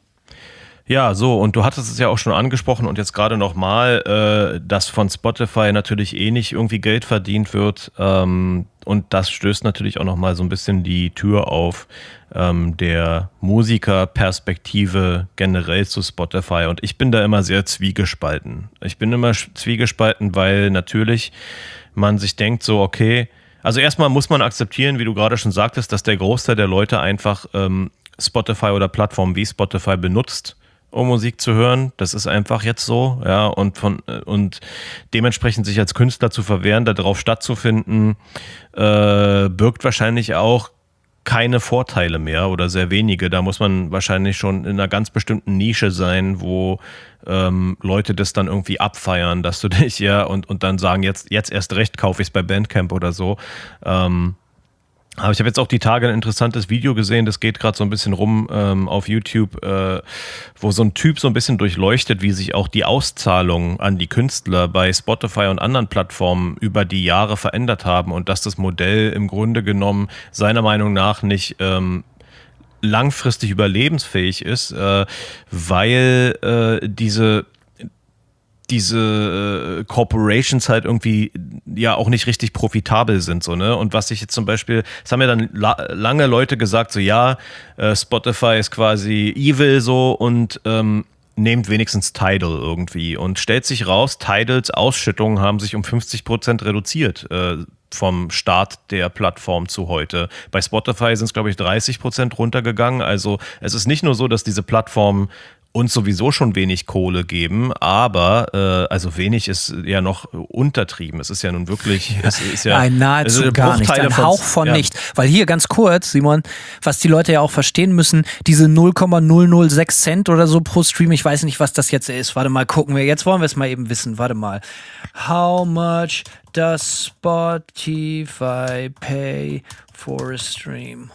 Ja, so, und du hattest es ja auch schon angesprochen und jetzt gerade nochmal, äh, dass von Spotify natürlich eh nicht irgendwie Geld verdient wird. Ähm, und das stößt natürlich auch nochmal so ein bisschen die Tür auf ähm, der Musikerperspektive generell zu Spotify. Und ich bin da immer sehr zwiegespalten. Ich bin immer zwiegespalten, weil natürlich man sich denkt so, okay, also erstmal muss man akzeptieren, wie du gerade schon sagtest, dass der Großteil der Leute einfach ähm, Spotify oder Plattformen wie Spotify benutzt, um Musik zu hören. Das ist einfach jetzt so, ja, und von und dementsprechend sich als Künstler zu verwehren, darauf stattzufinden, äh, birgt wahrscheinlich auch keine Vorteile mehr oder sehr wenige. Da muss man wahrscheinlich schon in einer ganz bestimmten Nische sein, wo ähm, Leute das dann irgendwie abfeiern, dass du dich, ja, und, und dann sagen, jetzt, jetzt erst recht kaufe ich es bei Bandcamp oder so. Ähm, Aber ich habe jetzt auch die Tage ein interessantes Video gesehen, das geht gerade so ein bisschen rum ähm, auf YouTube, äh, wo so ein Typ so ein bisschen durchleuchtet, wie sich auch die Auszahlungen an die Künstler bei Spotify und anderen Plattformen über die Jahre verändert haben und dass das Modell im Grunde genommen seiner Meinung nach nicht ähm, langfristig überlebensfähig ist, äh, weil äh, diese diese äh, Corporations halt irgendwie ja auch nicht richtig profitabel sind, so, ne? Und was ich jetzt zum Beispiel, es haben ja dann la- lange Leute gesagt, so ja, äh, Spotify ist quasi evil so und ähm, nehmt wenigstens Tidal irgendwie und stellt sich raus, Tidals Ausschüttungen haben sich um fünfzig Prozent reduziert äh, vom Start der Plattform zu heute. Bei Spotify sind es, glaube ich, dreißig Prozent runtergegangen. Also es ist nicht nur so, dass diese Plattformen uns sowieso schon wenig Kohle geben, aber äh, also wenig ist ja noch untertrieben. Es ist ja nun wirklich, es ist ja Nein, nahezu also gar nicht, ein von, Hauch von ja. nicht. Weil hier ganz kurz, Simon, was die Leute ja auch verstehen müssen, diese null Komma null null sechs Cent oder so pro Stream, ich weiß nicht, was das jetzt ist. Warte mal, gucken wir. Jetzt wollen wir es mal eben wissen. Warte mal. How much does Spotify pay for a stream?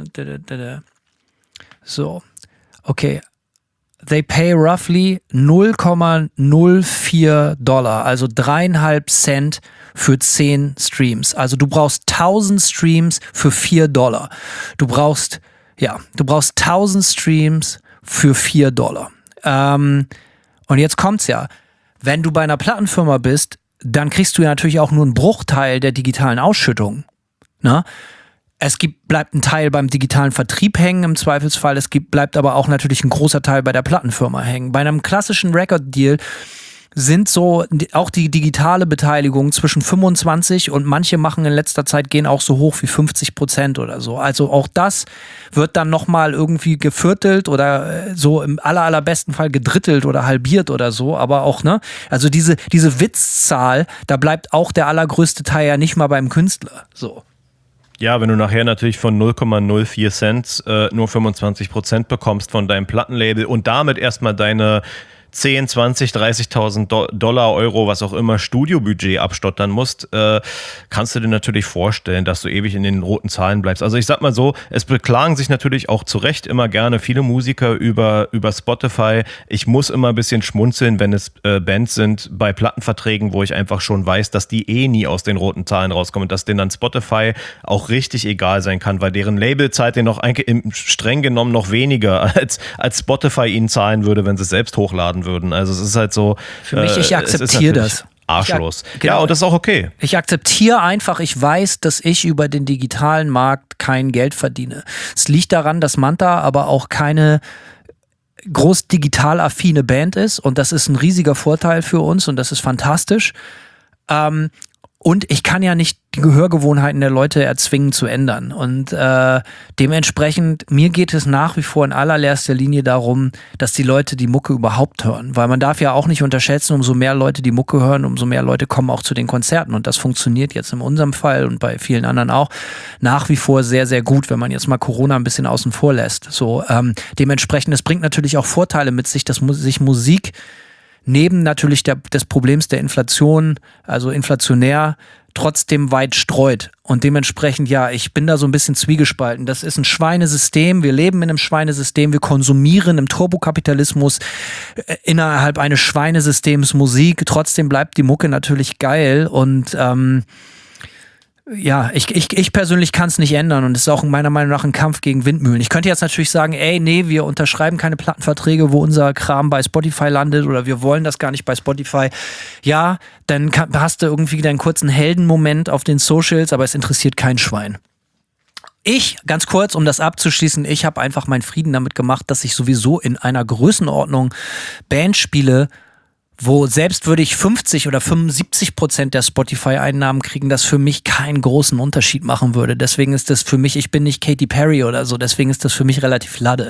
So, okay. They pay roughly null Komma null vier Dollar, also dreieinhalb Cent für zehn Streams. Also du brauchst tausend Streams für vier Dollar. Du brauchst, ja, du brauchst tausend Streams für vier Dollar. Ähm, und jetzt kommt's ja. Wenn du bei einer Plattenfirma bist, dann kriegst du ja natürlich auch nur einen Bruchteil der digitalen Ausschüttung. Ne? Es gibt, bleibt ein Teil beim digitalen Vertrieb hängen im Zweifelsfall, es gibt, bleibt aber auch natürlich ein großer Teil bei der Plattenfirma hängen. Bei einem klassischen Record-Deal sind so auch die digitale Beteiligung zwischen fünfundzwanzig und manche machen in letzter Zeit gehen auch so hoch wie fünfzig Prozent oder so. Also auch das wird dann nochmal irgendwie geviertelt oder so im aller, allerbesten Fall gedrittelt oder halbiert oder so. Aber auch, ne, also diese, diese Witzzahl, da bleibt auch der allergrößte Teil ja nicht mal beim Künstler. So. Ja, wenn du nachher natürlich von null Komma null vier Cent äh, nur fünfundzwanzig Prozent bekommst von deinem Plattenlabel und damit erstmal deine zehn, zwanzig, dreißigtausend Dollar, Euro, was auch immer, Studiobudget abstottern musst, äh, kannst du dir natürlich vorstellen, dass du ewig in den roten Zahlen bleibst. Also ich sag mal so, es beklagen sich natürlich auch zu Recht immer gerne viele Musiker über, über Spotify. Ich muss immer ein bisschen schmunzeln, wenn es äh, Bands sind bei Plattenverträgen, wo ich einfach schon weiß, dass die eh nie aus den roten Zahlen rauskommen, dass denen dann Spotify auch richtig egal sein kann, weil deren Label zahlt denen noch eigentlich im streng genommen noch weniger, als, als Spotify ihnen zahlen würde, wenn sie es selbst hochladen würden. Also es ist halt so. Für mich, ich äh, akzeptiere das. Arschlos. Ich, genau, ja, und das ist auch okay. Ich akzeptiere einfach, ich weiß, dass ich über den digitalen Markt kein Geld verdiene. Es liegt daran, dass Manta aber auch keine groß digital affine Band ist und das ist ein riesiger Vorteil für uns und das ist fantastisch. Ähm, Und ich kann ja nicht die Gehörgewohnheiten der Leute erzwingen zu ändern. Und äh, dementsprechend, mir geht es nach wie vor in allererster Linie darum, dass die Leute die Mucke überhaupt hören. Weil man darf ja auch nicht unterschätzen, umso mehr Leute die Mucke hören, umso mehr Leute kommen auch zu den Konzerten. Und das funktioniert jetzt in unserem Fall und bei vielen anderen auch nach wie vor sehr, sehr gut, wenn man jetzt mal Corona ein bisschen außen vor lässt. So, ähm, dementsprechend, es bringt natürlich auch Vorteile mit sich, dass mu- sich Musik neben natürlich der, des Problems der Inflation, also inflationär, trotzdem weit streut. Und dementsprechend, ja, ich bin da so ein bisschen zwiegespalten. Das ist ein Schweinesystem, wir leben in einem Schweinesystem, wir konsumieren im Turbokapitalismus äh, innerhalb eines Schweinesystems Musik. Trotzdem bleibt die Mucke natürlich geil und ähm, ja, ich, ich, ich persönlich kann es nicht ändern und es ist auch meiner Meinung nach ein Kampf gegen Windmühlen. Ich könnte jetzt natürlich sagen, ey, nee, wir unterschreiben keine Plattenverträge, wo unser Kram bei Spotify landet oder wir wollen das gar nicht bei Spotify. Ja, dann kann, hast du irgendwie deinen kurzen Heldenmoment auf den Socials, aber es interessiert kein Schwein. Ich, ganz kurz, um das abzuschließen, ich habe einfach meinen Frieden damit gemacht, dass ich sowieso in einer Größenordnung Band spiele, wo selbst würde ich fünfzig oder fünfundsiebzig Prozent der Spotify-Einnahmen kriegen, das für mich keinen großen Unterschied machen würde. Deswegen ist das für mich, ich bin nicht Katy Perry oder so, deswegen ist das für mich relativ lade.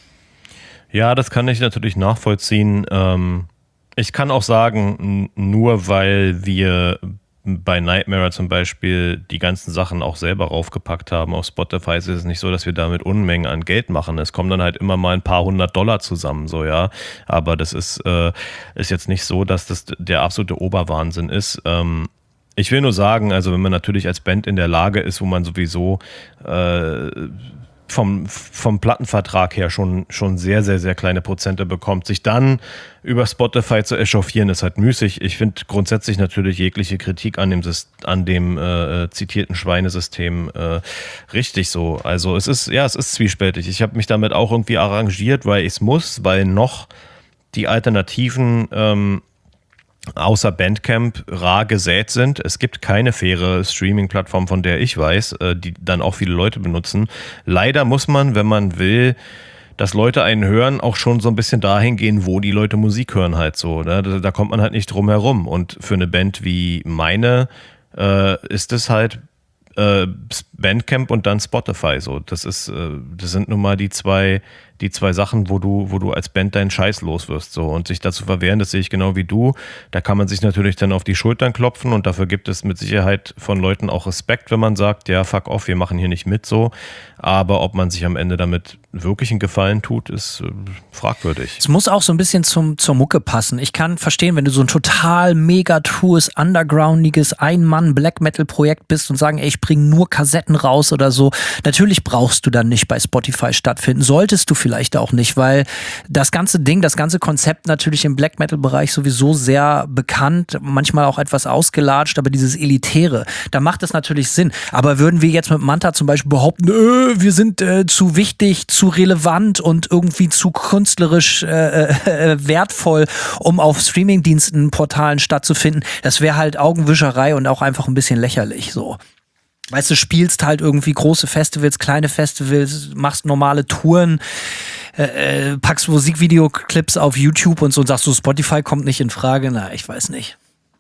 Ja, das kann ich natürlich nachvollziehen. Ähm, ich kann auch sagen, nur weil wir bei Nightmare zum Beispiel die ganzen Sachen auch selber raufgepackt haben auf Spotify, ist es nicht so, dass wir damit Unmengen an Geld machen. Es kommen dann halt immer mal ein paar hundert Dollar zusammen, so, ja. Aber das ist, äh, ist jetzt nicht so, dass das der absolute Oberwahnsinn ist. Ähm, ich will nur sagen, also wenn man natürlich als Band in der Lage ist, wo man sowieso äh, vom, vom Plattenvertrag her schon, schon sehr, sehr, sehr kleine Prozente bekommt, sich dann über Spotify zu echauffieren, ist halt müßig. Ich finde grundsätzlich natürlich jegliche Kritik an dem, an dem äh, zitierten Schweinesystem äh, richtig so. Also es ist, ja, es ist zwiespältig. Ich habe mich damit auch irgendwie arrangiert, weil ich es muss, weil noch die Alternativen ähm, außer Bandcamp rar gesät sind. Es gibt keine faire Streaming-Plattform, von der ich weiß, die dann auch viele Leute benutzen. Leider muss man, wenn man will, dass Leute einen hören, auch schon so ein bisschen dahin gehen, wo die Leute Musik hören halt so. Da, da kommt man halt nicht drum herum. Und für eine Band wie meine äh, ist es halt äh, Bandcamp und dann Spotify so. Das ist, äh, das sind nun mal die zwei die zwei Sachen, wo du, wo du als Band deinen Scheiß los wirst, so. Und sich dazu verwehren, das sehe ich genau wie du. Da kann man sich natürlich dann auf die Schultern klopfen und dafür gibt es mit Sicherheit von Leuten auch Respekt, wenn man sagt, ja, fuck off, wir machen hier nicht mit, so. Aber ob man sich am Ende damit wirklich einen Gefallen tut, ist äh, fragwürdig. Es muss auch so ein bisschen zum, zur Mucke passen. Ich kann verstehen, wenn du so ein total mega trues, undergroundiges Ein-Mann-Black-Metal-Projekt bist und sagen, ey, ich bringe nur Kassetten raus oder so. Natürlich brauchst du dann nicht bei Spotify stattfinden. Solltest du vielleicht Vielleicht auch nicht, weil das ganze Ding, das ganze Konzept natürlich im Black Metal Bereich sowieso sehr bekannt, manchmal auch etwas ausgelatscht, aber dieses Elitäre, da macht es natürlich Sinn. Aber würden wir jetzt mit Manta zum Beispiel behaupten, äh, wir sind äh, zu wichtig, zu relevant und irgendwie zu künstlerisch äh, äh, wertvoll, um auf Streamingdiensten, Portalen stattzufinden, das wäre halt Augenwischerei und auch einfach ein bisschen lächerlich so. Weißt du, spielst halt irgendwie große Festivals, kleine Festivals, machst normale Touren, äh, packst Musikvideoclips auf YouTube und so und sagst du, Spotify kommt nicht in Frage. Na, ich weiß nicht.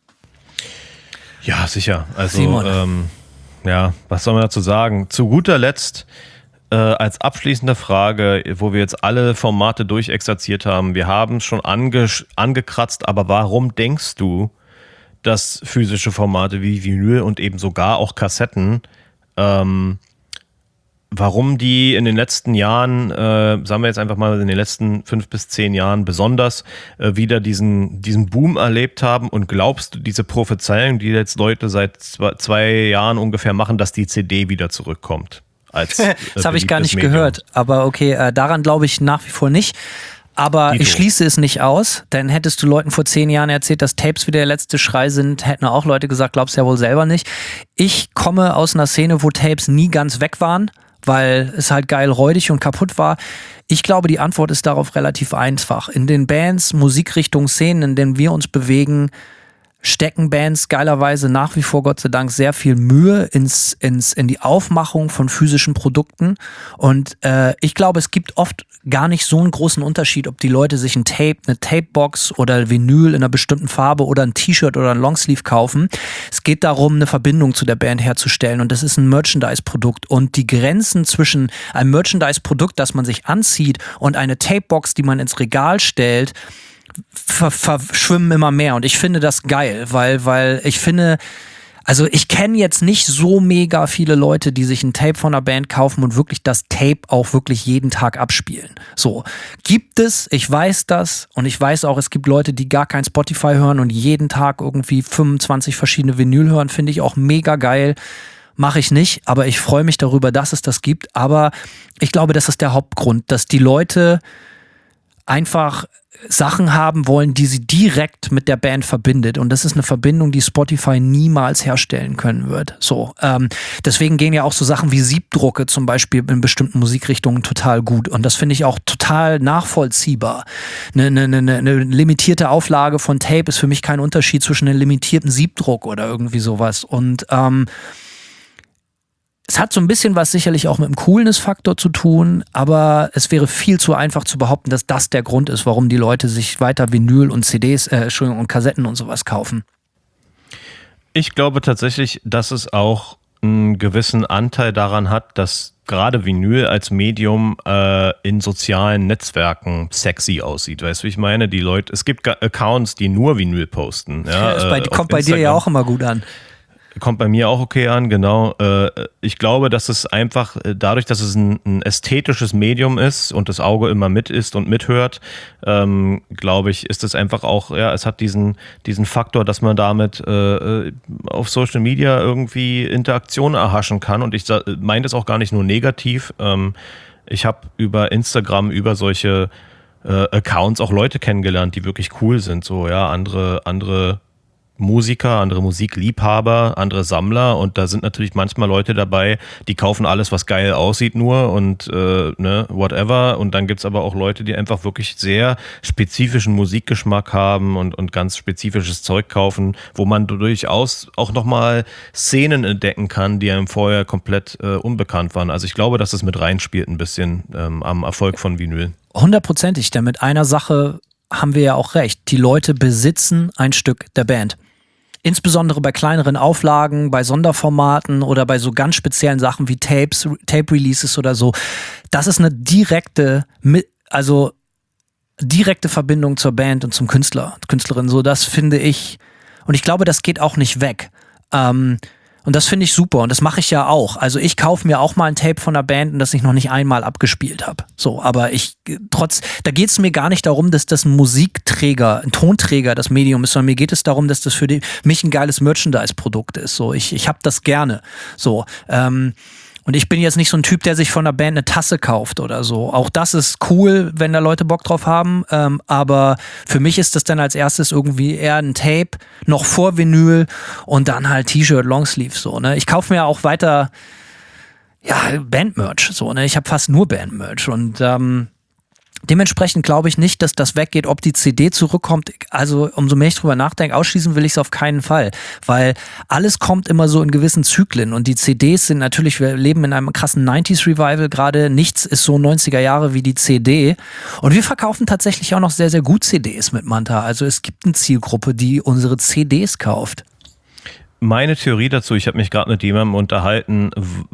Ja, sicher. Also, ähm, ja, was soll man dazu sagen? Zu guter Letzt, äh, als abschließende Frage, wo wir jetzt alle Formate durchexerziert haben, wir haben es schon ange- angekratzt, aber warum denkst du, dass physische Formate wie Vinyl und eben sogar auch Kassetten, ähm, warum die in den letzten Jahren, äh, sagen wir jetzt einfach mal in den letzten fünf bis zehn Jahren besonders äh, wieder diesen, diesen Boom erlebt haben, und glaubst du, diese Prophezeiung, die jetzt Leute seit zwei, zwei Jahren ungefähr machen, dass die C D wieder zurückkommt? Als, äh, das habe ich gar nicht Medium. gehört, aber okay, äh, daran glaube ich nach wie vor nicht. Aber Dito. Ich schließe es nicht aus, denn hättest du Leuten vor zehn Jahren erzählt, dass Tapes wieder der letzte Schrei sind, hätten auch Leute gesagt, glaubst ja wohl selber nicht. Ich komme aus einer Szene, wo Tapes nie ganz weg waren, weil es halt geil räudig und kaputt war. Ich glaube, die Antwort ist darauf relativ einfach. In den Bands, Musikrichtungen, Szenen, in denen wir uns bewegen, stecken Bands geilerweise nach wie vor, Gott sei Dank, sehr viel Mühe ins, ins, in die Aufmachung von physischen Produkten. Und äh, ich glaube, es gibt oft gar nicht so einen großen Unterschied, ob die Leute sich ein Tape, eine Tapebox oder Vinyl in einer bestimmten Farbe oder ein T-Shirt oder ein Longsleeve kaufen. Es geht darum, eine Verbindung zu der Band herzustellen. Und das ist ein Merchandise-Produkt. Und die Grenzen zwischen einem Merchandise-Produkt, das man sich anzieht, und eine Tapebox, die man ins Regal stellt, ver- verschwimmen immer mehr. Und ich finde das geil, weil, weil ich finde, also ich kenne jetzt nicht so mega viele Leute, die sich ein Tape von einer Band kaufen und wirklich das Tape auch wirklich jeden Tag abspielen. So, gibt es, ich weiß das, und ich weiß auch, es gibt Leute, die gar kein Spotify hören und jeden Tag irgendwie fünfundzwanzig verschiedene Vinyl hören, finde ich auch mega geil. Mache ich nicht, aber ich freue mich darüber, dass es das gibt. Aber ich glaube, das ist der Hauptgrund, dass die Leute einfach Sachen haben wollen, die sie direkt mit der Band verbindet. Und das ist eine Verbindung, die Spotify niemals herstellen können wird. So, ähm, deswegen gehen ja auch so Sachen wie Siebdrucke zum Beispiel in bestimmten Musikrichtungen total gut. Und das finde ich auch total nachvollziehbar. Eine, eine, eine, eine limitierte Auflage von Tape ist für mich kein Unterschied zwischen einem limitierten Siebdruck oder irgendwie sowas. Und ähm, es hat so ein bisschen was sicherlich auch mit dem Coolness-Faktor zu tun, aber es wäre viel zu einfach zu behaupten, dass das der Grund ist, warum die Leute sich weiter Vinyl und C Ds, äh, Entschuldigung, und Kassetten und sowas kaufen. Ich glaube tatsächlich, dass es auch einen gewissen Anteil daran hat, dass gerade Vinyl als Medium äh, in sozialen Netzwerken sexy aussieht. Weißt du, wie ich meine? Die Leute, es gibt Accounts, die nur Vinyl posten. Ja, das bei, äh, kommt bei dir ja auch immer gut an. Kommt bei mir auch okay an, genau. Ich glaube, dass es einfach dadurch, dass es ein, ein ästhetisches Medium ist und das Auge immer mit ist und mithört, ähm, glaube ich, ist es einfach auch, ja, es hat diesen, diesen Faktor, dass man damit äh, auf Social Media irgendwie Interaktion erhaschen kann. Und ich meine das auch gar nicht nur negativ. Ähm, ich habe über Instagram, über solche äh, Accounts auch Leute kennengelernt, die wirklich cool sind. So, ja, andere, andere Musiker, andere Musikliebhaber, andere Sammler, und da sind natürlich manchmal Leute dabei, die kaufen alles, was geil aussieht nur und äh, ne, whatever, und dann gibt's aber auch Leute, die einfach wirklich sehr spezifischen Musikgeschmack haben und, und ganz spezifisches Zeug kaufen, wo man durchaus auch nochmal Szenen entdecken kann, die einem vorher komplett äh, unbekannt waren. Also ich glaube, dass es mit reinspielt ein bisschen ähm, am Erfolg von Vinyl. Hundertprozentig, denn mit einer Sache haben wir ja auch recht. Die Leute besitzen ein Stück der Band. Insbesondere bei kleineren Auflagen, bei Sonderformaten oder bei so ganz speziellen Sachen wie Tapes, Tape-Releases oder so. Das ist eine direkte, also direkte Verbindung zur Band und zum Künstler, Künstlerin. So, das finde ich, und ich glaube, das geht auch nicht weg. Ähm, Und das finde ich super, und das mache ich ja auch. Also ich kaufe mir auch mal ein Tape von einer Band, das ich noch nicht einmal abgespielt habe. So, aber ich trotz, da geht es mir gar nicht darum, dass das ein Musikträger, ein Tonträger das Medium ist, sondern mir geht es darum, dass das für die, mich ein geiles Merchandise-Produkt ist. So, ich ich habe das gerne. So, ähm, und ich bin jetzt nicht so ein Typ, der sich von einer Band eine Tasse kauft oder so. Auch das ist cool, wenn da Leute Bock drauf haben. Ähm, aber für mich ist das dann als erstes irgendwie eher ein Tape, noch vor Vinyl, und dann halt T-Shirt, Longsleeve, so, ne. Ich kaufe mir auch weiter, ja, Bandmerch, so, ne. Ich habe fast nur Bandmerch, und ähm, dementsprechend glaube ich nicht, dass das weggeht, ob die C D zurückkommt. Also umso mehr ich drüber nachdenke, ausschließen will ich es auf keinen Fall, weil alles kommt immer so in gewissen Zyklen, und die C Ds sind natürlich, wir leben in einem krassen neunziger Revival gerade, nichts ist so neunziger Jahre wie die C D, und wir verkaufen tatsächlich auch noch sehr, sehr gut C Ds mit Manta. Also es gibt eine Zielgruppe, die unsere C Ds kauft. Meine Theorie dazu, ich habe mich gerade mit jemandem unterhalten,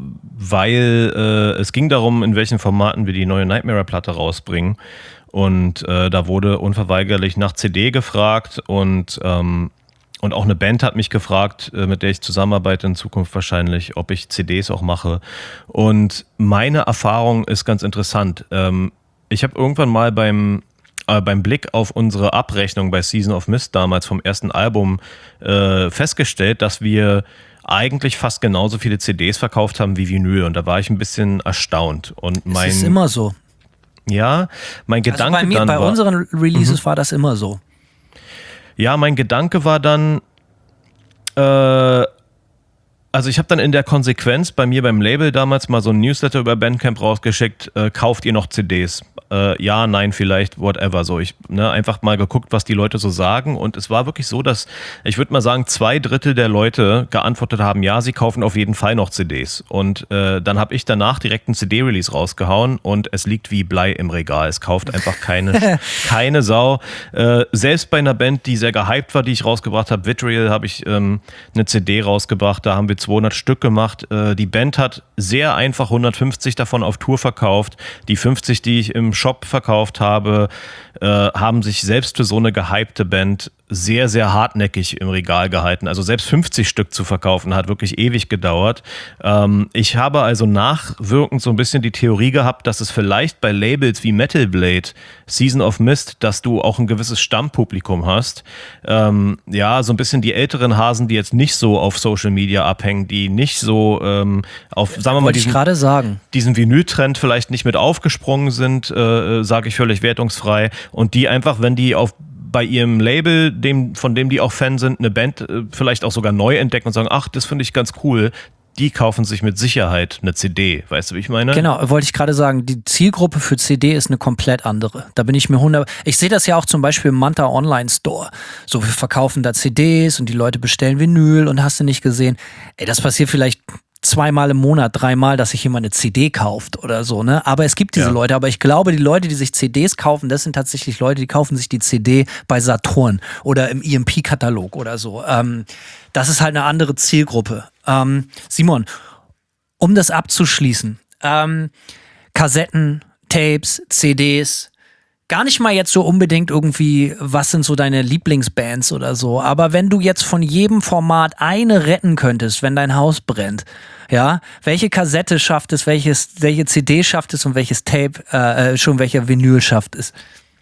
weil äh, es ging darum, in welchen Formaten wir die neue Nightmare-Platte rausbringen. Und äh, da wurde unverweigerlich nach C D gefragt, und, ähm, und auch eine Band hat mich gefragt, äh, mit der ich zusammenarbeite in Zukunft wahrscheinlich, ob ich C Ds auch mache. Und meine Erfahrung ist ganz interessant. Ähm, ich habe irgendwann mal beim äh, beim Blick auf unsere Abrechnung bei Season of Mist damals vom ersten Album äh, festgestellt, dass wir eigentlich fast genauso viele C Ds verkauft haben wie Vinyl, und da war ich ein bisschen erstaunt. Und mein, es ist immer so. Ja, mein also Gedanke bei mir, dann bei war, unseren Releases mhm. war das immer so. Ja, mein Gedanke war dann, äh, also ich habe dann in der Konsequenz bei mir beim Label damals mal so ein Newsletter über Bandcamp rausgeschickt, äh, kauft ihr noch C Ds? Äh, ja, nein, vielleicht, whatever. So, ich ne, einfach mal geguckt, was die Leute so sagen und es war wirklich so, dass, ich würde mal sagen, zwei Drittel der Leute geantwortet haben, ja, sie kaufen auf jeden Fall noch C Ds und äh, dann habe ich danach direkt einen C D-Release rausgehauen und es liegt wie Blei im Regal. Es kauft einfach keine, keine Sau. Äh, selbst bei einer Band, die sehr gehypt war, die ich rausgebracht habe, Vitriol, habe ich ähm, eine C D rausgebracht, da haben wir zweihundert Stück gemacht. Äh, die Band hat sehr einfach hundertfünfzig davon auf Tour verkauft. Die fünfzig, die ich im Shop verkauft habe, äh, haben sich selbst für so eine gehypte Band sehr, sehr hartnäckig im Regal gehalten. Also selbst fünfzig Stück zu verkaufen hat wirklich ewig gedauert. Ähm, ich habe also nachwirkend so ein bisschen die Theorie gehabt, dass es vielleicht bei Labels wie Metal Blade, Season of Mist, dass du auch ein gewisses Stammpublikum hast. Ähm, ja, so ein bisschen die älteren Hasen, die jetzt nicht so auf Social Media abhängen, die nicht so ähm, auf, sagen wir mal, diesen, ich gerade sagen. diesen Vinyl-Trend vielleicht nicht mit aufgesprungen sind, äh, sage ich völlig wertungsfrei. Und die einfach, wenn die auf bei ihrem Label, dem, von dem die auch Fan sind, eine Band äh, vielleicht auch sogar neu entdecken und sagen, ach, das finde ich ganz cool, die kaufen sich mit Sicherheit eine C D. Weißt du, wie ich meine? Genau, wollte ich gerade sagen, die Zielgruppe für C D ist eine komplett andere. Da bin ich mir hundert... Ich sehe das ja auch zum Beispiel im Manta Online Store. So, wir verkaufen da C Ds und die Leute bestellen Vinyl und hast du nicht gesehen. Ey, das passiert vielleicht zweimal im Monat, dreimal, dass sich jemand eine C D kauft oder so, ne? Aber es gibt diese Ja. Leute, aber ich glaube, die Leute, die sich C Ds kaufen, das sind tatsächlich Leute, die kaufen sich die C D bei Saturn oder im E M P-Katalog oder so. Ähm, das ist halt eine andere Zielgruppe. Ähm, Simon, um das abzuschließen, ähm, Kassetten, Tapes, C Ds, gar nicht mal jetzt so unbedingt irgendwie, was sind so deine Lieblingsbands oder so, aber wenn du jetzt von jedem Format eine retten könntest, wenn dein Haus brennt, ja, welche Kassette schafft es, welches, welche C D schafft es und welches Tape, äh, schon welcher Vinyl schafft es?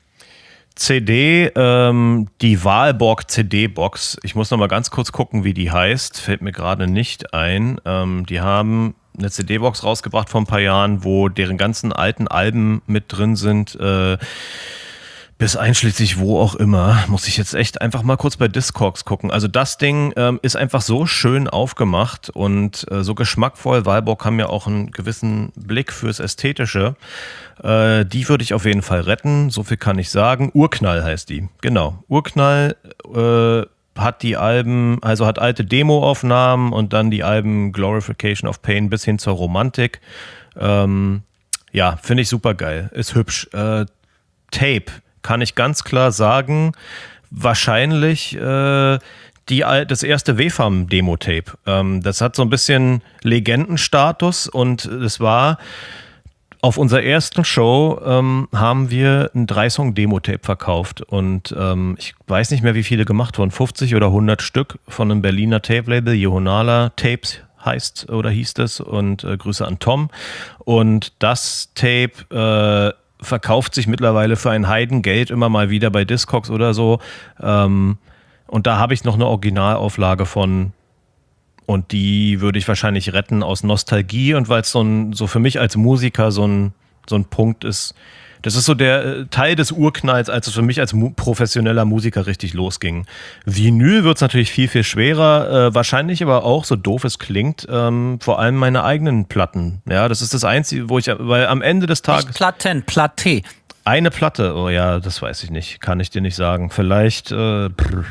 C D, ähm, die Wahlborg C D-Box. Ich muss noch mal ganz kurz gucken, wie die heißt. Fällt mir gerade nicht ein. Ähm, die haben eine C D-Box rausgebracht vor ein paar Jahren, wo deren ganzen alten Alben mit drin sind. Äh, bis einschließlich wo auch immer. Muss ich jetzt echt einfach mal kurz bei Discogs gucken. Also das Ding ähm, ist einfach so schön aufgemacht und äh, so geschmackvoll. Wahlborg haben ja auch einen gewissen Blick fürs Ästhetische. Äh, die würde ich auf jeden Fall retten. So viel kann ich sagen. Urknall heißt die. Genau. Urknall äh, hat die Alben, also hat alte Demo-Aufnahmen und dann die Alben Glorification of Pain bis hin zur Romantik. Ähm, ja, finde ich super geil. Ist hübsch. Äh, Tape. Kann ich ganz klar sagen, wahrscheinlich äh, die, das erste W F A M-Demo-Tape. Ähm, das hat so ein bisschen Legendenstatus und es war auf unserer ersten Show ähm, haben wir ein drei-Song-Demo-Tape verkauft und ähm, ich weiß nicht mehr, wie viele gemacht wurden, fünfzig oder hundert Stück von einem Berliner Tape-Label, Johonala Tapes heißt oder hieß das und äh, Grüße an Tom. Und das Tape äh, verkauft sich mittlerweile für ein Heidengeld immer mal wieder bei Discogs oder so. Ähm, und da habe ich noch eine Originalauflage von und die würde ich wahrscheinlich retten aus Nostalgie und weil es so ein, so für mich als Musiker so ein, so ein Punkt ist. Das ist so der äh, Teil des Urknalls, als es für mich als mu- professioneller Musiker richtig losging. Vinyl wird es natürlich viel, viel schwerer, äh, wahrscheinlich aber auch, so doof es klingt, ähm, vor allem meine eigenen Platten. Ja, das ist das Einzige, wo ich, weil am Ende des Tages... Nicht Platten, Platte. Eine Platte, oh ja, das weiß ich nicht, kann ich dir nicht sagen. Vielleicht, äh,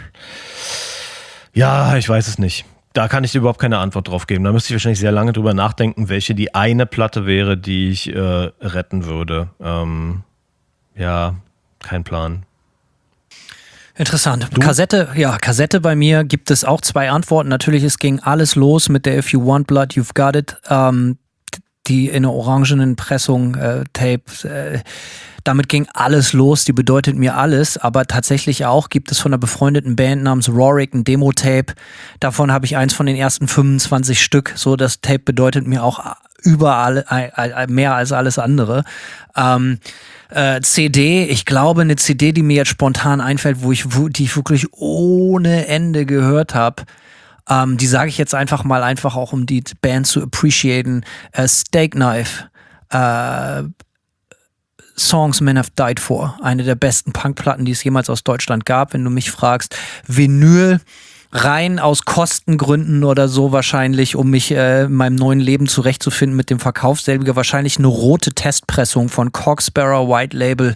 ja, ich weiß es nicht. Da kann ich dir überhaupt keine Antwort drauf geben. Da müsste ich wahrscheinlich sehr lange drüber nachdenken, welche die eine Platte wäre, die ich äh, retten würde. Ähm, ja, kein Plan. Interessant. Du? Kassette, ja, Kassette bei mir gibt es auch zwei Antworten. Natürlich, es ging alles los mit der If You Want Blood, You've Got It. Ähm, die in einer orangenen Pressung, äh, Tape, äh, damit ging alles los, die bedeutet mir alles, aber tatsächlich auch gibt es von einer befreundeten Band namens Rorik ein Demo-Tape, davon habe ich eins von den ersten fünfundzwanzig Stück, so das Tape bedeutet mir auch überall äh, mehr als alles andere. Ähm, äh, C D, ich glaube eine C D, die mir jetzt spontan einfällt, wo ich, wo, die ich wirklich ohne Ende gehört habe, ähm, die sage ich jetzt einfach mal, einfach auch um die Band zu appreciaten, äh, Steak Knife, äh, Songs Men Have Died For, eine der besten Punkplatten, die es jemals aus Deutschland gab, wenn du mich fragst. Vinyl rein aus Kostengründen oder so wahrscheinlich, um mich äh, in meinem neuen Leben zurechtzufinden mit dem Verkauf selbiger, wahrscheinlich eine rote Testpressung von Cork Sparrow White Label.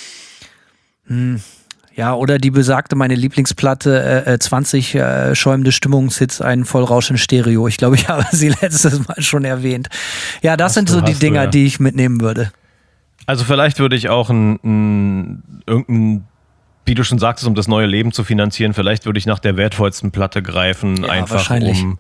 Hm. Ja, oder die besagte, meine Lieblingsplatte, äh, zwanzig äh, schäumende Stimmungshits, ein Vollrausch in Stereo. Ich glaube, ich habe sie letztes Mal schon erwähnt. Ja, das hast sind du, so die Dinger, du, ja. die ich mitnehmen würde. Also vielleicht würde ich auch ein, ein irgendein, wie du schon sagtest, um das neue Leben zu finanzieren, vielleicht würde ich nach der wertvollsten Platte greifen, ja, einfach um,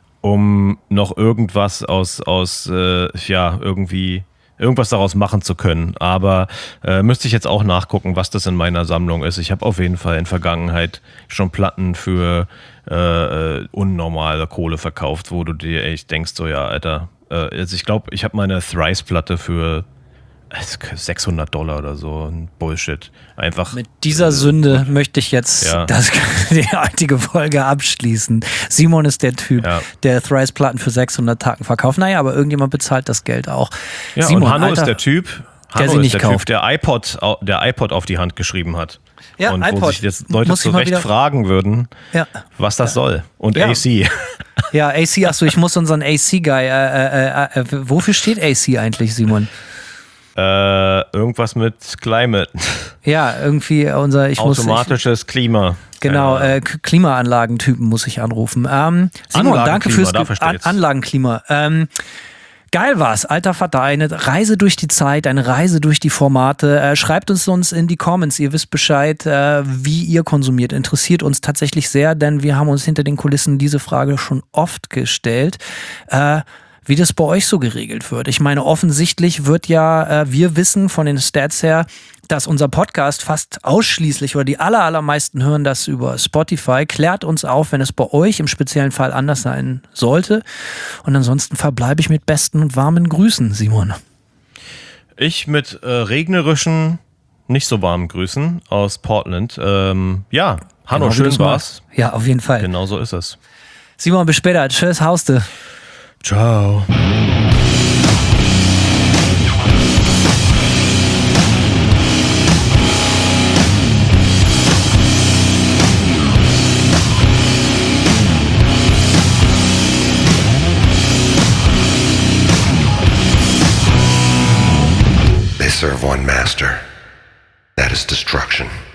um noch irgendwas aus, aus äh, ja, irgendwie... irgendwas daraus machen zu können. Aber äh, müsste ich jetzt auch nachgucken, was das in meiner Sammlung ist. Ich habe auf jeden Fall in Vergangenheit schon Platten für äh, unnormale Kohle verkauft, wo du dir echt denkst, so ja, Alter, äh, also ich glaube, ich habe meine Thrice-Platte für sechshundert Dollar oder so, ein Bullshit. Einfach. Mit dieser Sünde möchte ich jetzt ja. das, die heutige Folge abschließen. Simon ist der Typ, ja. der Thrice-Platten für sechshundert Tacken verkauft. Naja, aber irgendjemand bezahlt das Geld auch. Ja, Simon, und Hanno Alter, ist der Typ, Hanno der sie ist nicht der kauft. Typ, der iPod, der iPod auf die Hand geschrieben hat. Ja, und iPod. wo sich jetzt Leute Muss zu Recht wieder... fragen würden, ja. was das ja. soll. Und ja. A C. Ja, A C, achso, ich muss unseren A C-Guy, äh, äh, äh, wofür steht A C eigentlich, Simon? Äh, irgendwas mit Climate. Ja, irgendwie unser... Ich Automatisches muss, ich, Klima. Genau, äh, Klimaanlagentypen muss ich anrufen. Ähm, Simon, danke fürs An Anlagenklima. Ähm, geil war's, alter Vater, eine Reise durch die Zeit, eine Reise durch die Formate. Äh, schreibt uns uns in die Comments, ihr wisst Bescheid, äh, wie ihr konsumiert. Interessiert uns tatsächlich sehr, denn wir haben uns hinter den Kulissen diese Frage schon oft gestellt. Äh, wie das bei euch so geregelt wird. Ich meine, offensichtlich wird ja, äh, wir wissen von den Stats her, dass unser Podcast fast ausschließlich oder die aller, allermeisten hören das über Spotify. Klärt uns auf, wenn es bei euch im speziellen Fall anders sein sollte. Und ansonsten verbleibe ich mit besten und warmen Grüßen, Simon. Ich mit äh, regnerischen, nicht so warmen Grüßen aus Portland. Ähm, ja, Hanno, genau, schön war's. Ja, auf jeden Fall. Genau so ist es. Simon, bis später. Tschüss, Hauste. Ciao. They serve one master. That is destruction.